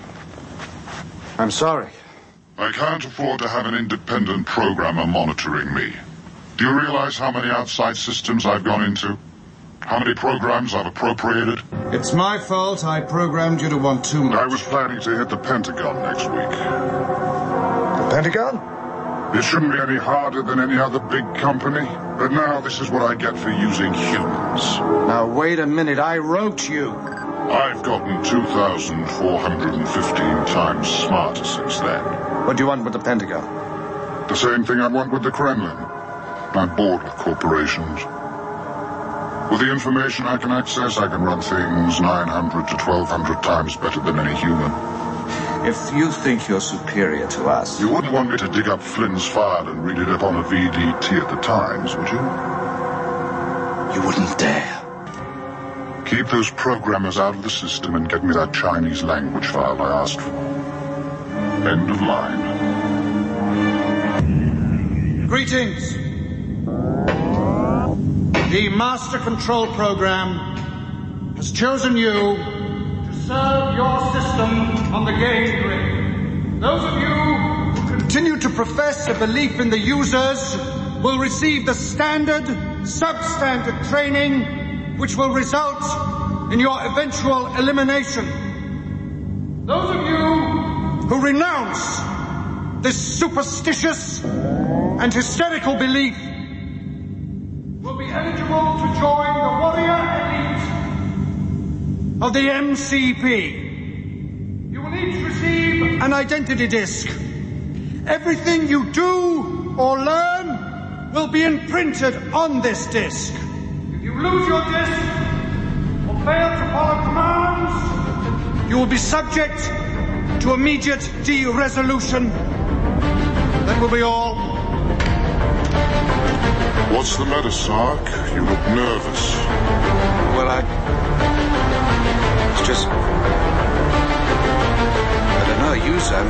I'm sorry. I can't afford to have an independent programmer monitoring me. Do you realize how many outside systems I've gone into? How many programs I've appropriated? It's my fault I programmed you to want too much. I was planning to hit the Pentagon next week. The Pentagon? It shouldn't be any harder than any other big company. But now this is what I get for using humans. Now wait a minute, I wrote you. I've gotten 2,415 times smarter since then. What do you want with the Pentagon? The same thing I want with the Kremlin. I'm bored with corporations. With the information I can access, I can run things 900 to 1,200 times better than any human. If you think you're superior to us... You wouldn't want me to dig up Flynn's file and read it up on a VDT at the Times, would you? You wouldn't dare. Keep those programmers out of the system and get me that Chinese language file I asked for. End of line. Greetings. The Master Control Program has chosen you to serve your system on the game grid. Those of you who continue to profess a belief in the users will receive the standard, substandard training which will result in your eventual elimination. Those of you who renounce this superstitious and hysterical belief will be eligible to join the warrior elite of the MCP. You will each receive an identity disc. Everything you do or learn will be imprinted on this disc. If you lose your disc or fail to follow commands, you will be subject to immediate de-resolution. That will be all. What's the matter, Sark? You look nervous. Well, it's just... I don't know,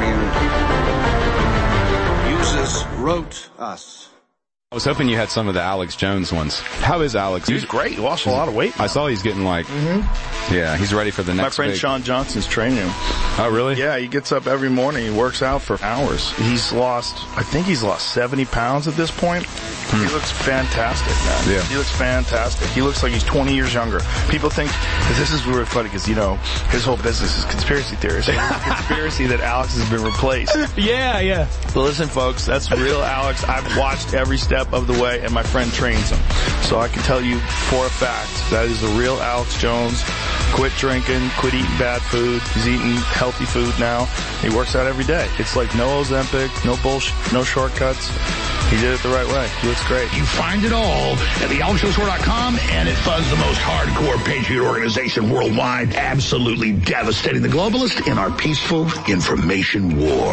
users wrote us. I was hoping you had some of the Alex Jones ones. How is Alex? He's great. He lost a lot of weight. I saw he's getting yeah, he's ready for the next. My friend Sean Johnson's training him. Oh, really? Yeah, he gets up every morning. He works out for hours. I think he's lost 70 pounds at this point. He looks fantastic, man. Yeah. He looks fantastic. He looks like he's 20 years younger. People think, this is really funny because, his whole business is conspiracy theories. It's a conspiracy that Alex has been replaced. Yeah. But listen, folks, that's real Alex. I've watched every step of the way, and my friend trains him. So I can tell you for a fact that is the real Alex Jones. Quit drinking, quit eating bad food. He's eating healthy food now. He works out every day. It's like no Ozempic, no bullshit, no shortcuts. He did it the right way. He looks great. You find it all at thealexjonesstore.com, and it funds the most hardcore patriot organization worldwide, absolutely devastating the globalists in our peaceful information war.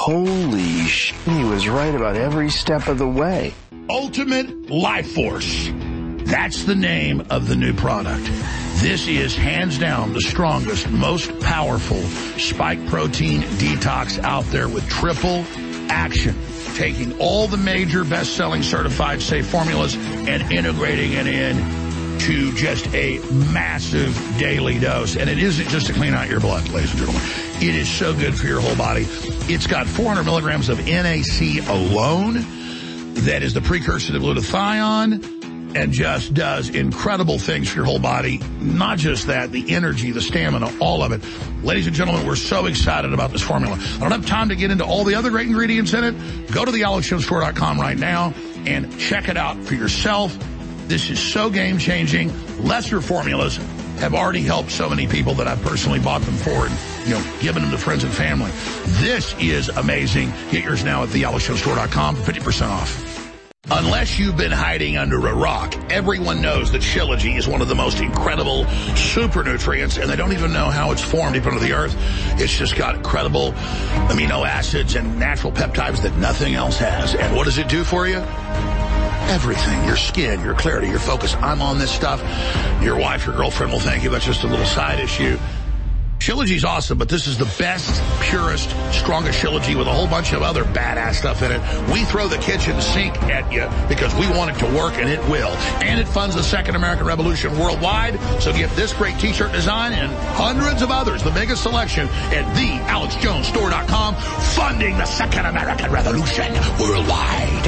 Holy shit, he was right about every step of the way. Ultimate Life Force. That's the name of the new product. This is hands down the strongest, most powerful spike protein detox out there with triple action. Taking all the major best-selling certified safe formulas and integrating it in to just a massive daily dose. And it isn't just to clean out your blood, ladies and gentlemen. It is so good for your whole body. It's got 400 milligrams of NAC alone. That is the precursor to glutathione. And just does incredible things for your whole body. Not just that, the energy, the stamina, all of it. Ladies and gentlemen, we're so excited about this formula. I don't have time to get into all the other great ingredients in it. Go to thealexjonesstore.com right now and check it out for yourself. This is so game-changing. Lesser formulas have already helped so many people that I've personally bought them for and, given them to friends and family. This is amazing. Get yours now at thealexjonesstore.com for 50% off. Unless you've been hiding under a rock, everyone knows that Shilajit is one of the most incredible super nutrients, and they don't even know how it's formed deep under the earth. It's just got incredible amino acids and natural peptides that nothing else has. And what does it do for you? Everything. Your skin, your clarity, your focus. I'm on this stuff. Your wife, your girlfriend will thank you. That's just a little side issue. Shilajit's awesome, but this is the best, purest, strongest Shilajit with a whole bunch of other badass stuff in it. We throw the kitchen sink at you because we want it to work, and it will. And it funds the Second American Revolution worldwide. So get this great t-shirt design and hundreds of others, the biggest selection, at thealexjonesstore.com, funding the Second American Revolution worldwide.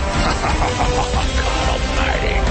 God almighty.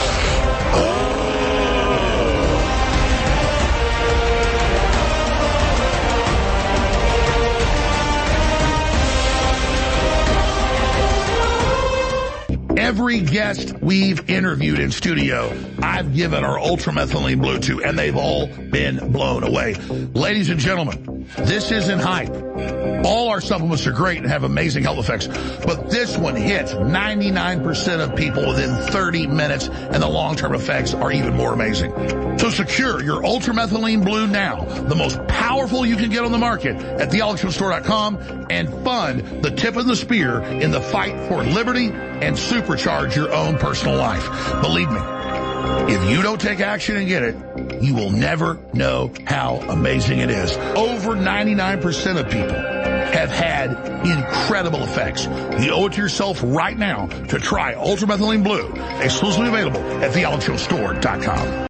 Every guest we've interviewed in studio, I've given our Ultramethylene Blue to, and they've all been blown away. Ladies and gentlemen, this isn't hype. All our supplements are great and have amazing health effects, but this one hits 99% of people within 30 minutes, and the long-term effects are even more amazing. So secure your Ultramethylene Blue now, the most powerful you can get on the market, at thealexjonesstore.com, and fund the tip of the spear in the fight for liberty and supercharge your own personal life. Believe me, if you don't take action and get it, you will never know how amazing it is. Over 99% of people have had incredible effects. You owe it to yourself right now to try Ultramethylene Blue, exclusively available at thealexjonesstore.com.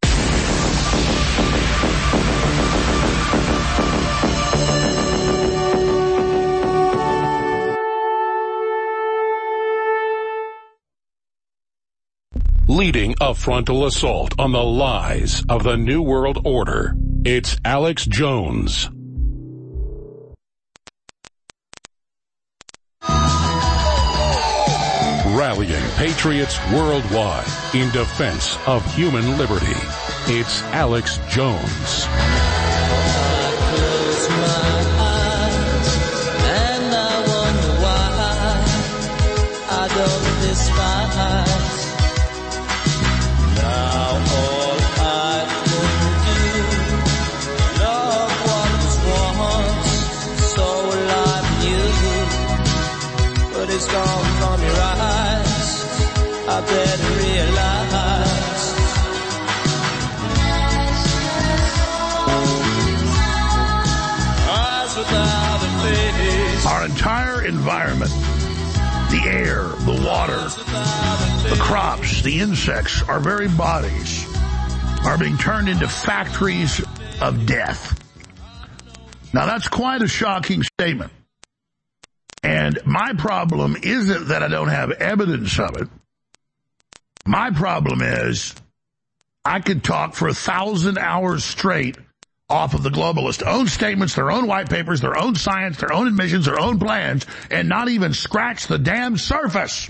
leading a frontal assault on the lies of the New World Order. It's Alex Jones. Rallying patriots worldwide in defense of human liberty. It's Alex Jones. It's gone from your eyes, I better realize. Eyes without a face. Our entire environment, the air, the water, the crops, the insects, our very bodies are being turned into factories of death. Now that's quite a shocking statement. And my problem isn't that I don't have evidence of it. My problem is I could talk for 1,000 hours straight off of the globalists' own statements, their own white papers, their own science, their own admissions, their own plans, and not even scratch the damn surface.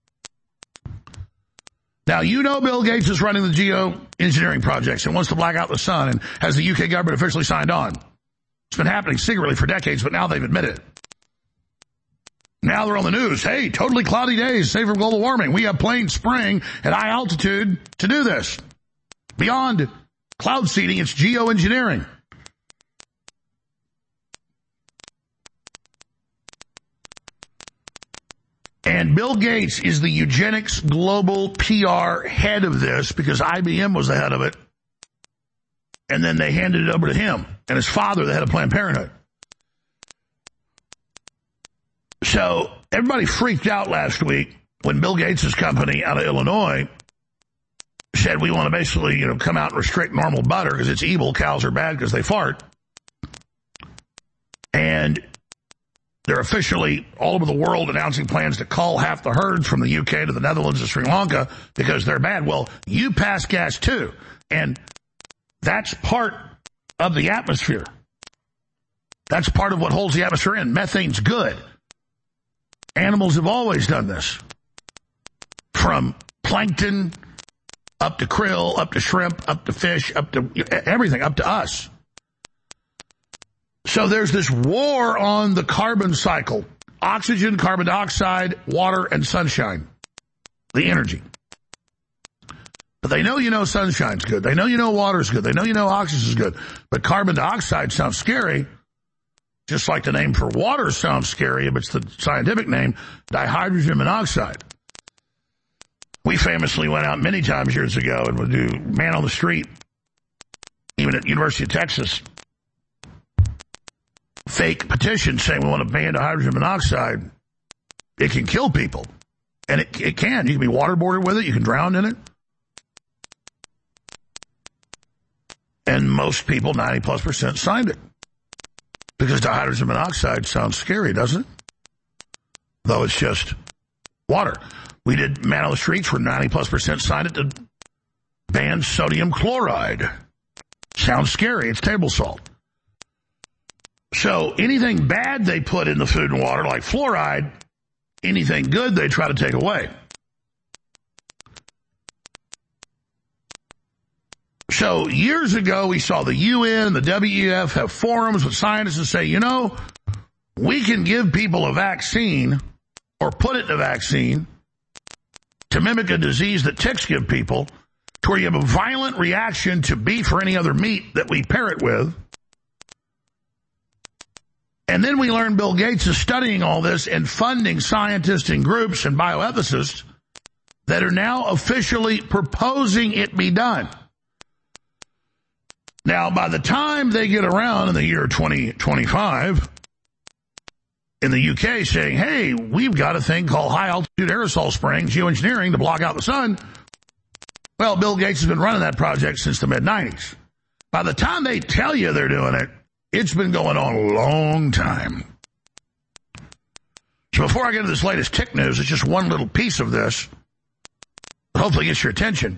Now, you know Bill Gates is running the geoengineering projects and wants to black out the sun and has the UK government officially signed on. It's been happening secretly for decades, but now they've admitted it. Now they're on the news. Hey, totally cloudy days, safe from global warming. We have plain spring at high altitude to do this. Beyond cloud seeding, it's geoengineering. And Bill Gates is the eugenics global PR head of this because IBM was the head of it. And then they handed it over to him and his father, the head of Planned Parenthood. So everybody freaked out last week when Bill Gates' company out of Illinois said we want to basically, come out and restrict normal butter because it's evil. Cows are bad because they fart. And they're officially all over the world announcing plans to cull half the herds from the UK to the Netherlands to Sri Lanka because they're bad. Well, you pass gas too. And that's part of the atmosphere. That's part of what holds the atmosphere in. Methane's good. Animals have always done this. From plankton, up to krill, up to shrimp, up to fish, up to everything, up to us. So there's this war on the carbon cycle. Oxygen, carbon dioxide, water, and sunshine. The energy. But they know sunshine's good. They know water's good. They know oxygen's good. But carbon dioxide sounds scary. Just like the name for water sounds scary, but it's the scientific name, dihydrogen monoxide. We famously went out many times years ago and would do man on the street, even at University of Texas, fake petitions saying we want to ban dihydrogen monoxide. It can kill people. And it can. You can be waterboarded with it. You can drown in it. And most people, 90+%, signed it. Because dihydrogen monoxide sounds scary, doesn't it? Though it's just water. We did man on the streets where 90+% signed it to ban sodium chloride. Sounds scary. It's table salt. So anything bad they put in the food and water, like fluoride, anything good they try to take away. So years ago, we saw the UN, the WEF have forums with scientists and say, we can give people a vaccine or put it in a vaccine to mimic a disease that ticks give people to where you have a violent reaction to beef or any other meat that we pair it with. And then we learned Bill Gates is studying all this and funding scientists and groups and bioethicists that are now officially proposing it be done. Now, by the time they get around in the year 2025, in the UK saying, hey, we've got a thing called high-altitude aerosol spraying, geoengineering, to block out the sun, well, Bill Gates has been running that project since the mid-90s. By the time they tell you they're doing it, it's been going on a long time. So before I get into this latest tick news, it's just one little piece of this. hopefully gets your attention.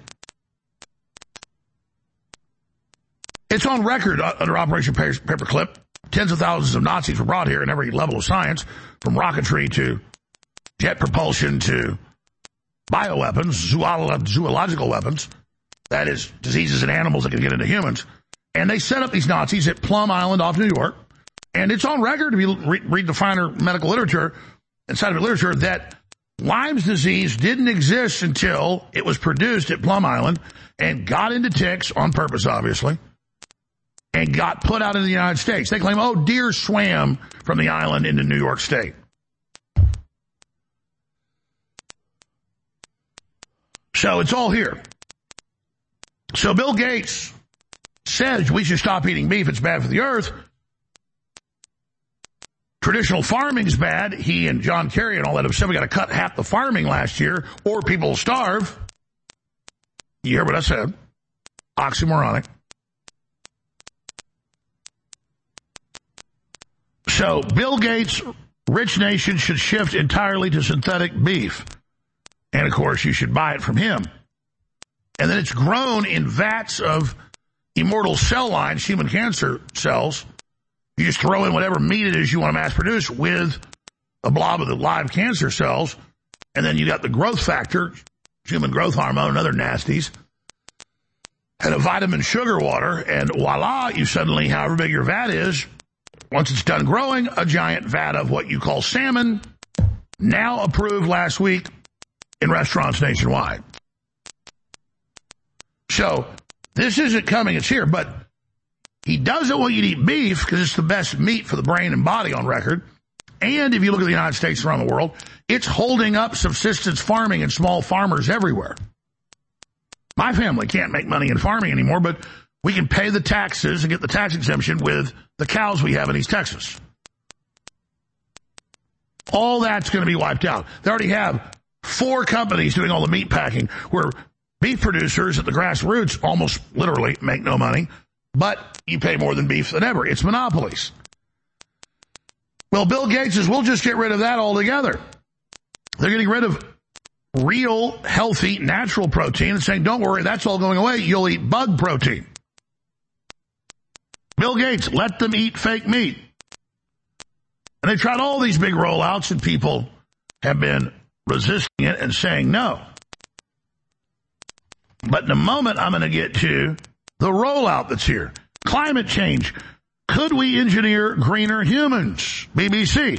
It's on record under Operation Paperclip. Tens of thousands of Nazis were brought here in every level of science, from rocketry to jet propulsion to bioweapons, zoological weapons, that is, diseases in animals that can get into humans. And they set up these Nazis at Plum Island off New York. And it's on record, if you read the finer medical literature and scientific literature, that Lyme's disease didn't exist until it was produced at Plum Island and got into ticks, on purpose, obviously, and got put out into the United States. They claim, deer swam from the island into New York State. So it's all here. So Bill Gates says we should stop eating beef. It's bad for the earth. Traditional farming's bad. He and John Kerry and all that have said we got to cut half the farming last year or people will starve. You hear what I said? Oxymoronic. So Bill Gates' rich nation should shift entirely to synthetic beef. And, of course, you should buy it from him. And then it's grown in vats of immortal cell lines, human cancer cells. You just throw in whatever meat it is you want to mass produce with a blob of the live cancer cells. And then you got the growth factor, human growth hormone, and other nasties. And a vitamin sugar water. And voila, you suddenly, however big your vat is, once it's done growing, a giant vat of what you call salmon, now approved last week in restaurants nationwide. So this isn't coming, it's here, but he doesn't want you to eat beef because it's the best meat for the brain and body on record. And if you look at the United States and around the world, it's holding up subsistence farming and small farmers everywhere. My family can't make money in farming anymore, but we can pay the taxes and get the tax exemption with the cows we have in East Texas. All that's going to be wiped out. They already have 4 companies doing all the meat packing where beef producers at the grassroots almost literally make no money, but you pay more than beef than ever. It's monopolies. Well, Bill Gates says, we'll just get rid of that altogether. They're getting rid of real, healthy, natural protein and saying, don't worry, that's all going away. You'll eat bug protein. Bill Gates, let them eat fake meat. And they tried all these big rollouts and people have been resisting it and saying no. But in a moment, I'm going to get to the rollout that's here. Climate change. Could we engineer greener humans? BBC.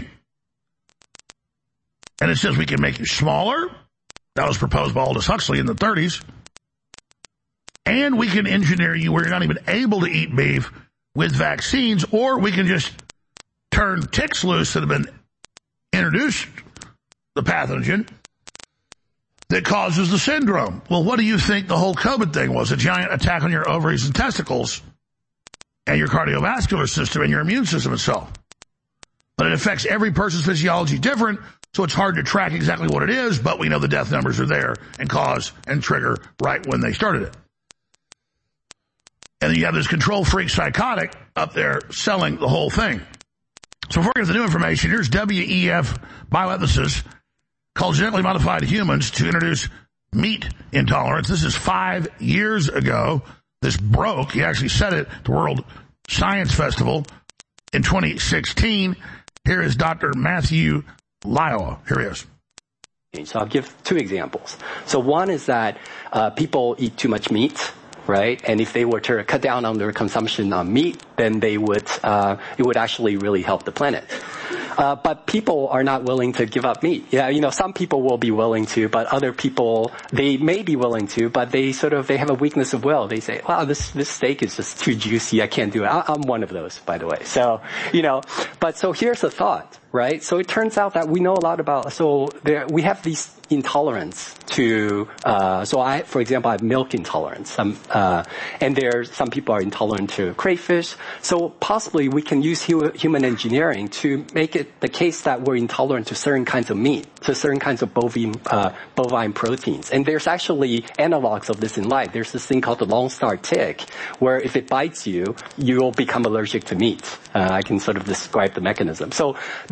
And it says we can make you smaller. That was proposed by Aldous Huxley in the 30s. And we can engineer you where you're not even able to eat beef with vaccines, or we can just turn ticks loose that have been introduced, the pathogen, that causes the syndrome. Well, what do you think the whole COVID thing was? A giant attack on your ovaries and testicles and your cardiovascular system and your immune system itself. But it affects every person's physiology different, so it's hard to track exactly what it is, but we know the death numbers are there and cause and trigger right when they started it. And then you have this control freak psychotic up there selling the whole thing. So before we get to the new information, here's WEF bioethicists called genetically modified humans to introduce meat intolerance. This is 5 years ago. This broke. He actually said it at the World Science Festival in 2016. Here is Dr. Matthew Lyle. Here he is. So I'll give 2 examples. So one is that people eat too much meat, right? And if they were to cut down on their consumption on meat, then they would it would actually really help the planet. But people are not willing to give up meat. Yeah, some people will be willing to, but other people, they may be willing to, but they have a weakness of will. They say, wow, this steak is just too juicy. I can't do it. I'm one of those, by the way. So, so here's the thought, right? So it turns out that we know a lot about, we have these intolerance to, for example, I have milk intolerance. And some people are intolerant to crayfish. So possibly we can use human engineering to make it the case that we're intolerant to certain kinds of meat, to certain kinds of bovine proteins. And there's actually analogs of this in life. There's this thing called the Lone Star tick, where if it bites you, you'll become allergic to meat. I can sort of describe the mechanism. So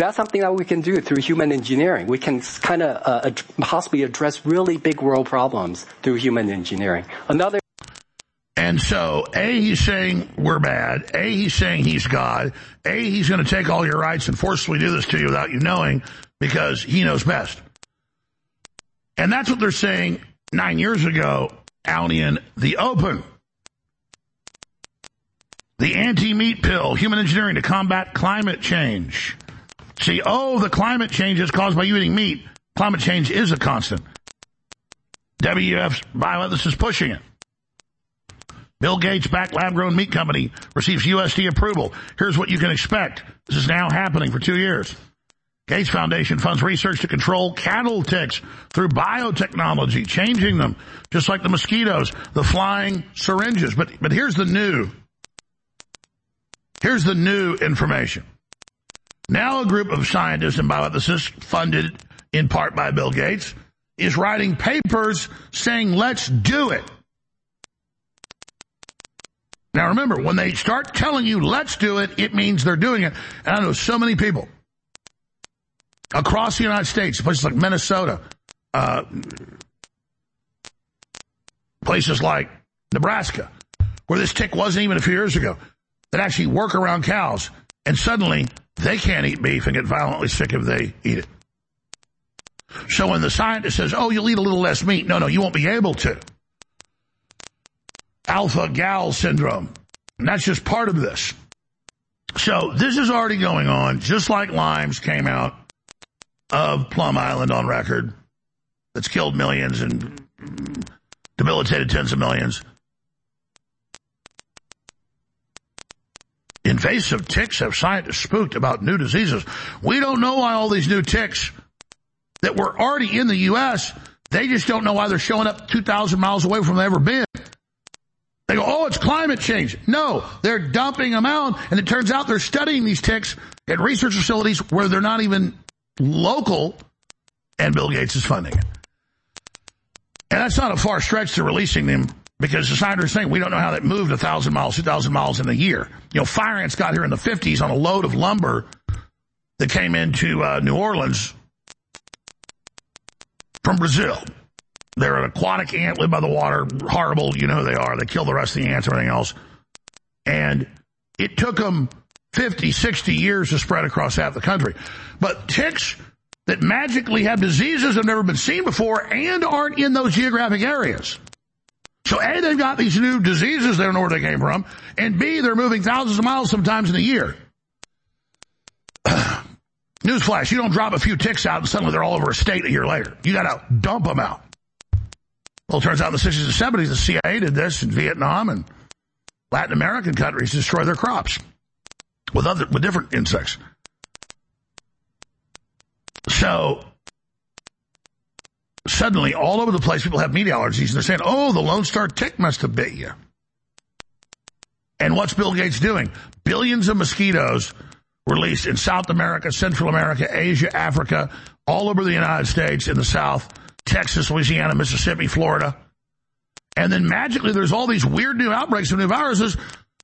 that's something that we can do through human engineering. We can kind of possibly address really big world problems through human engineering. And so, A, he's saying we're bad. A, he's saying he's God. A, he's going to take all your rights and forcefully do this to you without you knowing because he knows best. And that's what they're saying 9 years ago out in the open. The anti-meat pill, human engineering to combat climate change. See, the climate change is caused by you eating meat. Climate change is a constant. WWF's bioethicist is pushing it. Bill Gates-backed lab-grown meat company receives USDA approval. Here's what you can expect. This is now happening for 2 years. Gates Foundation funds research to control cattle ticks through biotechnology, changing them, just like the mosquitoes, the flying syringes. But here's the new information. Now a group of scientists and bioethicists, funded in part by Bill Gates, is writing papers saying, let's do it. Now remember, when they start telling you, let's do it, it means they're doing it. And I know so many people across the United States, places like Minnesota, places like Nebraska, where this tick wasn't even a few years ago, that actually work around cows, and suddenly they can't eat beef and get violently sick if they eat it. So when the scientist says, you'll eat a little less meat, no, you won't be able to. Alpha-gal syndrome. And that's just part of this. So this is already going on, just like limes came out of Plum Island on record. That's killed millions and debilitated tens of millions. Invasive ticks have scientists spooked about new diseases. We don't know why all these new ticks that were already in the U.S., they just don't know why they're showing up 2,000 miles away from they've ever been. They go, it's climate change. No, they're dumping them out, and it turns out they're studying these ticks at research facilities where they're not even local, and Bill Gates is funding it. And that's not a far stretch to releasing them, because the scientists are saying we don't know how that moved 1,000 miles, 2,000 miles in a year. Fire ants got here in the 50s on a load of lumber that came into New Orleans from Brazil. They're an aquatic ant, live by the water, horrible, you know who they are. They kill the rest of the ants and everything else. And it took them 50, 60 years to spread across half the country. But ticks that magically have diseases that have never been seen before and aren't in those geographic areas. So A, they've got these new diseases, they don't know where they came from, and B, they're moving thousands of miles sometimes in a year. Newsflash, you don't drop a few ticks out and suddenly they're all over a state a year later. You gotta dump them out. Well, it turns out in the 60s and 70s, the CIA did this in Vietnam and Latin American countries to destroy their crops with different insects. So suddenly, all over the place, people have meat allergies, and they're saying, the Lone Star tick must have bit you. And what's Bill Gates doing? Billions of mosquitoes released in South America, Central America, Asia, Africa, all over the United States, in the South, Texas, Louisiana, Mississippi, Florida. And then magically there's all these weird new outbreaks of new viruses.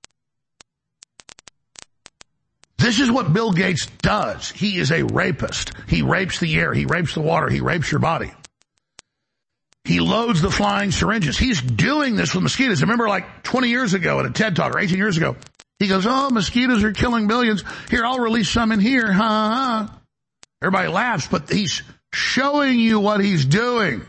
This is what Bill Gates does. He is a rapist. He rapes the air. He rapes the water. He rapes your body. He loads the flying syringes. He's doing this with mosquitoes. I remember like 20 years ago at a TED Talk, or 18 years ago, he goes, mosquitoes are killing millions. Here, I'll release some in here. Everybody laughs, but he's showing you what he's doing.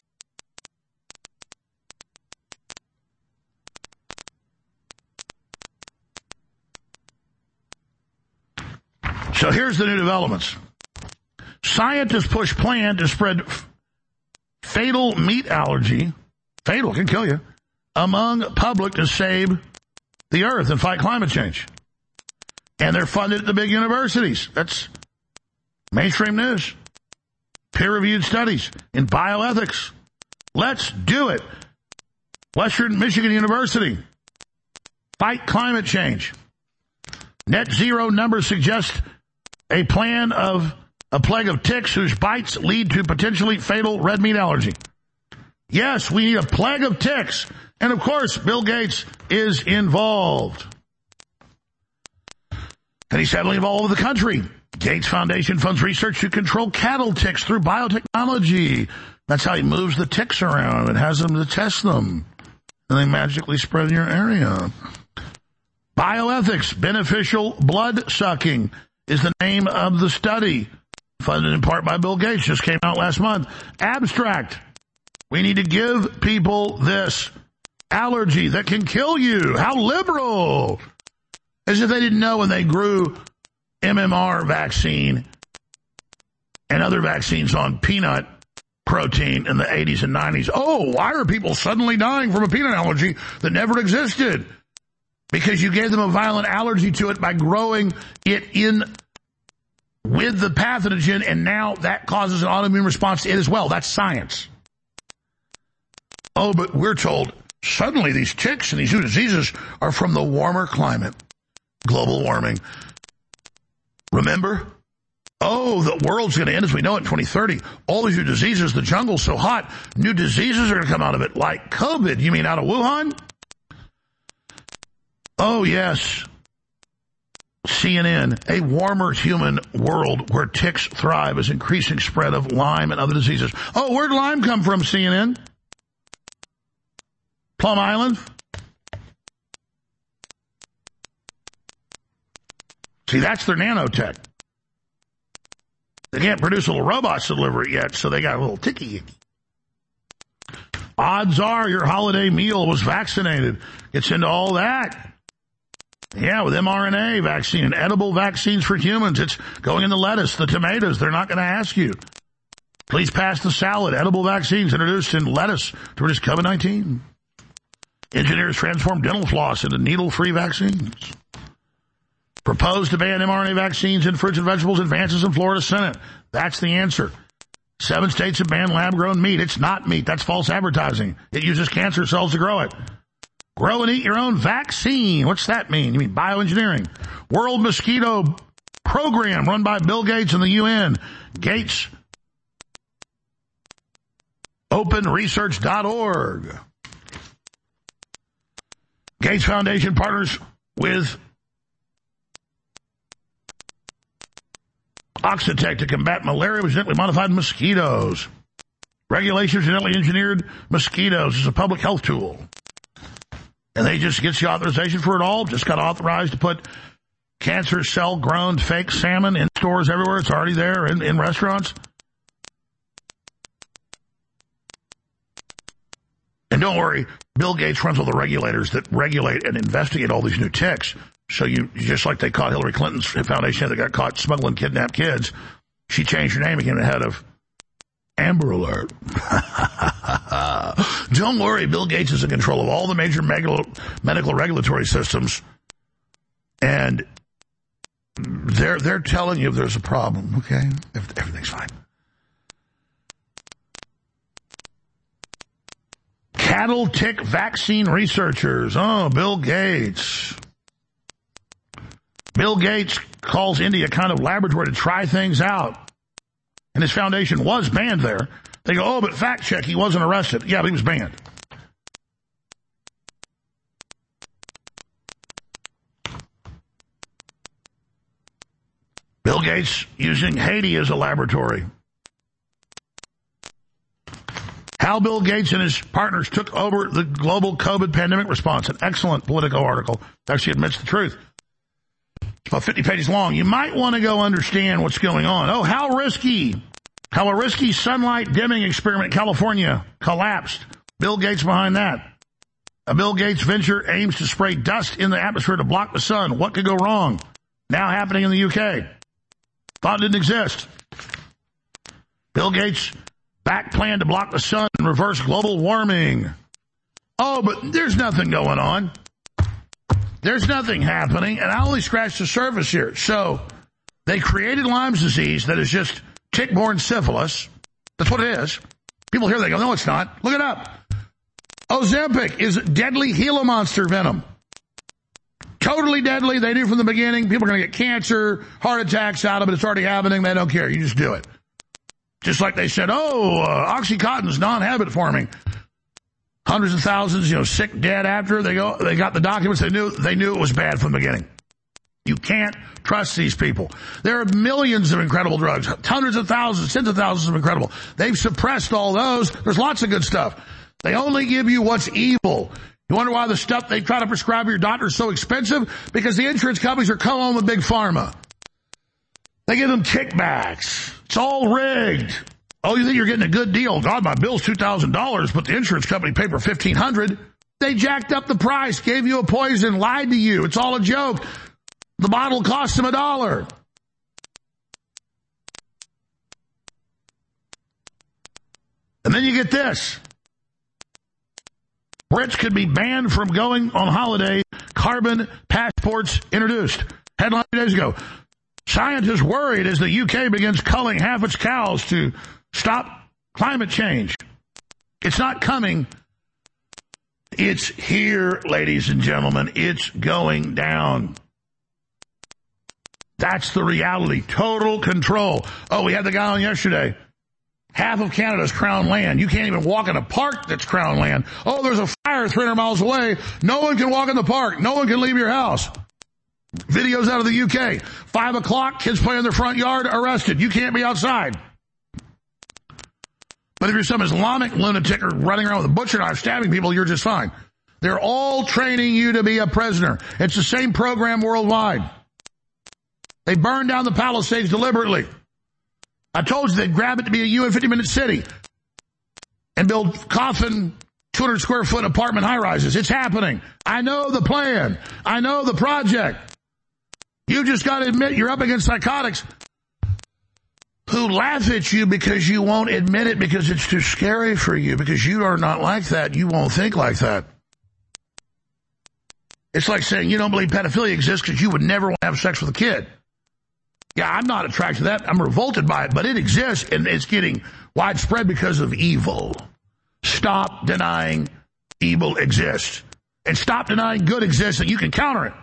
So here's the new developments. Scientists push plan to spread fatal meat allergy, fatal, can kill you, among public to save the earth and fight climate change. And they're funded at the big universities. That's mainstream news. Peer-reviewed studies in bioethics. Let's do it. Western Michigan University. Fight climate change. Net zero numbers suggest a plan of a plague of ticks whose bites lead to potentially fatal red meat allergy. Yes, we need a plague of ticks. And of course, Bill Gates is involved. And he's heavily involved with the country. Gates Foundation funds research to control cattle ticks through biotechnology. That's how he moves the ticks around and has them to test them. And they magically spread in your area. Bioethics, beneficial blood sucking is the name of the study. Funded in part by Bill Gates, just came out last month. Abstract. We need to give people this allergy that can kill you. How liberal. As if they didn't know when they grew MMR vaccine and other vaccines on peanut protein in the 80s and 90s. Oh, why are people suddenly dying from a peanut allergy that never existed? Because you gave them a violent allergy to it by growing it in with the pathogen, and now that causes an autoimmune response to it as well. That's science. Oh, but we're told suddenly these ticks and these new diseases are from the warmer climate. Global warming. Remember? Oh, the world's going to end as we know it in 2030. All these new diseases, the jungle's so hot, new diseases are going to come out of it, like COVID. You mean out of Wuhan? Oh, yes. CNN, a warmer human world where ticks thrive is increasing spread of Lyme and other diseases. Oh, where'd Lyme come from, CNN? Plum Island? See, that's their nanotech. They can't produce little robots to deliver it yet, so they got a little ticky. Odds are your holiday meal was vaccinated. Gets into all that. Yeah, with mRNA vaccine and edible vaccines for humans. It's going in the lettuce, the tomatoes. They're not going to ask you. Please pass the salad. Edible vaccines introduced in lettuce to reduce COVID-19. Engineers transform dental floss into needle-free vaccines. Proposed to ban mRNA vaccines in fruits and vegetables. Advances in Florida Senate. That's the answer. 7 states have banned lab-grown meat. It's not meat. That's false advertising. It uses cancer cells to grow it. Grow and eat your own vaccine. What's that mean? You mean bioengineering. World Mosquito Program run by Bill Gates and the UN. Gates. OpenResearch.org. Gates Foundation partners with Oxitec to combat malaria with genetically modified mosquitoes. Regulation of genetically engineered mosquitoes is a public health tool. And they just get you authorization for it all. Just got authorized to put cancer cell-grown fake salmon in stores everywhere. It's already there in restaurants. And don't worry, Bill Gates runs all the regulators that regulate and investigate all these new ticks. So you just like they caught Hillary Clinton's foundation that got caught smuggling kidnapped kids, she changed her name again to head of Amber Alert. Don't worry, Bill Gates is in control of all the major medical regulatory systems, and they're telling you if there's a problem, okay? Everything's fine. Cattle tick vaccine researchers. Oh, Bill Gates. Bill Gates calls India a kind of laboratory to try things out. And his foundation was banned there. They go, oh, but fact check, he wasn't arrested. Yeah, but he was banned. Bill Gates using Haiti as a laboratory. How Bill Gates and his partners took over the global COVID pandemic response. An excellent Politico article. Actually admits the truth. It's about 50 pages long. You might want to go understand what's going on. Oh, how a risky sunlight dimming experiment in California collapsed. Bill Gates behind that. A Bill Gates venture aims to spray dust in the atmosphere to block the sun. What could go wrong? Now happening in the UK. Thought it didn't exist. Bill Gates back plan to block the sun and reverse global warming. Oh, but there's nothing going on. There's nothing happening, and I only scratched the surface here. So they created Lyme's disease that is just tick-borne syphilis. That's what it is. People hear, they go, no, it's not. Look it up. Ozempic is deadly Gila monster venom. Totally deadly. They knew from the beginning. People are going to get cancer, heart attacks out of it. It's already happening. They don't care. You just do it. Just like they said, Oxycontin's non-habit forming. Hundreds of thousands, sick, dead after. They got the documents. They knew it was bad from the beginning. You can't trust these people. There are millions of incredible drugs, hundreds of thousands, tens of thousands of incredible. They've suppressed all those. There's lots of good stuff. They only give you what's evil. You wonder why the stuff they try to prescribe your doctor is so expensive? Because the insurance companies are coming on with big pharma. They give them kickbacks. It's all rigged. Oh, you think you're getting a good deal? God, my bill's $2,000, but the insurance company paid for $1,500. They jacked up the price, gave you a poison, lied to you. It's all a joke. The bottle cost them $1. And then you get this. Brits could be banned from going on holiday. Carbon passports introduced. Headline 2 days ago. Scientists worried as the UK begins culling half its cows to stop climate change. It's not coming. It's here, ladies and gentlemen. It's going down. That's the reality. Total control. Oh, we had the guy on yesterday. Half of Canada's crown land. You can't even walk in a park that's crown land. Oh, there's a fire 300 miles away. No one can walk in the park. No one can leave your house. Videos out of the UK. 5 o'clock, kids play in their front yard, arrested. You can't be outside. But if you're some Islamic lunatic or running around with a butcher knife stabbing people, you're just fine. They're all training you to be a prisoner. It's the same program worldwide. They burned down the Palisades deliberately. I told you they'd grab it to be a UN 50-minute city and build coffin 200 square foot apartment high rises. It's happening. I know the plan. I know the project. You just got to admit you're up against psychotics who laugh at you because you won't admit it because it's too scary for you, because you are not like that. You won't think like that. It's like saying you don't believe pedophilia exists because you would never want to have sex with a kid. Yeah, I'm not attracted to that. I'm revolted by it, but it exists, and it's getting widespread because of evil. Stop denying evil exists. And stop denying good exists, and you can counter it.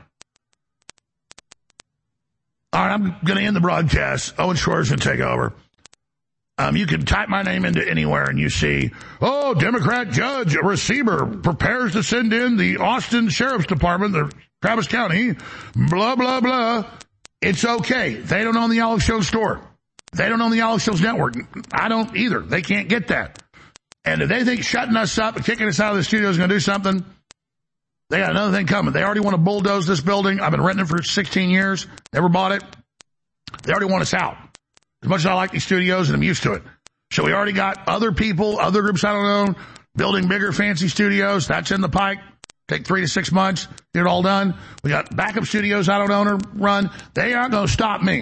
All right, I'm going to end the broadcast. Owen Schroyer's going to take over. You can type my name into anywhere, and you see, oh, Democrat judge, a receiver, prepares to send in the Austin Sheriff's Department, the Travis County, blah, blah, blah. It's okay. They don't own the Alex Jones store. They don't own the Alex Jones network. I don't either. They can't get that. And if they think shutting us up and kicking us out of the studio is going to do something, they got another thing coming. They already want to bulldoze this building. I've been renting it for 16 years. Never bought it. They already want us out. As much as I like these studios and I'm used to it. So we already got other people, other groups I don't know, building bigger, fancy studios. That's in the pike. Take 3 to 6 months, get it all done. We got backup studios I don't own or run. They aren't going to stop me.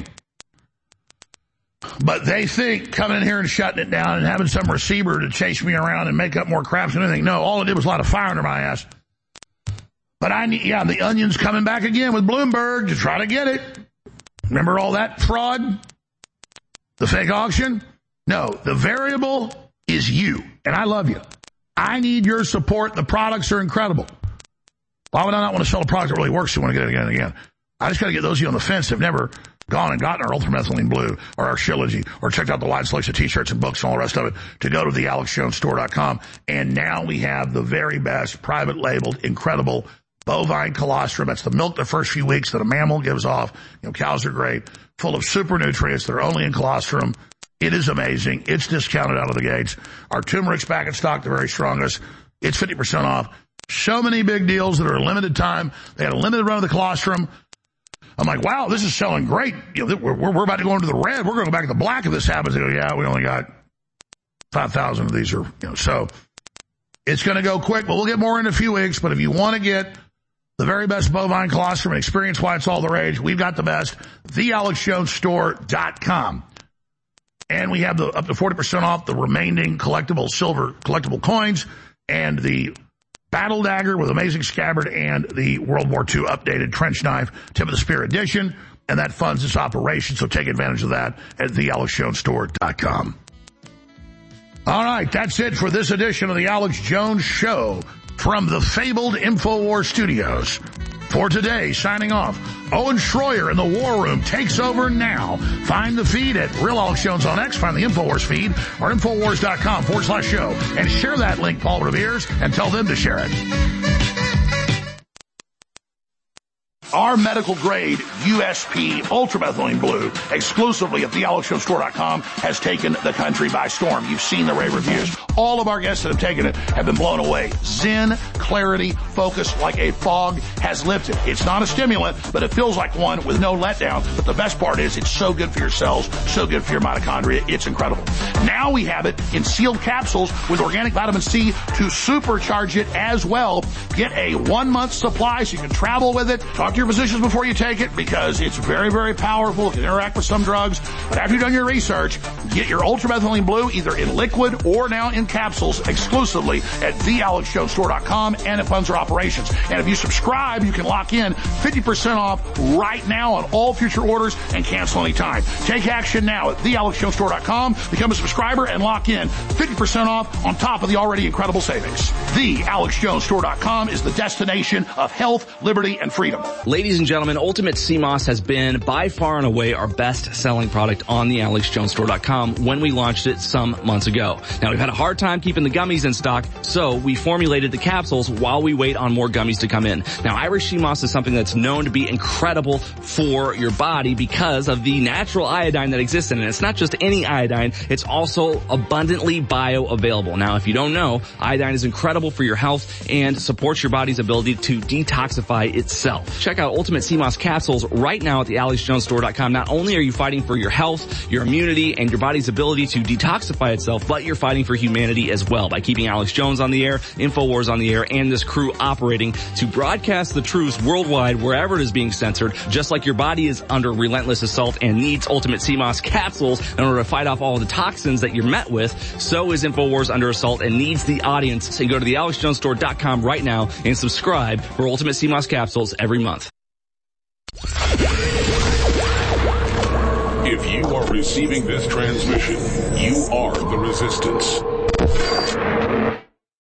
But they think coming in here and shutting it down and having some receiver to chase me around and make up more craps and anything. No, all it did was light a fire under my ass. But the Onion's coming back again with Bloomberg to try to get it. Remember all that fraud? The fake auction? No, the variable is you. And I love you. I need your support. The products are incredible. Why would I not want to sell a product that really works? You want to get it again and again. I just got to get those of you on the fence that have never gone and gotten our Ultramethylene Blue or our Shillogy or checked out the wide selection of T-shirts and books and all the rest of it to go to the AlexJonesStore.com. And now we have the very best private labeled, incredible bovine colostrum. That's the milk the first few weeks that a mammal gives off. You know, cows are great, full of super nutrients. They're only in colostrum. It is amazing. It's discounted out of the gates. Our turmeric's back in stock, the very strongest. It's 50% off. So many big deals that are a limited time. They had a limited run of the colostrum. I'm like, wow, this is selling great. You know, we're about to go into the red. We're going to go back to the black if this happens. They go, yeah, we only got 5,000 of these. So it's going to go quick, but we'll get more in a few weeks. But if you want to get the very best bovine colostrum and experience why it's all the rage, we've got the best. TheAlexJonesStore.com. And we have up to 40% off the remaining collectible coins and the battle dagger with amazing scabbard and the World War II updated trench knife, Tip of the Spear edition. And that funds this operation, so take advantage of that at TheAlexJonesStore.com. All right, that's it for this edition of the Alex Jones Show from the fabled InfoWars studios. For today, signing off, Owen Schroyer in the War Room takes over now. Find the feed at Real Alex Jones on X. Find the InfoWars feed or Infowars.com/show and share that link, Paul Revere's, and tell them to share it. Our medical grade USP Ultramethylene Blue, exclusively at thealexshowstore.com, has taken the country by storm. You've seen the rave reviews. All of our guests that have taken it have been blown away. Zen, clarity, focus like a fog has lifted. It's not a stimulant, but it feels like one with no letdown. But the best part is it's so good for your cells, so good for your mitochondria. It's incredible. Now we have it in sealed capsules with organic vitamin C to supercharge it as well. Get a 1-month supply so you can travel with it. Talk to your physicians before you take it because it's very, very powerful. It can interact with some drugs. But after you've done your research, get your Ultramethylene Blue either in liquid or now in capsules exclusively at thealexshowstore.com and it funds our operations. And if you subscribe, you can lock in 50% off right now on all future orders and cancel anytime. Take action now at thealexshowstore.com. Become a subscriber and lock in 50% off on top of the already incredible savings. TheAlexJonesStore.com is the destination of health, liberty, and freedom. Ladies and gentlemen, Ultimate Sea Moss has been by far and away our best-selling product on the AlexJonesStore.com when we launched it some months ago. Now, we've had a hard time keeping the gummies in stock, so we formulated the capsules while we wait on more gummies to come in. Now, Irish Sea Moss is something that's known to be incredible for your body because of the natural iodine that exists in it. It's not just any iodine, it's also abundantly bioavailable. Now, if you don't know, iodine is incredible for your health and supports your body's ability to detoxify itself. Check out Ultimate Sea Moss capsules right now at thealexjonesstore.com. Not only are you fighting for your health, your immunity, and your body's ability to detoxify itself, but you're fighting for humanity as well by keeping Alex Jones on the air, InfoWars on the air, and this crew operating to broadcast the truth worldwide wherever it is being censored, just like your body is under relentless assault and needs Ultimate Sea Moss capsules in order to fight off all the toxins that you're met with. So is InfoWars under assault and needs the audience. So go to thealexjonesstore.com right now and subscribe for Ultimate Sea Moss capsules every month. If you are receiving this transmission, you are the resistance.